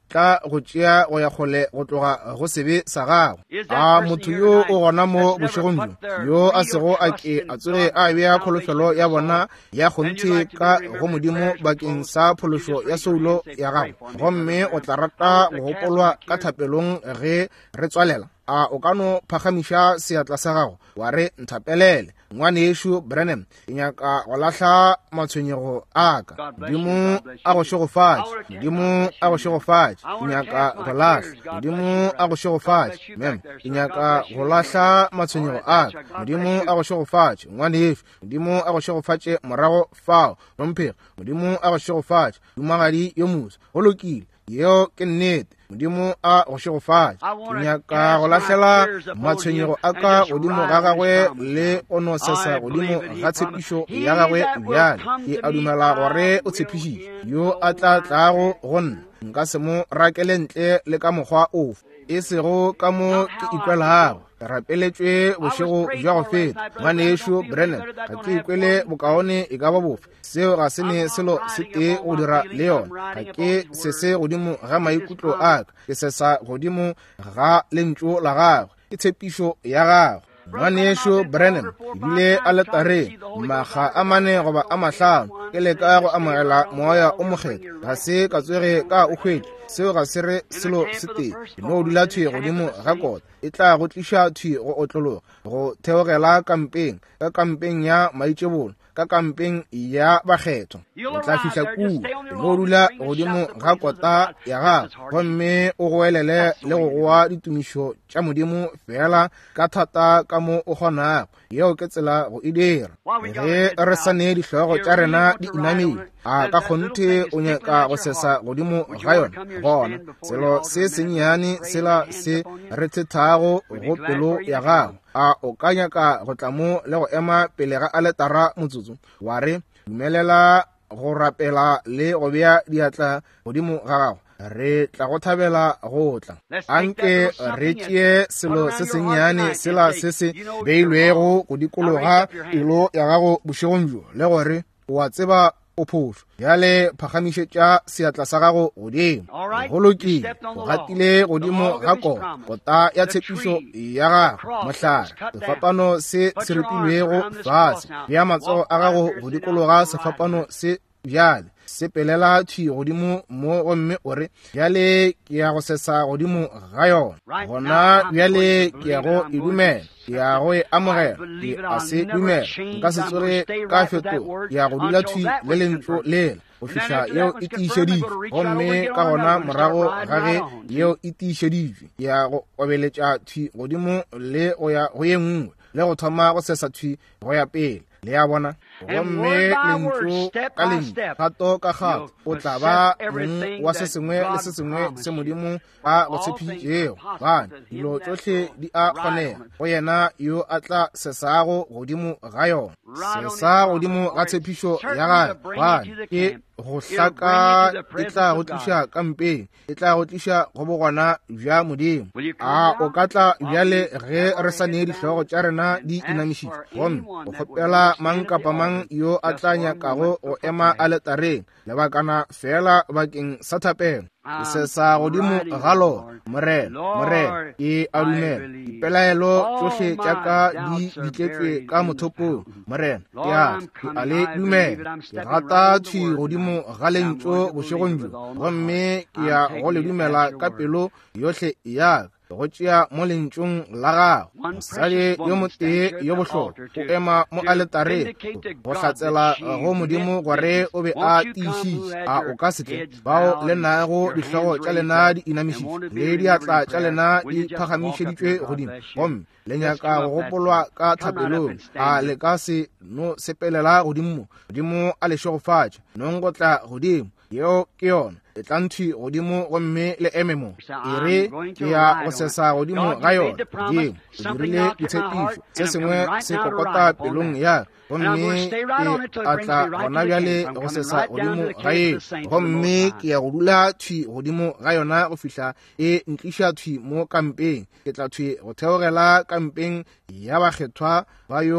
tla go tšea go ya kgole go tloga go sebe sa gago. A motho yo o gona mo bošegong jo yo a sego a ke a tsoge a bea kholofelo ya bona ya gonthe ka go modimo bakeng sa phološo ya soulo ya gago, gomme o tla rata go gopolwa ka thapelong ge re tswalela. A o ka no phagamiša seatla sa gago wa re nthapelele, ngwane yešo Branham, ke nyaka go lahla matshwenyego a ka. Modimo a go šegofatše, modimo a go šegofatše, ke nyaka go lahla, modimo a go šegofatše. Mem, ke nyaka go lahla matshwenyego a ka, modimo a go šegofatše, ngwane yešo, modimo a go šegofatše morago fao, romphego, modimo a go šegofatše, dumagadi yo moso, go lokile, yeo ke nnete, modimo a go šegofatše. Ke nyaka go lahlela matshwenyego a ka godimo ga gagwe le o no sesa godimo ga tshepišo ya gagwe bjale. Ke a dumela gore o tshepišitše yo a tla tlago go nna, nka se mo rakele ntle le ka mokgwa ofe, e sego ka mo ke ikwelago. Ke rapeletšwe bošego bja go feta, ngwane yešo Branham, ga ke ikwele bokaone e ka ba bofe, seo ga se ne selo se tee go dira le yona. Ga ke sese godimo ga maikutlo a ka, ke sesa godimo ga lentšu la gagwe, ke tshepišo ya gagwe. Ngwane yešo Branham ebile a le tareng maga a mane goba a mahlano ke leka go amogela moya o mokgetho, ga se ka tswege ka o hwetše, seo ga se re selo se tee, e no dula thwe godimo ga kota, e tla go tliša thwe go otlologa, go theogela kampeng, ka kampeng ya maitšebono, ka kampeng ya bakgetho. O tla fihla kua, e no dula godimo ga kota ya gago, gomme o goelele le go goa ditumišo tša modimo fela ka thata ka mo o kgonago, yeo ke tsela go e dira. Ge re sane dihlogo tša rena di inamile, a ka kgonthe o nyaka go sesa godimo ga yona, bona selo se sennyane sela se re thethago go pelo ya gago. A o ka nyaka go tla mo le go ema pele ga aletara motsotso wa re dumelela go rapela le go bea diatla godimo ga gago, re tla go thabela go tla. Anke re tšee selo se sennyane sela se se beilwego go dikologa pelo ya gago bošegong jo, le gore o a tseba o phošo, bjale phagamišetša seatla sa gago godimo. Go lokile, o gatile godimo ga kota, kota ya tshepišo ya gago, mohlare, sefapano se se repilwego fase, bea matsogo a gago go dikologa sefapano se bjale, se pelela thwi godimo mo gomme o re bjale ke ya go sesa godimo ga yona. Gona bjale ke ya go e dumela, ke ya go e amogela, ke a se dumela, nka se tsore ka feto, ke ya go dula thwi le lentšu lela go fihla yeo e tiišeditšwe, gomme ka gona morago ga ge yeo e tiišeditšwe, ke ya go obeletša thwi godimo le go ya go ye nngwe, le go thoma go sesa thwi go ya pele. Le ya bona, gomme lentšu ka lentšu, gato ka gato, o tla ba mong wa se sengwe le se sengwe se modimo a go tshepišitšego. Bana, dilo tšohle di a kgonega go yena yo a tla sesago godimo ga yona. Sesa godimo ga tshepišo ya gae, bana, ke go hlaka e tla go tliša kampeng, e tla go tliša go bogwana bja modimo. A o ka tla bjale ge re sa nee dihlogo tša rena di inamišitše, gomme o kgopela mang kapa mang yo a tla nyakago go ema aletareng lebakana fela bakeng sa thapelo. Ke sesa godimo ga lona, morena, morena, ke a dumela, dipelaelo tšohle tša ka di ditletšwe ka mothopong, morena, ke a ke a le dumela, ke rata thwi godimo ga lentšu bošegong jo, gomme ke ya go le dumela ka pelo yohle ya ka, go tšea mo lentšong la gago. Mosadi yo motee yo bohlokwa o ema mo aletareng go hlatsela go modimo gore o be a tiišitše. A o ka setle bao le nago dihlogo tša lena di inamišitše le diatla tša lena di phagamišeditšwe godimo, gomme le nyaka go gopolwa ka thapelong. A le ka se no sepelela godimo, godimo a le šegofatša nongotla godimo, yeo ke yona e tla nthwi godimo gomme le eme mo. E re ke ya go sesa godimo ga yona godimo, o dirile ditshepišo se sengwe se kokota pelong ya, gomme ke a tla gona bjale go sesa godimo ga yena, gomme ke ya go dula thwi godimo ga yona go fihla e ntliša thwi mo kampeng. Ke tla thwi go theogela kampeng ya bakgethwa ba yo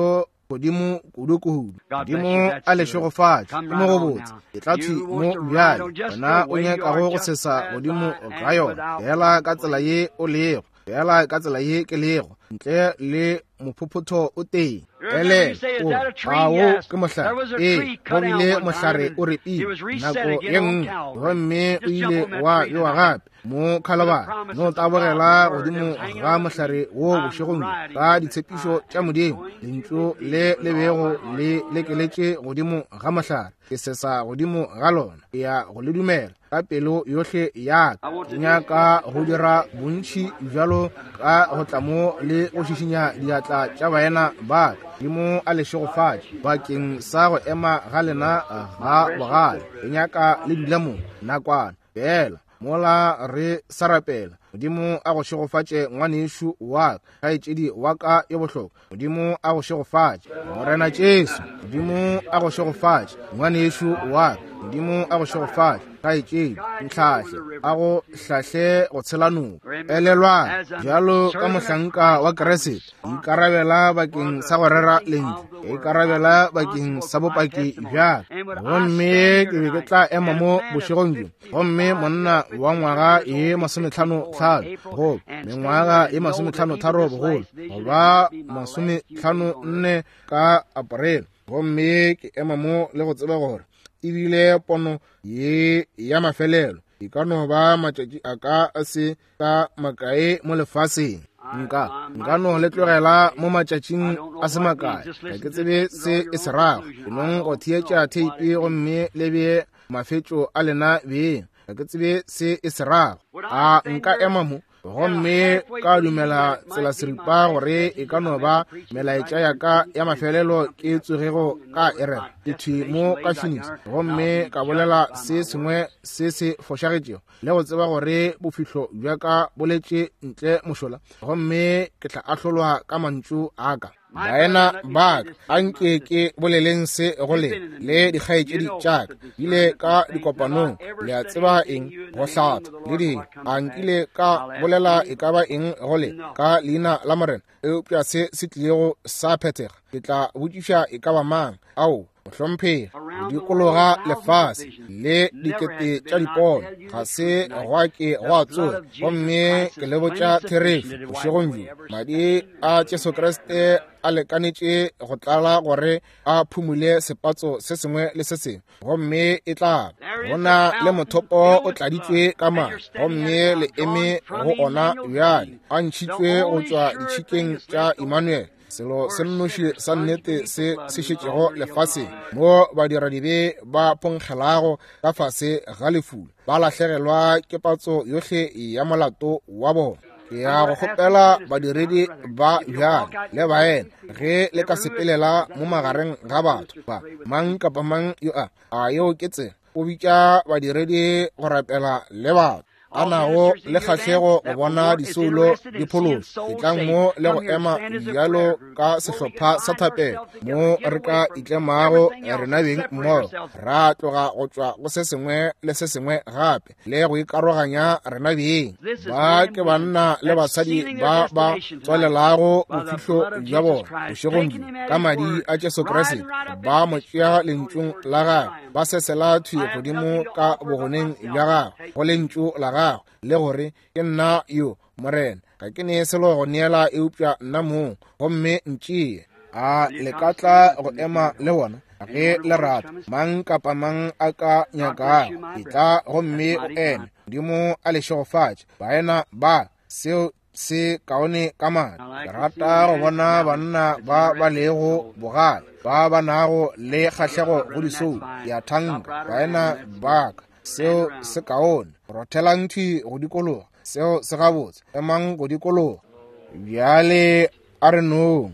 godimo kudu-kudu. Modimo a le šogofatše ke mo go botse e tla thwi mo bjale wena o nyakago go sesa godimo ka yona fela ka tsela ye o lego fela ka tsela ye ke lego ntle le mophopotho o teng. Ele o ao ke mohlare e go bile mohlare o repile nako ye nngwe gomme o ile wa yowa gape mo Calvary no tabogela godimo ga mohlare wo bošegong ka ditshepišo tša Modimo lentšu le lebego le lekeletše godimo ga mohlare ke sesa godimo ga lona ke ya go le dumela ka pelo yohle ya ke nyaka go dira bontši bjalo ka go tla mo le go šišinya diatla tša baena ba Modimo a le šogofatše bakeng sa go ema ga lena ga bogale ke nyaka le dula mo nakwana fela mola re sarapela Modimo a go šogofatše ngwanešo wa kgaetšedi wa ka ye bohlokwa Modimo a go šogofatše morena Jesu Modimo a go šogofatše ngwanešo wa Modimo a go šogofatše kgaetšedi ntlhahle a go hlahle go tshelanong elelwa bjalo ka mohlanka wa Keresete ikarabela bakeng sa go rera lentle ikarabela bakeng sa bopaki bjalo gomme ke be ke tla ema mo bošegong bjo gomme monna wa ngwaga e masomehlano hlano go mengwaga e masomehlano tharo bogolo goba masomehlano nne ka Aprele gomme ke ema mo le go tseba gore ebile pono ye ya mafelelo e ka no ba matšatši a ka se ka makae mo lefaseng nka nka no le tlogela mo matšatšing a se makae ga ke tsebe se e se rago ke nong go thietša theipi gomme le be mafetšo a lena beng ga ke tsebe se e se rago a nka ema mo gomme ka dumela tsela seripa gore e ka no ba melaetša ya ka ya mafelelo ke tsogego ka erela ke thwi mo ka Phoenix gomme ka bolela se sengwe se se fošagetšego le go tseba gore bofihlo bja ka boletše ntle mošola gomme ke tla ahlolwa ka mantšu a ka baena ba ka nke ke boleleng se gole le dikgaetšedi tšaka ile ka dikopanong le a tseba eng go hlata le di a nkile ka bolela e ka ba eng gole ka leina la morena eupša se se tlilego sa phethega ke tla botšiša e ka ba mang ao mohlomphega dikologa lefase le dikete tša dipono ga se goa ke goa tsoe gomme ke le botša therefe bošegong bjo madi a Jesu Kriste a lekanetše go tlala gore a phumule sepatso se sengwe le se sengwe gomme e tla gona le mothopo o tladitšwe ka mae gomme le eme go ona bjale a ntšhitšwe go tšwa ditšhikeng tša Emmanuel selo se nnoši sa nnete se se šetšego lefaseng mo badiradibe ba phonkgelago ka fase ga lefula ba lahlegelwa ke patso yohle ya molato wa bona ke ya go kgopela badiredi ba bjale le baena ge le ka sepelela mo magareng ga batho ba mang kapa mang yo a a yo ke tsela o bitša badiredi go rapela le batho a nago le kgahlego go bona disoulo dipholoso e tlang mo le go ema bjalo ka sehlopha sa thapelo mo re ka itlemago rena beng mmogo ra tloga go tšwa go se sengwe le se sengwe gape le go ikaroganya rena beng ba ke banna le basadi ba ba tswalelago bofihlo bja bona bošegong ka madi a Jesu Kriste ba mo tšea lentšung la gagwe ba sesela thwie godimo ka bogoneng bja gagwe go lentšu la gagwe le gore ke nna yo morena ka ke ne selo go neela eupša nna mong gomme ntšee a le ka tla go ema le bona ge le rata mang kapa mang a ka nyakago e tla gomme o eme Modimo a le šogofatše baena ba seo se kaone ka mane ke rata go bona banna ba ba lego bogale ba ba nago le kgahlego go disou ya thanka baena baka seo se kaone rothelang thwi go dikologa seo se gabotse emang go dikologa bjale a re nong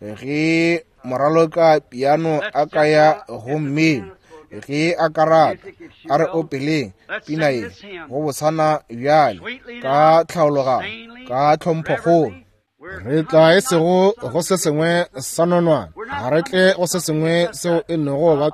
ge moraloka piano a ka ya gommeng ge a ka rata a re opeleng pina e go bosana bjale ka tlhaologano ka tlhomphokgolo re tla e sego go se sengwe sa nonwana ga re tle go se sengwe seo e nnego ba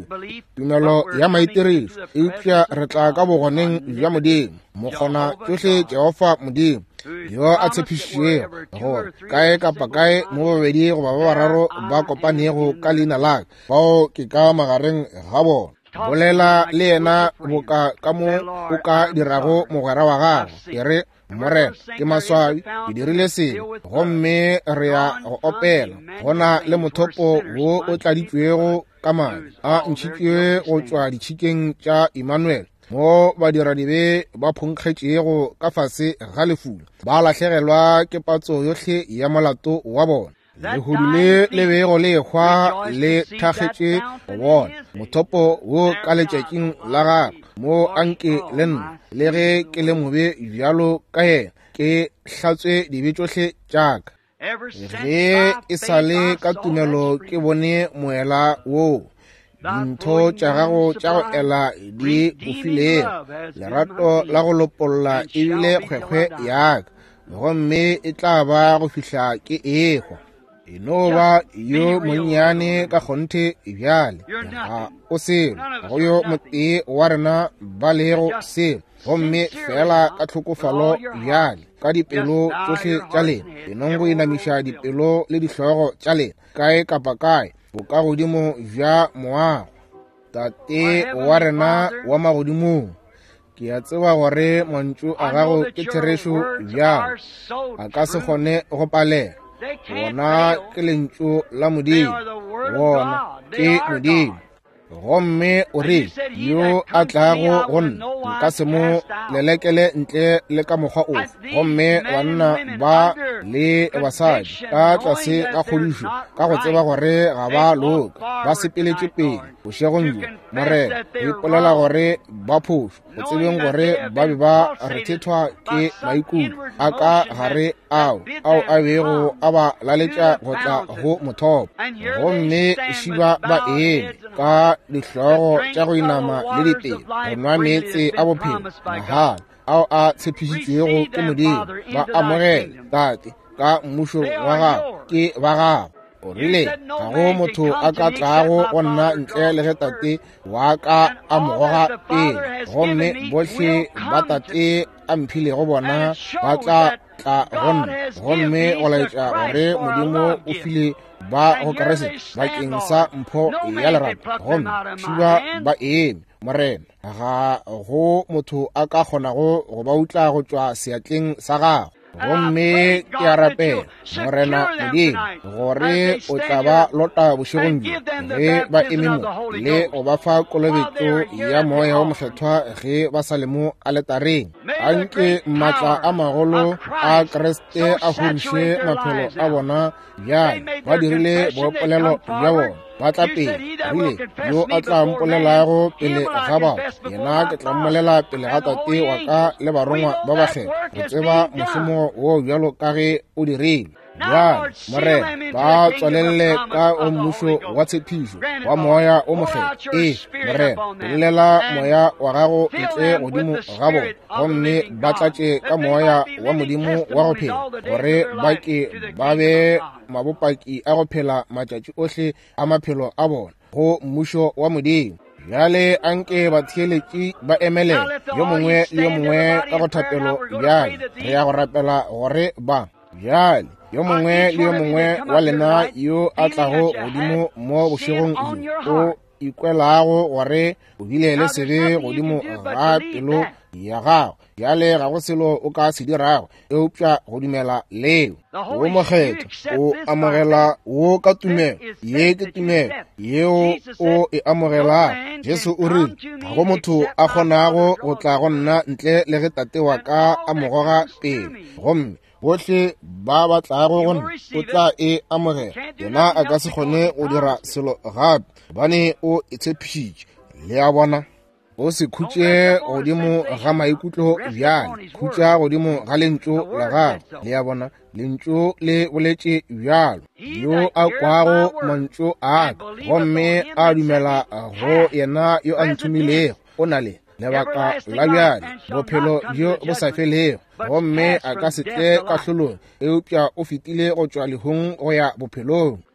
tumelo ya maitirišo eupša re tla ka bogoneng bja Modimo mo kgona tšohle Jehova Modimo yo a tshepišitšego gore kae kapa kae mo babedi goba ba bararo ba kopanego ka leina laka bao ke ka magareng ga bona. Bolela le yena boka ka mo o ka dirago mogwera wa gago ke re Morena ke maswabi ke dirile sengwe gomme re ya go opela gona le mothopo wo o tladitšwego ka madi a ntšhitšwe go tšwa ditšhikeng tša Emmanuel mo badiradibe ba phonkgetšego ka fase ga lefula ba lahlegelwa ke patso yohle ya molato wa bona. Lehudu le lebego le ekgwa le thakgetše go bona mothopo wo ka letšatšing la gago mo anke le nna le ge ke le mobe bjalo ka yena ke hlatswe dibe tšohle tšaka. Ge e sa le ka tumelo ke bone moela woo dintho tša gago tša go ela di ofilego lerato la go lopolola ebile kgwekgwe yaka gomme e tla ba go fihla ke ekgwa e no ba yo monnyane ka kgonthe bjale ga o selo go yo motee wa rena ba lego selo gomme fela ka tlhokofalo bjale ka dipelo tsohle tša lena enongo e namiša dipelo le dihlogo tša lena kae kapa kae bo ka godimo bja moago. Tate wa rena wa magodimong ke a tseba gore mantšu a gago ke therešo bjalo a ka se kgone go palela bona ke lentšu la Modimo bona ke Modimo gomme o re yo a tlago go nna nka se mo lelekele ntle le ka mokgwa ofe gomme banna ba le basadi ka tlase ka kgodišo ka go tseba gore ga ba loka ba sepeletše pele bošegong jo Morena o ipolela gore ba phošo go tsebeng gore ba be ba rethethwa ke maikutlo a ka gare ao ao a bego a ba laletša go tla go mothopo gomme šiba ba eme ka dihlogo tša go inama le dipelo go nwa meetse a bophelo mahala ao a tshepišitšwego ke Modimo ba amogele tate ka mmušo wa gago ke ba gago. O rile ga go motho a ka tlago go nna ntle le ge tate wa ka a mogoga pele gomme bohle ba tate a mphilego bona ba tla tla go nna gomme go laetša gore Modimo o file ba go kerese bakeng sa mpho ya lerato gomme šiba ba eme Morena ga go motho a ka kgonago go ba utla go tšwa seatleng sa gago gomme ke a rapela Morena Modimo gore o tla ba lota bošegong jo ge ba eme mo le go ba fa kolobetšo ya moya wa mokgethwa ge ba sa le mo aletareng anke maatla a magolo a Kriste a horiše maphelo a bona bjale ba dirile boopolelo bja bona ba tla pele rile yo a tla mpolelago pele ga bao yena ke tla mmolela pele ga tate wa ka le barongwa ba bagela go tseba mošomo wo bjalo ka ge o dirile bjale Morena ba tswalelele ka o mmušo wa tshepišo wa moya o mogela ee Morena bolelela moya wa gago ntle godimo ga bona gomme ba tlatše ka moya wa Modimo wa go phela gore ba ke ba be mabopaki a go phela matšatši ohle a maphelo a bona go mmušo wa Modimo. Bjale anke batheeletši ba emelela yo mongwe le yo mongwe ka go thapelo bjale re ya go rapela gore ba bjale yo mongwe le yo mongwe wa lena yo a tlago godimo mo bošegong o ikwelago gore o bile le sebe godimo ga pelo ya gago bjale ga go selo o ka se dirago eupša go dumela leo o mokgetho o amogela wo ka tumelo ye ke tumelo yeo o e amogelang. Jesu o rile ga go motho a kgonago go tla go nna ntle le ge tate wa ka a mogoga pele gomme bohle ba batlago go nna o tla e amogela yena a ka se kgone go dira selo gape bane o e tshepišitše le a bona o se khutše godimo ga maikutlo bjale khutša godimo ga lentšu la gago le a bona lentšu le boletše bjalo yo a kwago mantšu aka gomme a dumela go yena yo a nthomilego o na le lebaka la bjale bophelo bjo bo sa felego gomme a ka se tle ka hlolong eupša o fetile go tšwa lehung go ya bophelong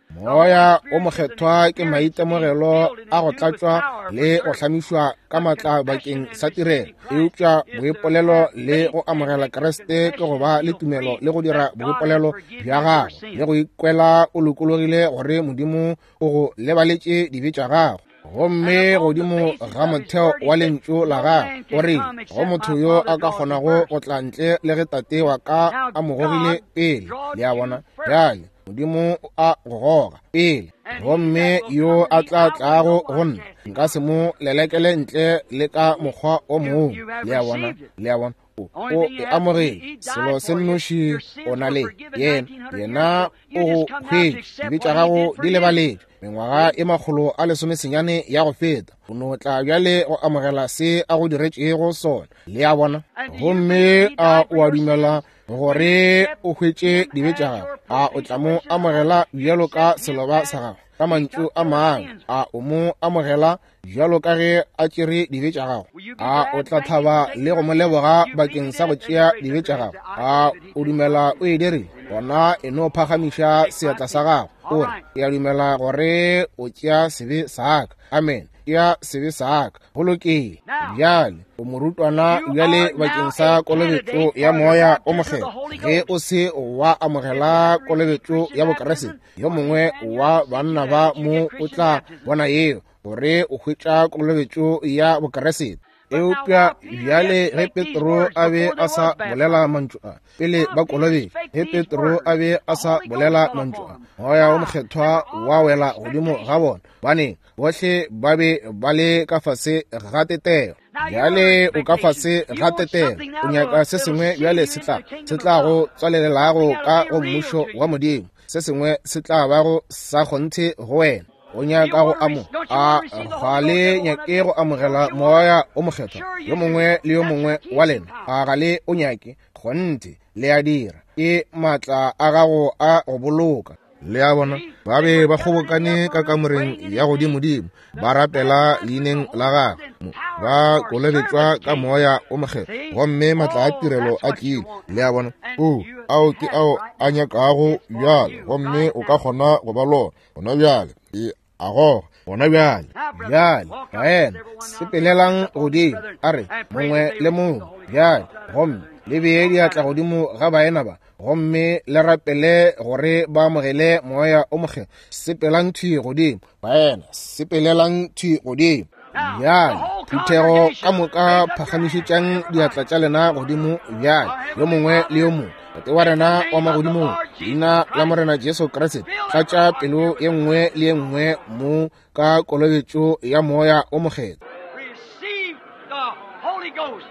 moya o mokgethwa ke maitemogelo a go tlatswa le go tlhamišwa ka matla bakeng sa tirelo. Eupša boipolelo le go amogela Keresete ke go ba le tumelo le go dira boipolelo bja gago le go ikwela o lokologile gore Modimo o go lebaletše dibe tša gago. Gomme godimo ga motheo wa lentšu la gago gore go motho yo a ka kgonago go tla ntle le ge tate wa ka a mo gogile pele. Le a bona bjale Modimo a go goga pele, gomme yo a tla tlago go nna nka se mo lelekele ntle le ka mokgwa o mongwe. Le a bona le a bona o e amogele selo se nnoši o na le yena, yena o go hwetše dibe tša gago di lebaletše mengwaga e makgolo a lesomesenyane ya go feta. O no tla bjale go amogela se a go diretšego sona. Le a bona gomme a o a dumela gore o hwetše dibe tša gago, a o tla mo amogela bjalo ka seloba sa gago. Ka mantšu a mang, a o mo amogela bjalo ka ge a tšere dibe tša gago. A o tla thaba le go mo leboga bakeng sa go tšea dibe tša gago. A o dumela o e dire gona e no phagamiša seatla sa gago ore ke a dumela gore o tšea sebe sa ka. Amen. Ya sebe sa ka bolokile. Bjale o morutwana bjale bakeng sa kolobetšo ya moya o mokgethwa. Ge o se wa amogela kolobetšo ya bokeresete, yo mongwe wa banna ba mo o tla bona yeo gore o hwetša kolobetšo ya bokeresete. Eupša bjale ge Petro a be a sa bolela mantšu a pele ba kolobetša, ge Petro a be a sa bolela mantšu a, moya o mokgethwa wa wela godimo ga bona, baneng bohle ba be ba le ka fase ga tetego. Bjale o ka fase ga tetego, o nyaka se sengwe bjale se tla se tla go tswalelelago ka go mmušo wa Modimo, se sengwe se tla ba go sa kgonthe go wena. O nyaka go amo a ga le nyake go amogela moya o mokgethwa yo mongwe le yo mongwe wa lena, a ga le o nyake kgonthe le a dira ke matla a gago a go boloka. Le a bona ba be ba kgobokane ka kamoreng ya godimodimo, ba rapela leineng la gago, ba kolobetšwa ka moya o mokgethwa, gomme matla a tirelo a tlile. Le a bona o ao ke ao a nyakago bjale, gomme o ka kgona go ba lona gona bjale e ago gona bjale. Bjale baena sepelelang godimo a re mongwe le mongwe bjale, gomme le bee diatla godimo ga baena ba, gomme le rapele gore ba amogele moya o mokgethwa. Sepelang thwi godimo baena, sepelelang thwi godimo. Bjale phuthego ka moka phagamišitšang diatla tša lena godimo bjale, yo mongwe le yo mongwe. Tate wa rena wa magodimo, leina la morena Jesu Kriste, tlatša pelo ye nngwe le ye nngwe mo ka kolobetšo ya moya o mokgethwa. Receive the Holy Ghost.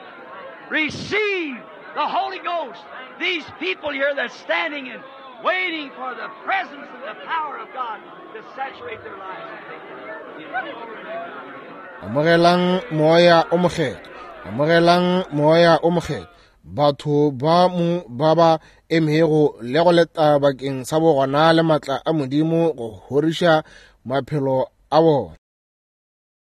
Receive the Holy Ghost. These people here that's standing and waiting for the presence and the power of God to saturate their lives. Amogelang moya o mokgethwa, amogelang moya o mokgethwa. Batho ba mo ba ba emego le go leta bakeng sa bogona le matla a Modimo go horiša maphelo a bona.